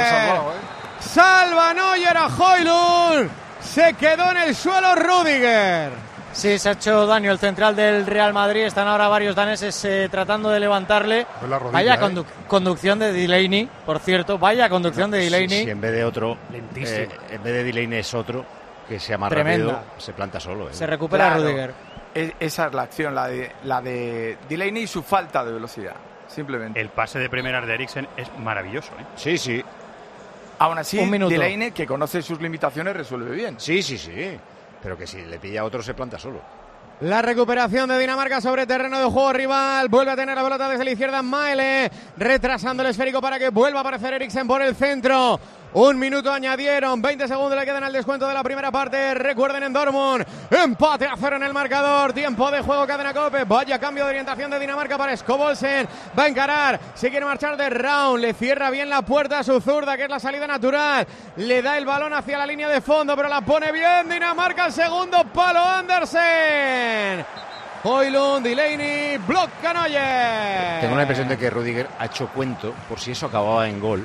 Speaker 12: Salva Neuer a Højlund. Se quedó en el suelo Rüdiger.
Speaker 5: Sí, se ha hecho daño el central del Real Madrid. Están ahora varios daneses tratando de levantarle.
Speaker 9: Rodilla,
Speaker 5: vaya conducción de Delaney, por cierto. Vaya conducción de Delaney.
Speaker 7: Si en vez de otro, en vez de Delaney es otro que sea más rápido, se planta solo.
Speaker 5: Se recupera Rüdiger.
Speaker 8: Esa es la acción, la de Delaney y su falta de velocidad. Simplemente.
Speaker 6: El pase de primeras de Eriksen es maravilloso.
Speaker 7: Sí, sí.
Speaker 8: Aún así, Delaney, que conoce sus limitaciones, resuelve bien.
Speaker 7: Sí. Pero que si le pilla a otro se planta solo.
Speaker 12: La recuperación de Dinamarca sobre terreno de juego rival. Vuelve a tener la pelota desde la izquierda Maele, retrasando el esférico para que vuelva a aparecer Eriksen por el centro. 1 minuto añadieron, 20 segundos le quedan al descuento de la primera parte. Recuerden, en Dortmund, empate a 0 en el marcador. Tiempo de juego, cadena COPE. Vaya cambio de orientación de Dinamarca para Skovholsen. Va a encarar, se quiere marchar de Raun. Le cierra bien la puerta a su zurda, que es la salida natural. Le da el balón hacia la línea de fondo, pero la pone bien Dinamarca. El segundo palo, Andersen. Højlund, Delaney, bloca Neuer.
Speaker 7: Tengo la impresión de que Rüdiger ha hecho cuento, por si eso acababa en gol,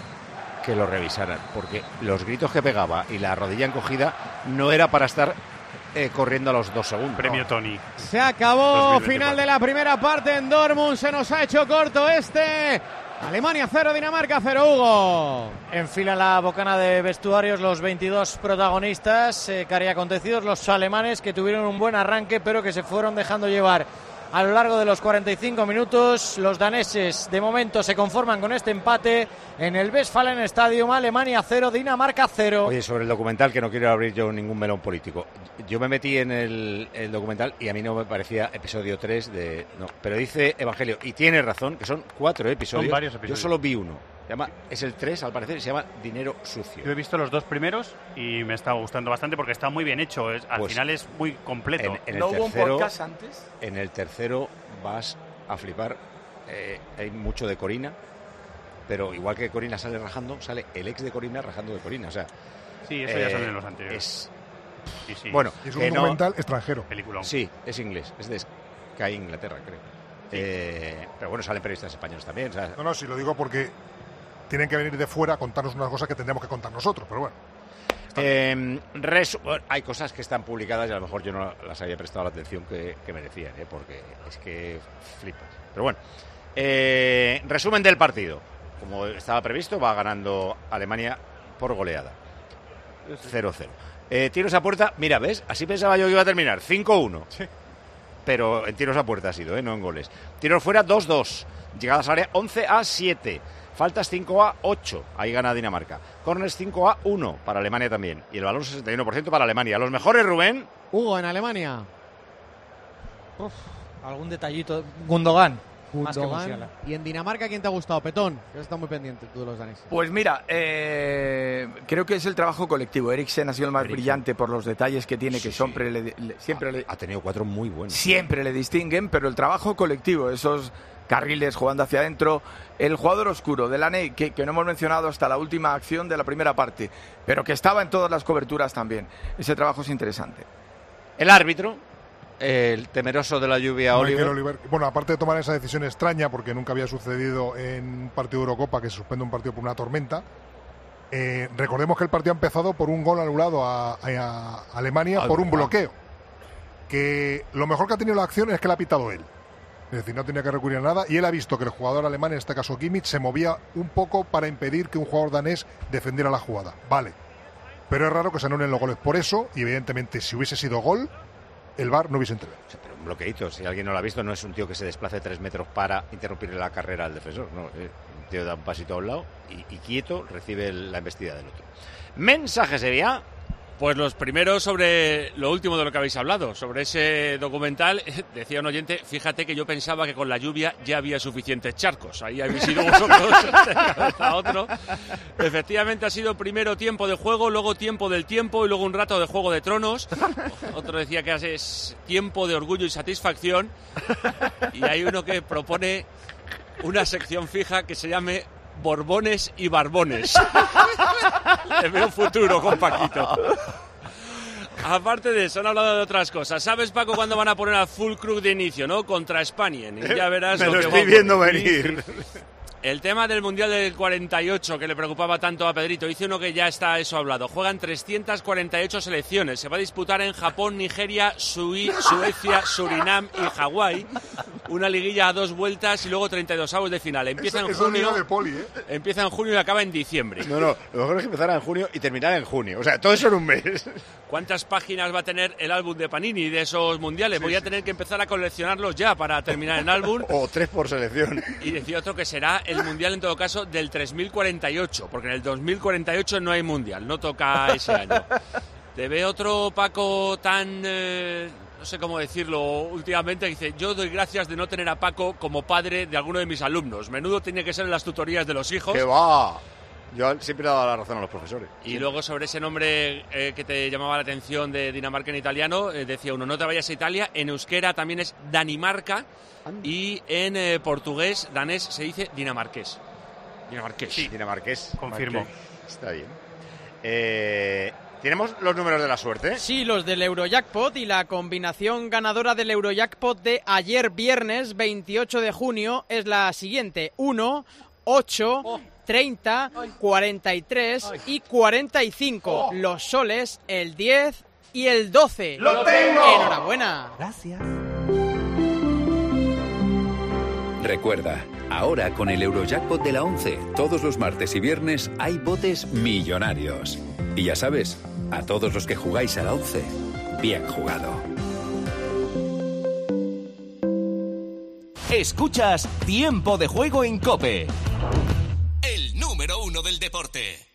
Speaker 7: que lo revisaran, porque los gritos que pegaba y la rodilla encogida no era para estar corriendo a los 2 segundos.
Speaker 6: Premio Tony.
Speaker 12: Se acabó, final de la primera parte en Dortmund, se nos ha hecho corto este. Alemania 0, Dinamarca 0, Hugo.
Speaker 5: Enfila la bocana de vestuarios los 22 protagonistas, cari acontecidos, los alemanes que tuvieron un buen arranque, pero que se fueron dejando llevar a lo largo de los 45 minutos. Los daneses de momento se conforman con este empate en el Westfalen Stadium. Alemania 0, Dinamarca 0.
Speaker 7: Oye, sobre el documental, que no quiero abrir yo ningún melón político, yo me metí en el documental y a mí no me parecía episodio 3 de... No, pero dice Evangelio, y tiene razón, que son 4 episodios.
Speaker 6: Son varios episodios.
Speaker 7: Yo solo vi uno. Es el 3, al parecer, se llama Dinero Sucio.
Speaker 6: Yo he visto los 2 primeros y me está gustando bastante porque está muy bien hecho. Al final es muy completo.
Speaker 8: ¿No hubo un podcast antes?
Speaker 7: En el tercero vas a flipar. Hay mucho de Corina. pero igual que Corina sale rajando, sale el ex de Corina rajando de Corina. O sea,
Speaker 6: sí, eso ya sale en los anteriores.
Speaker 7: Sí. Bueno,
Speaker 9: es un documental extranjero.
Speaker 6: Peliculón.
Speaker 7: Sí, es inglés, es de Sky Inglaterra, creo. Sí. Pero bueno, salen periodistas españoles también. O sea,
Speaker 9: No, sí, lo digo porque tienen que venir de fuera a contarnos unas cosas que tendríamos que contar nosotros, pero bueno.
Speaker 7: Hay cosas que están publicadas y a lo mejor yo no las había prestado la atención que merecían, porque es que flipas. Pero bueno, resumen del partido. Como estaba previsto, va ganando Alemania por goleada. 0-0. Tiros a puerta, mira, ¿ves? Así pensaba yo que iba a terminar. 5-1. Sí. Pero en tiros a puerta ha sido, no en goles. Tiros fuera, 2-2. Llegadas al área, 11-7. Faltas 5-8, ahí gana Dinamarca. Corners 5-1 para Alemania también. Y el balón 61% para Alemania. Los mejores, Rubén.
Speaker 12: Hugo, en Alemania.
Speaker 5: Algún detallito. Gundogan. Más que Musiala.
Speaker 12: Y en Dinamarca, ¿quién te ha gustado? Petón, que está muy pendiente tú de los daneses.
Speaker 8: Pues mira, creo que es el trabajo colectivo. Eriksen ha sido el más brillante por los detalles que tiene, que siempre
Speaker 7: ha tenido 4 muy buenos.
Speaker 8: Siempre le distinguen, pero el trabajo colectivo, esos carriles jugando hacia adentro, el jugador oscuro, Delaney, que no hemos mencionado hasta la última acción de la primera parte, pero que estaba en todas las coberturas también. Ese trabajo es interesante.
Speaker 7: El árbitro, el temeroso de la lluvia,
Speaker 9: Oliver. Bueno, aparte de tomar esa decisión extraña, porque nunca había sucedido en un partido de Eurocopa que se suspende un partido por una tormenta, recordemos que el partido ha empezado por un gol anulado a Alemania por un bloqueo, que lo mejor que ha tenido la acción es que la ha pitado él. Es decir, no tenía que recurrir a nada, y él ha visto que el jugador alemán, en este caso Kimmich, se movía un poco para impedir que un jugador danés defendiera la jugada. Vale, pero es raro que se anulen los goles por eso, y evidentemente si hubiese sido gol, el VAR no hubiese intervenido.
Speaker 7: O sea, pero un bloqueito, si alguien no lo ha visto, no es un tío que se desplace 3 metros para interrumpirle la carrera al defensor. No, un tío da un pasito a un lado y quieto recibe la embestida del otro. Mensaje sería...
Speaker 11: Pues los primeros sobre lo último de lo que habéis hablado, sobre ese documental. Decía un oyente, fíjate que yo pensaba que con la lluvia ya había suficientes charcos. Ahí habéis ido vosotros a otro. Efectivamente ha sido primero tiempo de juego, luego tiempo del tiempo y luego un rato de Juego de Tronos. Otro decía que es tiempo de orgullo y satisfacción. Y hay uno que propone una sección fija que se llame Borbones y Barbones. Le veo un futuro con Paquito. Aparte de eso, han hablado de otras cosas. ¿Sabes, Paco, cuándo van a poner a Füllkrug de inicio, no? Contra Spanien. Y ya verás
Speaker 7: me
Speaker 11: lo
Speaker 7: que
Speaker 11: estoy
Speaker 7: viendo venir.
Speaker 11: El tema del Mundial del 48, que le preocupaba tanto a Pedrito, dice uno que ya está eso hablado. Juegan 348 selecciones. Se va a disputar en Japón, Nigeria, Suecia, Surinam y Hawái. Una liguilla a 2 vueltas y luego 32avos de final. Empieza en junio.
Speaker 9: De poli,
Speaker 11: Empieza en junio y acaba en diciembre.
Speaker 7: No, lo mejor es que empezara en junio y terminara en junio. O sea, todo eso en un mes.
Speaker 11: ¿Cuántas páginas va a tener el álbum de Panini de esos mundiales? Voy a tener que empezar a coleccionarlos ya para terminar en álbum.
Speaker 7: O 3 por selección.
Speaker 11: Y decía otro que será el mundial en todo caso del 3048, porque en el 2048 no hay mundial, no toca ese año. Te ve otro, Paco, tan... no sé cómo decirlo, últimamente dice, yo doy gracias de no tener a Paco como padre de alguno de mis alumnos. Menudo tiene que ser en las tutorías de los hijos.
Speaker 7: ¡Qué va! Yo siempre he dado la razón a los profesores.
Speaker 11: Y luego sobre ese nombre que te llamaba la atención de Dinamarca en italiano, decía uno, no te vayas a Italia, en euskera también es Danimarca y en portugués, danés, se dice dinamarqués. Dinamarqués.
Speaker 7: Sí, dinamarqués.
Speaker 6: Confirmo.
Speaker 7: Está bien. ¿Tenemos los números de la suerte?
Speaker 13: Sí, los del Eurojackpot y la combinación ganadora del Eurojackpot de ayer viernes 28 de junio es la siguiente: 1, 8, 30, 43 y 45. Los soles, el 10 y el 12.
Speaker 2: ¡Lo tengo!
Speaker 13: ¡Enhorabuena!
Speaker 12: Gracias.
Speaker 14: Recuerda, ahora con el Eurojackpot de la 11, todos los martes y viernes hay botes millonarios. Y ya sabes, a todos los que jugáis a la 11, bien jugado.
Speaker 15: Escuchas Tiempo de Juego en COPE. El número 1 del deporte.